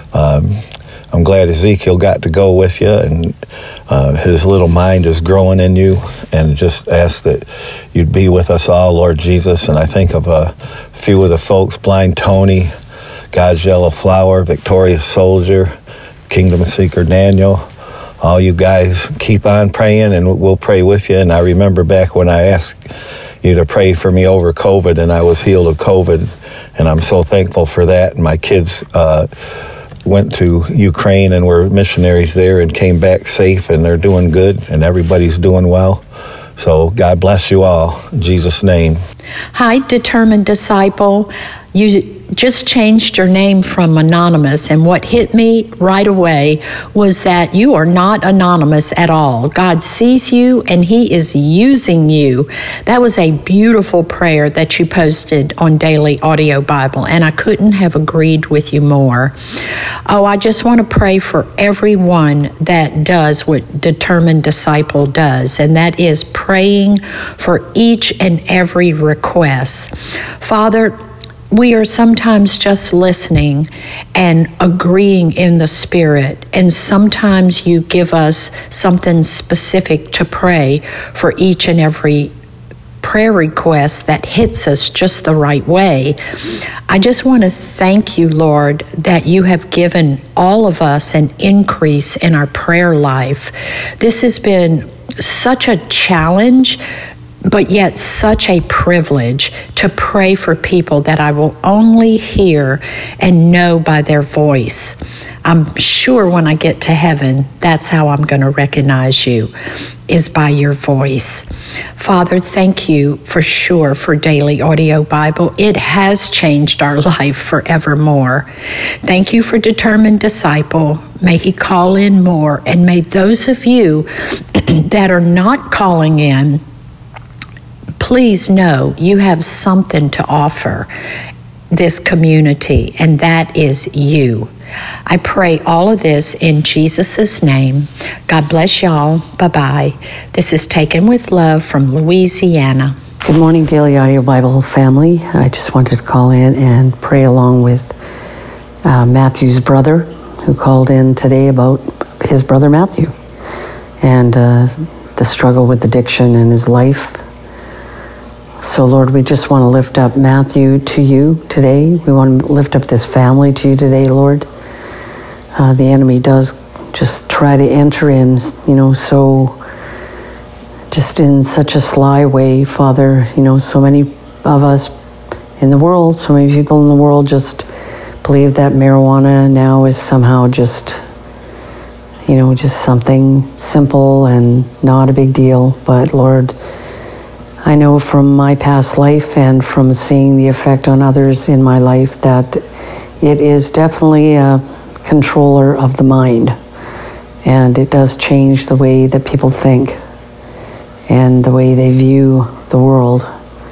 I'm glad Ezekiel got to go with you, and his little mind is growing in you, and just ask that you'd be with us all, Lord Jesus. And I think of a few of the folks, Blind Tony, God's Yellow Flower, Victorious Soldier, Kingdom Seeker Daniel. All you guys keep on praying, and we'll pray with you. And I remember back when I asked you to pray for me over COVID, and I was healed of COVID, and I'm so thankful for that. And my kids went to Ukraine and were missionaries there and came back safe, and they're doing good, and everybody's doing well. So God bless you all, in Jesus' name. Hi, Determined Disciple. You just changed your name from anonymous, and what hit me right away was that you are not anonymous at all. God sees you, and He is using you. That was a beautiful prayer that you posted on Daily Audio Bible, and I couldn't have agreed with you more. Oh, I just want to pray for everyone that does what Determined Disciple does, and that is praying for each and every request. Father, we are sometimes just listening and agreeing in the Spirit, and sometimes you give us something specific to pray for each and every prayer request that hits us just the right way. I just want to thank you, Lord, that you have given all of us an increase in our prayer life. This has been such a challenge, but yet such a privilege to pray for people that I will only hear and know by their voice. I'm sure when I get to heaven, that's how I'm going to recognize you, is by your voice. Father, thank you for sure for Daily Audio Bible. It has changed our life forevermore. Thank you for Determined Disciple. May he call in more, and may those of you that are not calling in, please know you have something to offer this community, and that is you. I pray all of this in Jesus' name. God bless y'all. Bye-bye. This is Taken with Love from Louisiana. Good morning, Daily Audio Bible family. I just wanted to call in and pray along with Matthew's brother, who called in today about his brother Matthew and the struggle with addiction in his life. So, Lord, we just want to lift up Matthew to you today. We want to lift up this family to you today, Lord. The enemy does just try to enter in, so just in such a sly way, Father. So many of us in the world, so many people in the world just believe that marijuana now is somehow just something simple and not a big deal. But, Lord, I know from my past life and from seeing the effect on others in my life that it is definitely a controller of the mind, and it does change the way that people think and the way they view the world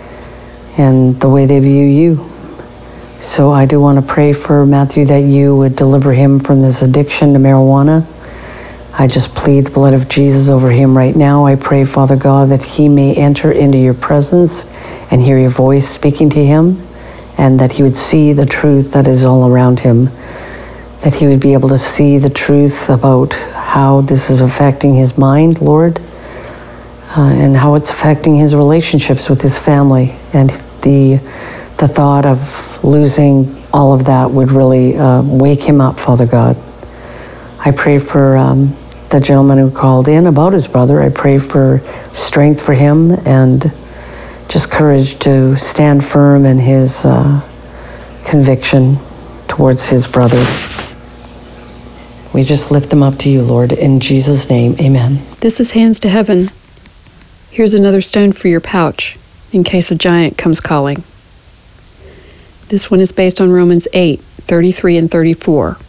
and the way they view you. So I do want to pray for Matthew that you would deliver him from this addiction to marijuana. I just plead the blood of Jesus over him right now. I pray, Father God, that he may enter into your presence and hear your voice speaking to him, and that he would see the truth that is all around him, that he would be able to see the truth about how this is affecting his mind, Lord, and how it's affecting his relationships with his family. And the thought of losing all of that would really wake him up, Father God. I pray for the gentleman who called in about his brother. I pray for strength for him and just courage to stand firm in his conviction towards his brother. We just lift them up to you, Lord. In Jesus' name, amen. This is Hands to Heaven. Here's another stone for your pouch, in case a giant comes calling. This one is based on Romans 8:33 and 34.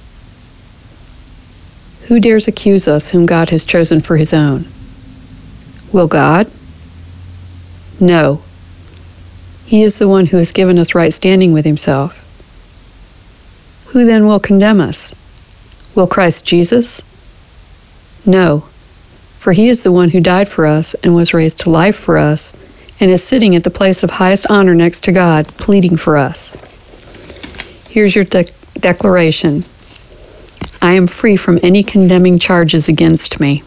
Who dares accuse us whom God has chosen for his own? Will God? No. He is the one who has given us right standing with himself. Who then will condemn us? Will Christ Jesus? No, for he is the one who died for us and was raised to life for us and is sitting at the place of highest honor next to God, pleading for us. Here's your declaration. I am free from any condemning charges against me.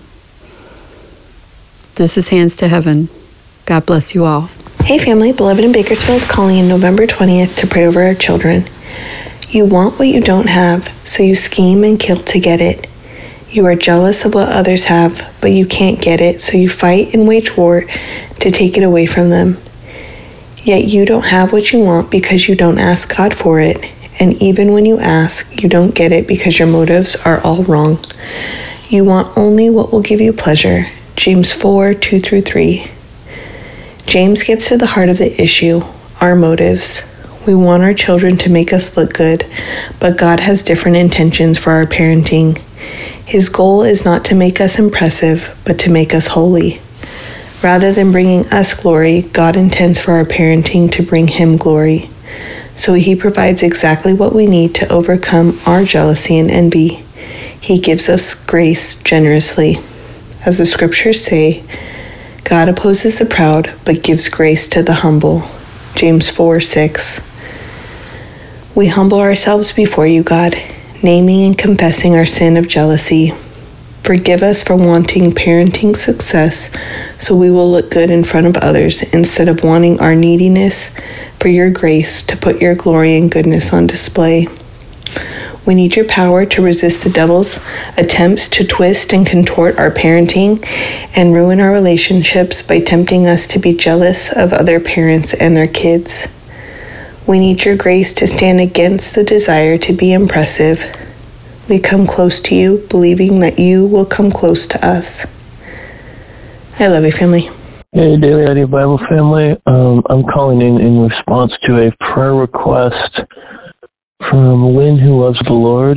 This is Hands to Heaven. God bless you all. Hey family, beloved in Bakersfield, calling in November 20th to pray over our children. You want what you don't have, so you scheme and kill to get it. You are jealous of what others have, but you can't get it, so you fight and wage war to take it away from them. Yet you don't have what you want because you don't ask God for it. And even when you ask, you don't get it because your motives are all wrong. You want only what will give you pleasure. James 4:2-3. James gets to the heart of the issue, our motives. We want our children to make us look good, but God has different intentions for our parenting. His goal is not to make us impressive, but to make us holy. Rather than bringing us glory, God intends for our parenting to bring him glory. So he provides exactly what we need to overcome our jealousy and envy. He gives us grace generously. As the scriptures say, God opposes the proud, but gives grace to the humble. James 4:6. We humble ourselves before you, God, naming and confessing our sin of jealousy. Forgive us for wanting parenting success so we will look good in front of others instead of wanting our neediness for your grace to put your glory and goodness on display. We need your power to resist the devil's attempts to twist and contort our parenting and ruin our relationships by tempting us to be jealous of other parents and their kids. We need your grace to stand against the desire to be impressive. We come close to you, believing that you will come close to us. I love you, family. Hey, Daily Audio Bible family. I'm calling in response to a prayer request from Lynn, who loves the Lord.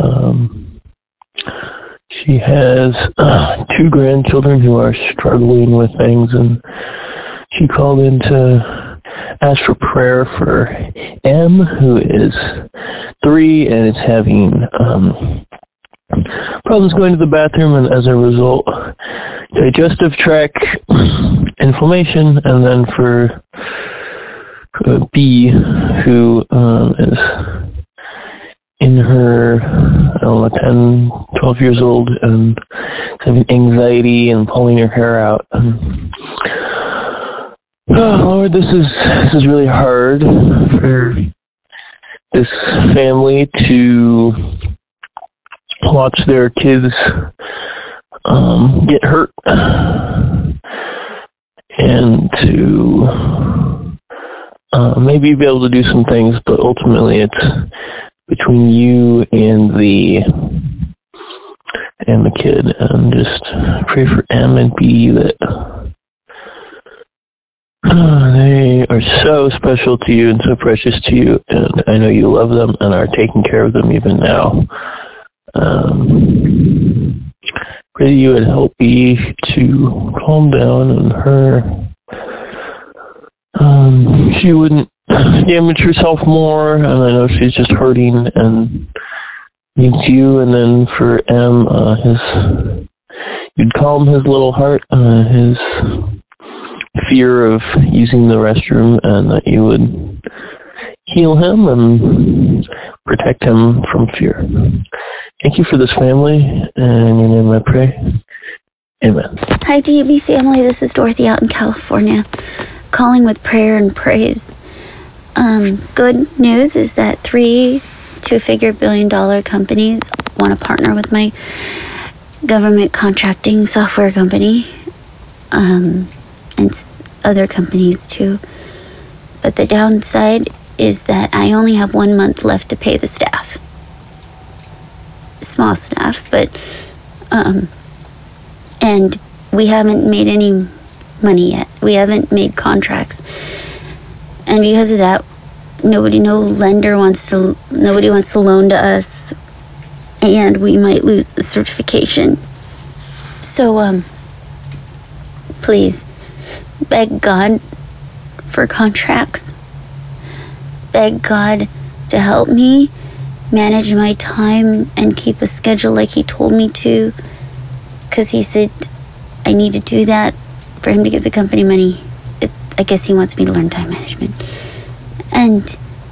She has 2 grandchildren who are struggling with things, and she called in to ask for prayer for M, who is 3 and is having problems going to the bathroom, and as a result, digestive tract inflammation. And then for B, who is in her, 10, 12 years old, and having anxiety and pulling her hair out. Lord, this is really hard for this family to watch their kids get hurt and to maybe be able to do some things, but ultimately it's between you and the kid, and just pray for M and B that they are so special to you and so precious to you, and I know you love them and are taking care of them even now. Pray that you would help me to calm down, and her, she wouldn't damage herself more, and I know she's just hurting and needs you. And then for M, you'd calm his little heart, his fear of using the restroom, and that you would heal him and protect him from fear. Thank you for this family, and in your name I pray. Amen. Hi, DB family. This is Dorothy out in California, calling with prayer and praise. Good news is that 3 two-figure billion-dollar companies want to partner with my government contracting software company, and other companies too. But the downside is that I only have 1 month left to pay the staff. small staff, but and we haven't made any money yet. We haven't made contracts, and because of that, nobody wants to loan to us, and we might lose the certification. So please beg God for contracts. Beg God to help me manage my time and keep a schedule like he told me to, because he said I need to do that for him to give the company money. I guess he wants me to learn time management. And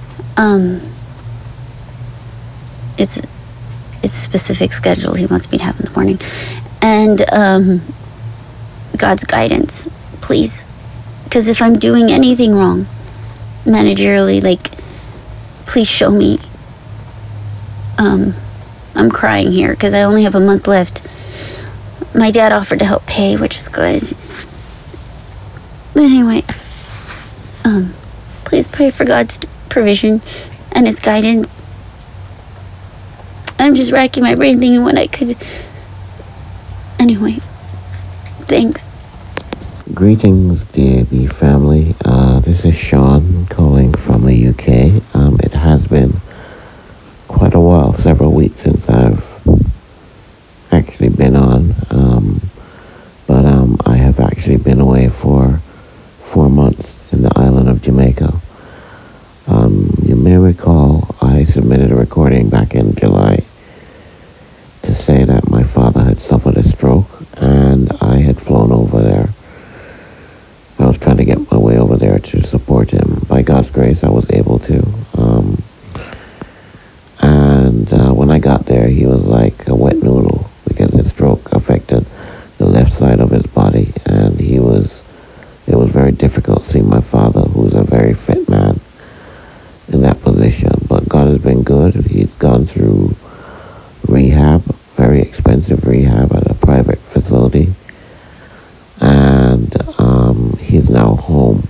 it's a specific schedule he wants me to have in the morning. And God's guidance, please. Because if I'm doing anything wrong managerially, please show me. I'm crying here because I only have a month left. My dad offered to help pay, which is good. But anyway, please pray for God's provision and his guidance. I'm just racking my brain thinking what I could. Anyway, thanks. Greetings, DAB family. This is Sean calling from the UK. It has been quite a while, several weeks since I've actually been on. But I have actually been away for 4 months in the island of Jamaica. You may recall I submitted a recording back in July to say that my father had suffered a stroke and I had flown over there. I was trying to get my way over there to support him. By God's grace, I was able to. When I got there, he was like a wet noodle because his stroke affected the left side of his body, and it was very difficult seeing my father, who's a very fit man, in that position. But God has been good. He's gone through rehab, very expensive rehab at a private facility, and he's now home,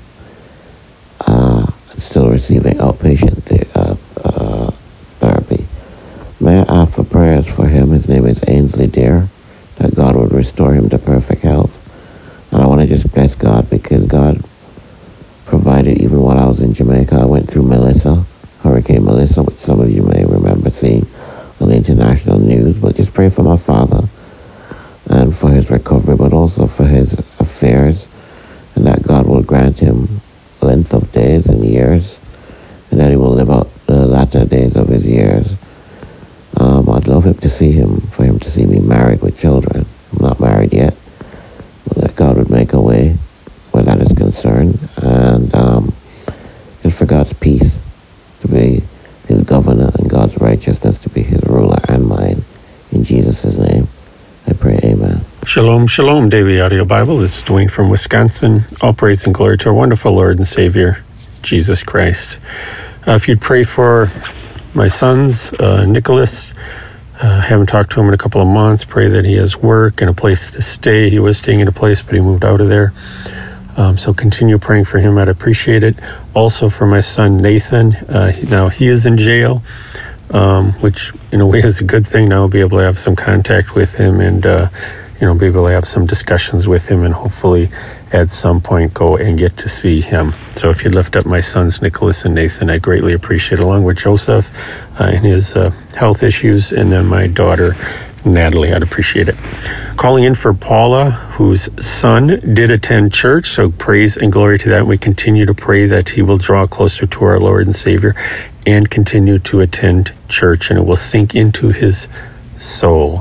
still receiving outpatient therapy. May I ask for prayers for him? His name is Ainsley Deer, that God would restore him to perfect health. And I want to just bless God because God provided even while I was in Jamaica. I went through Hurricane Melissa, which some of you may remember seeing on the international news. But just pray for my father and for his recovery, but also for his affairs, and that God will grant him length of days and years, and that he will live out the latter days of his years. I'd love for him to see me married with children. I'm not married yet, but that God would make a way where that is concerned, and just for God's peace to be his governor and God's righteousness to be his ruler and mine. In Jesus' name, I pray, amen. Shalom, shalom, Daily Audio Bible. This is Dwayne from Wisconsin. All praise and glory to our wonderful Lord and Savior, Jesus Christ. If you'd pray for my sons, Nicholas, haven't talked to him in a couple of months. Pray that he has work and a place to stay. He was staying in a place, but he moved out of there. So continue praying for him. I'd appreciate it. Also for my son, Nathan. Now he is in jail, which in a way is a good thing. Now I'll be able to have some contact with him and, be able to have some discussions with him and hopefully at some point go and get to see him. So if you'd lift up my sons, Nicholas and Nathan, I greatly appreciate it, along with Joseph and his health issues, and then my daughter, Natalie. I'd appreciate it. Calling in for Paula, whose son did attend church, so praise and glory to that. We continue to pray that he will draw closer to our Lord and Savior and continue to attend church, and it will sink into his soul.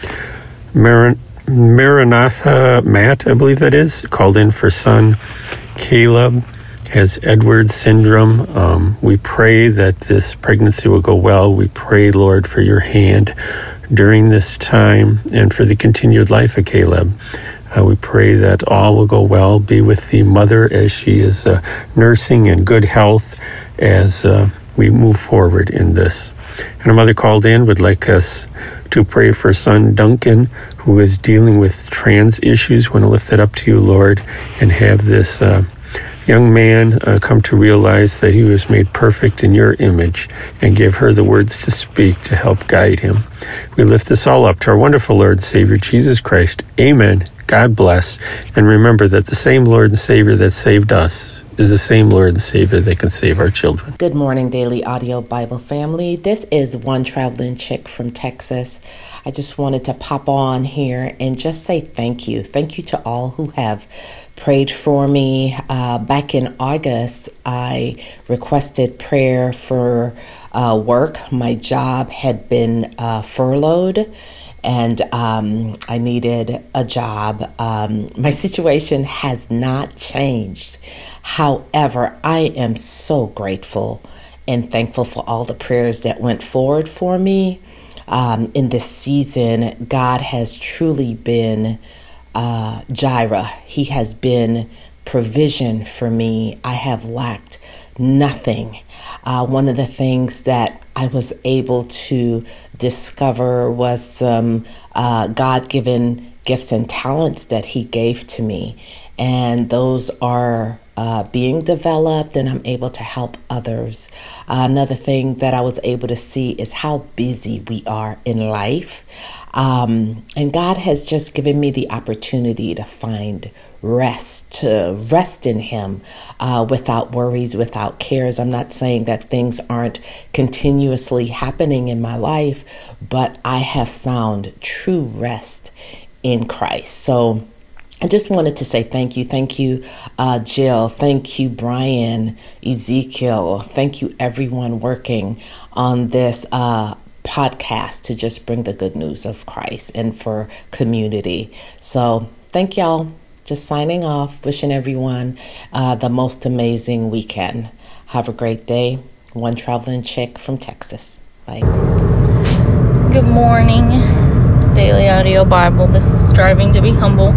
Maranatha Matt, I believe that is, called in for son Caleb, has Edwards syndrome. We pray that this pregnancy will go well. We pray, Lord, for your hand during this time and for the continued life of Caleb. We pray that all will go well. Be with the mother as she is nursing in good health as we move forward in this. And our mother called in, would like us to pray for son Duncan, who is dealing with trans issues. We want to lift that up to you, Lord, and have this young man come to realize that he was made perfect in your image, and give her the words to speak to help guide him. We lift this all up to our wonderful Lord and Savior, Jesus Christ. Amen. God bless. And remember that the same Lord and Savior that saved us is the same Lord and Savior that can save our children. Good morning, Daily Audio Bible family. This is one traveling chick from Texas. I just wanted to pop on here and just say thank you. Thank you to all who have prayed for me. Back in August, I requested prayer for work. My job had been furloughed, and I needed a job. My situation has not changed. However, I am so grateful and thankful for all the prayers that went forward for me. In this season, God has truly been Jireh. He has been provision for me. I have lacked nothing. One of the things that I was able to discover was some God-given gifts and talents that He gave to me. And those are being developed, and I'm able to help others. Another thing that I was able to see is how busy we are in life. And God has just given me the opportunity to find rest, to rest in Him without worries, without cares. I'm not saying that things aren't continuously happening in my life, but I have found true rest in Christ. So I just wanted to say thank you. Thank you, Jill. Thank you, Brian, Ezekiel. Thank you, everyone working on this podcast to just bring the good news of Christ and for community. So thank y'all. Just signing off, wishing everyone the most amazing weekend. Have a great day. One traveling chick from Texas. Bye. Good morning, Daily Audio Bible. This is Striving to Be Humble.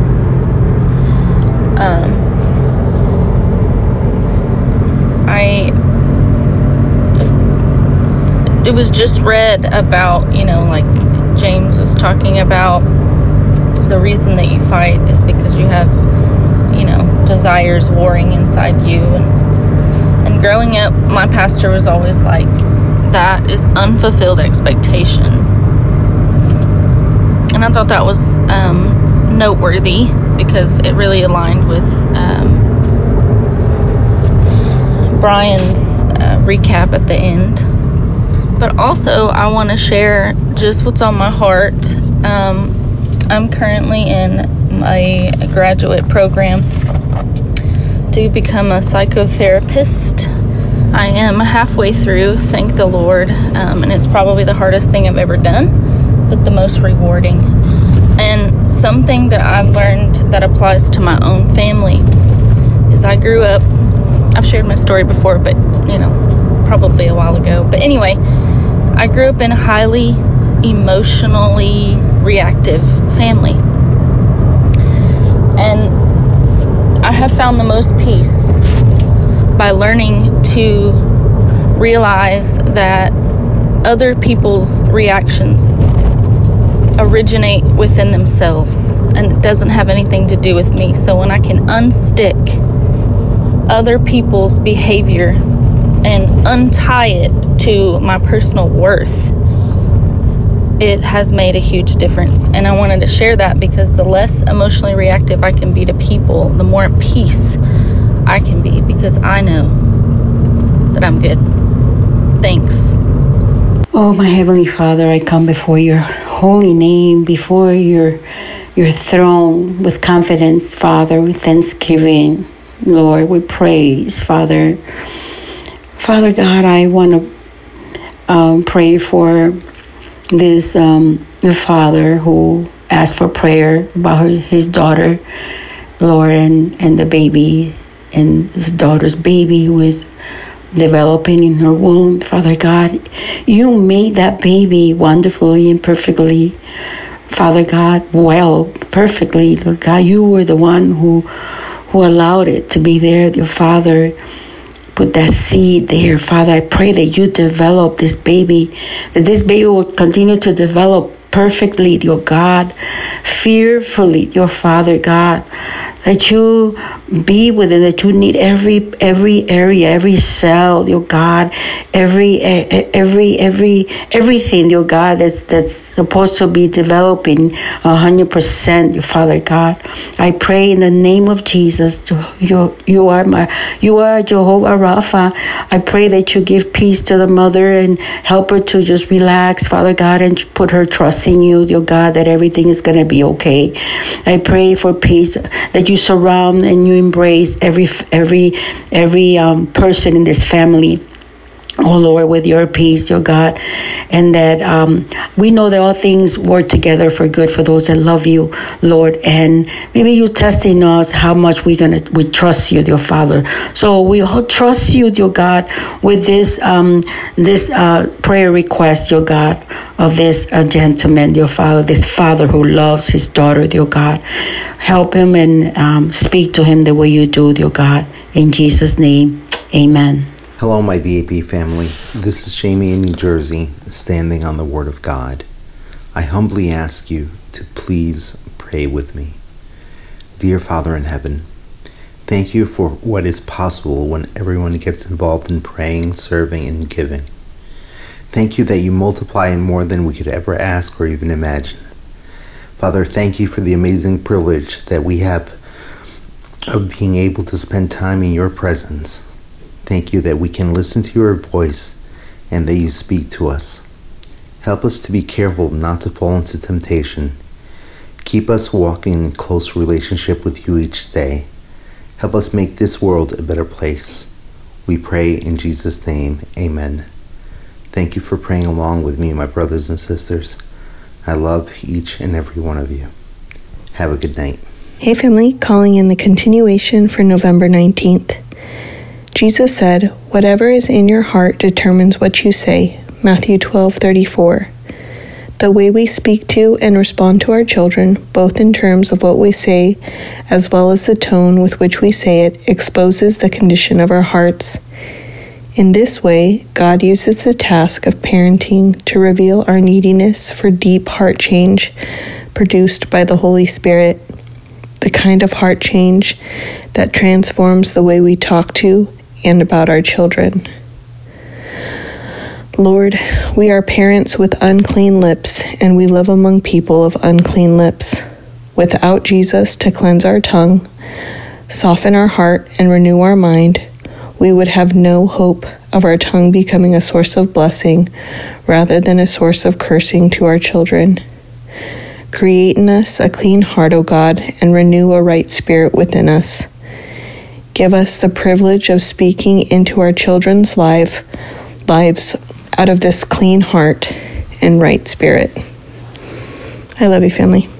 It was just read about, like James was talking about, the reason that you fight is because you have, desires warring inside you. And growing up, my pastor was always like, that is unfulfilled expectation. And I thought that was noteworthy because it really aligned with Brian's recap at the end. But also, I want to share just what's on my heart. I'm currently in my graduate program to become a psychotherapist. I am halfway through, thank the Lord, and it's probably the hardest thing I've ever done, but the most rewarding. And something that I've learned that applies to my own family is I grew up, I've shared my story before, but, probably a while ago. But anyway, I grew up in a highly emotionally reactive family. And I have found the most peace by learning to realize that other people's reactions originate within themselves, and it doesn't have anything to do with me. So when I can unstick other people's behavior and untie it to my personal worth, it has made a huge difference. And I wanted to share that because the less emotionally reactive I can be to people, the more at peace I can be, because I know that I'm good. Thanks. Oh, my Heavenly Father, I come before your holy name, before your throne with confidence, Father, with thanksgiving. Lord, we praise, Father. Father God, I want to pray for this father who asked for prayer about his daughter, Lord, and the baby, and his daughter's baby who is developing in her womb. Father God, you made that baby wonderfully and perfectly, Father God, well, perfectly. Lord God, you were the one who allowed it to be there. Your Father put that seed there. Father, I pray that you develop this baby, that this baby will continue to develop perfectly, dear God, fearfully, your Father God. That you be within, that you need every area, every cell, dear God, everything, dear God, that's supposed to be developing 100%, your Father God. I pray in the name of Jesus. You are Jehovah Rapha. I pray that you give peace to the mother and help her to just relax, Father God, and put her trust in you, dear God, that everything is going to be okay. I pray for peace, that you surround and you embrace every person in this family, oh Lord, with your peace, your God, and that we know that all things work together for good for those that love you, Lord. And maybe you testing us how much we trust you, dear Father. So we all trust you, dear God, with this prayer request, dear God, of this gentleman, dear Father, this father who loves his daughter, dear God. Help him and speak to him the way you do, dear God. In Jesus' name, amen. Hello, my DAP family. This is Jamie in New Jersey, standing on the Word of God. I humbly ask you to please pray with me. Dear Father in heaven, thank you for what is possible when everyone gets involved in praying, serving, and giving. Thank you that you multiply more than we could ever ask or even imagine. Father, thank you for the amazing privilege that we have of being able to spend time in your presence. Thank you that we can listen to your voice and that you speak to us. Help us to be careful not to fall into temptation. Keep us walking in close relationship with you each day. Help us make this world a better place. We pray in Jesus' name, amen. Thank you for praying along with me, my brothers and sisters. I love each and every one of you. Have a good night. Hey family, calling in the continuation for November 19th. Jesus said, "Whatever is in your heart determines what you say." Matthew 12:34. The way we speak to and respond to our children, both in terms of what we say as well as the tone with which we say it, exposes the condition of our hearts. In this way, God uses the task of parenting to reveal our neediness for deep heart change produced by the Holy Spirit, the kind of heart change that transforms the way we talk to and about our children. Lord, we are parents with unclean lips, and we live among people of unclean lips. Without Jesus to cleanse our tongue, soften our heart, and renew our mind, we would have no hope of our tongue becoming a source of blessing rather than a source of cursing to our children. Create in us a clean heart, O God, and renew a right spirit within us. Give us the privilege of speaking into our children's lives out of this clean heart and right spirit. I love you, family.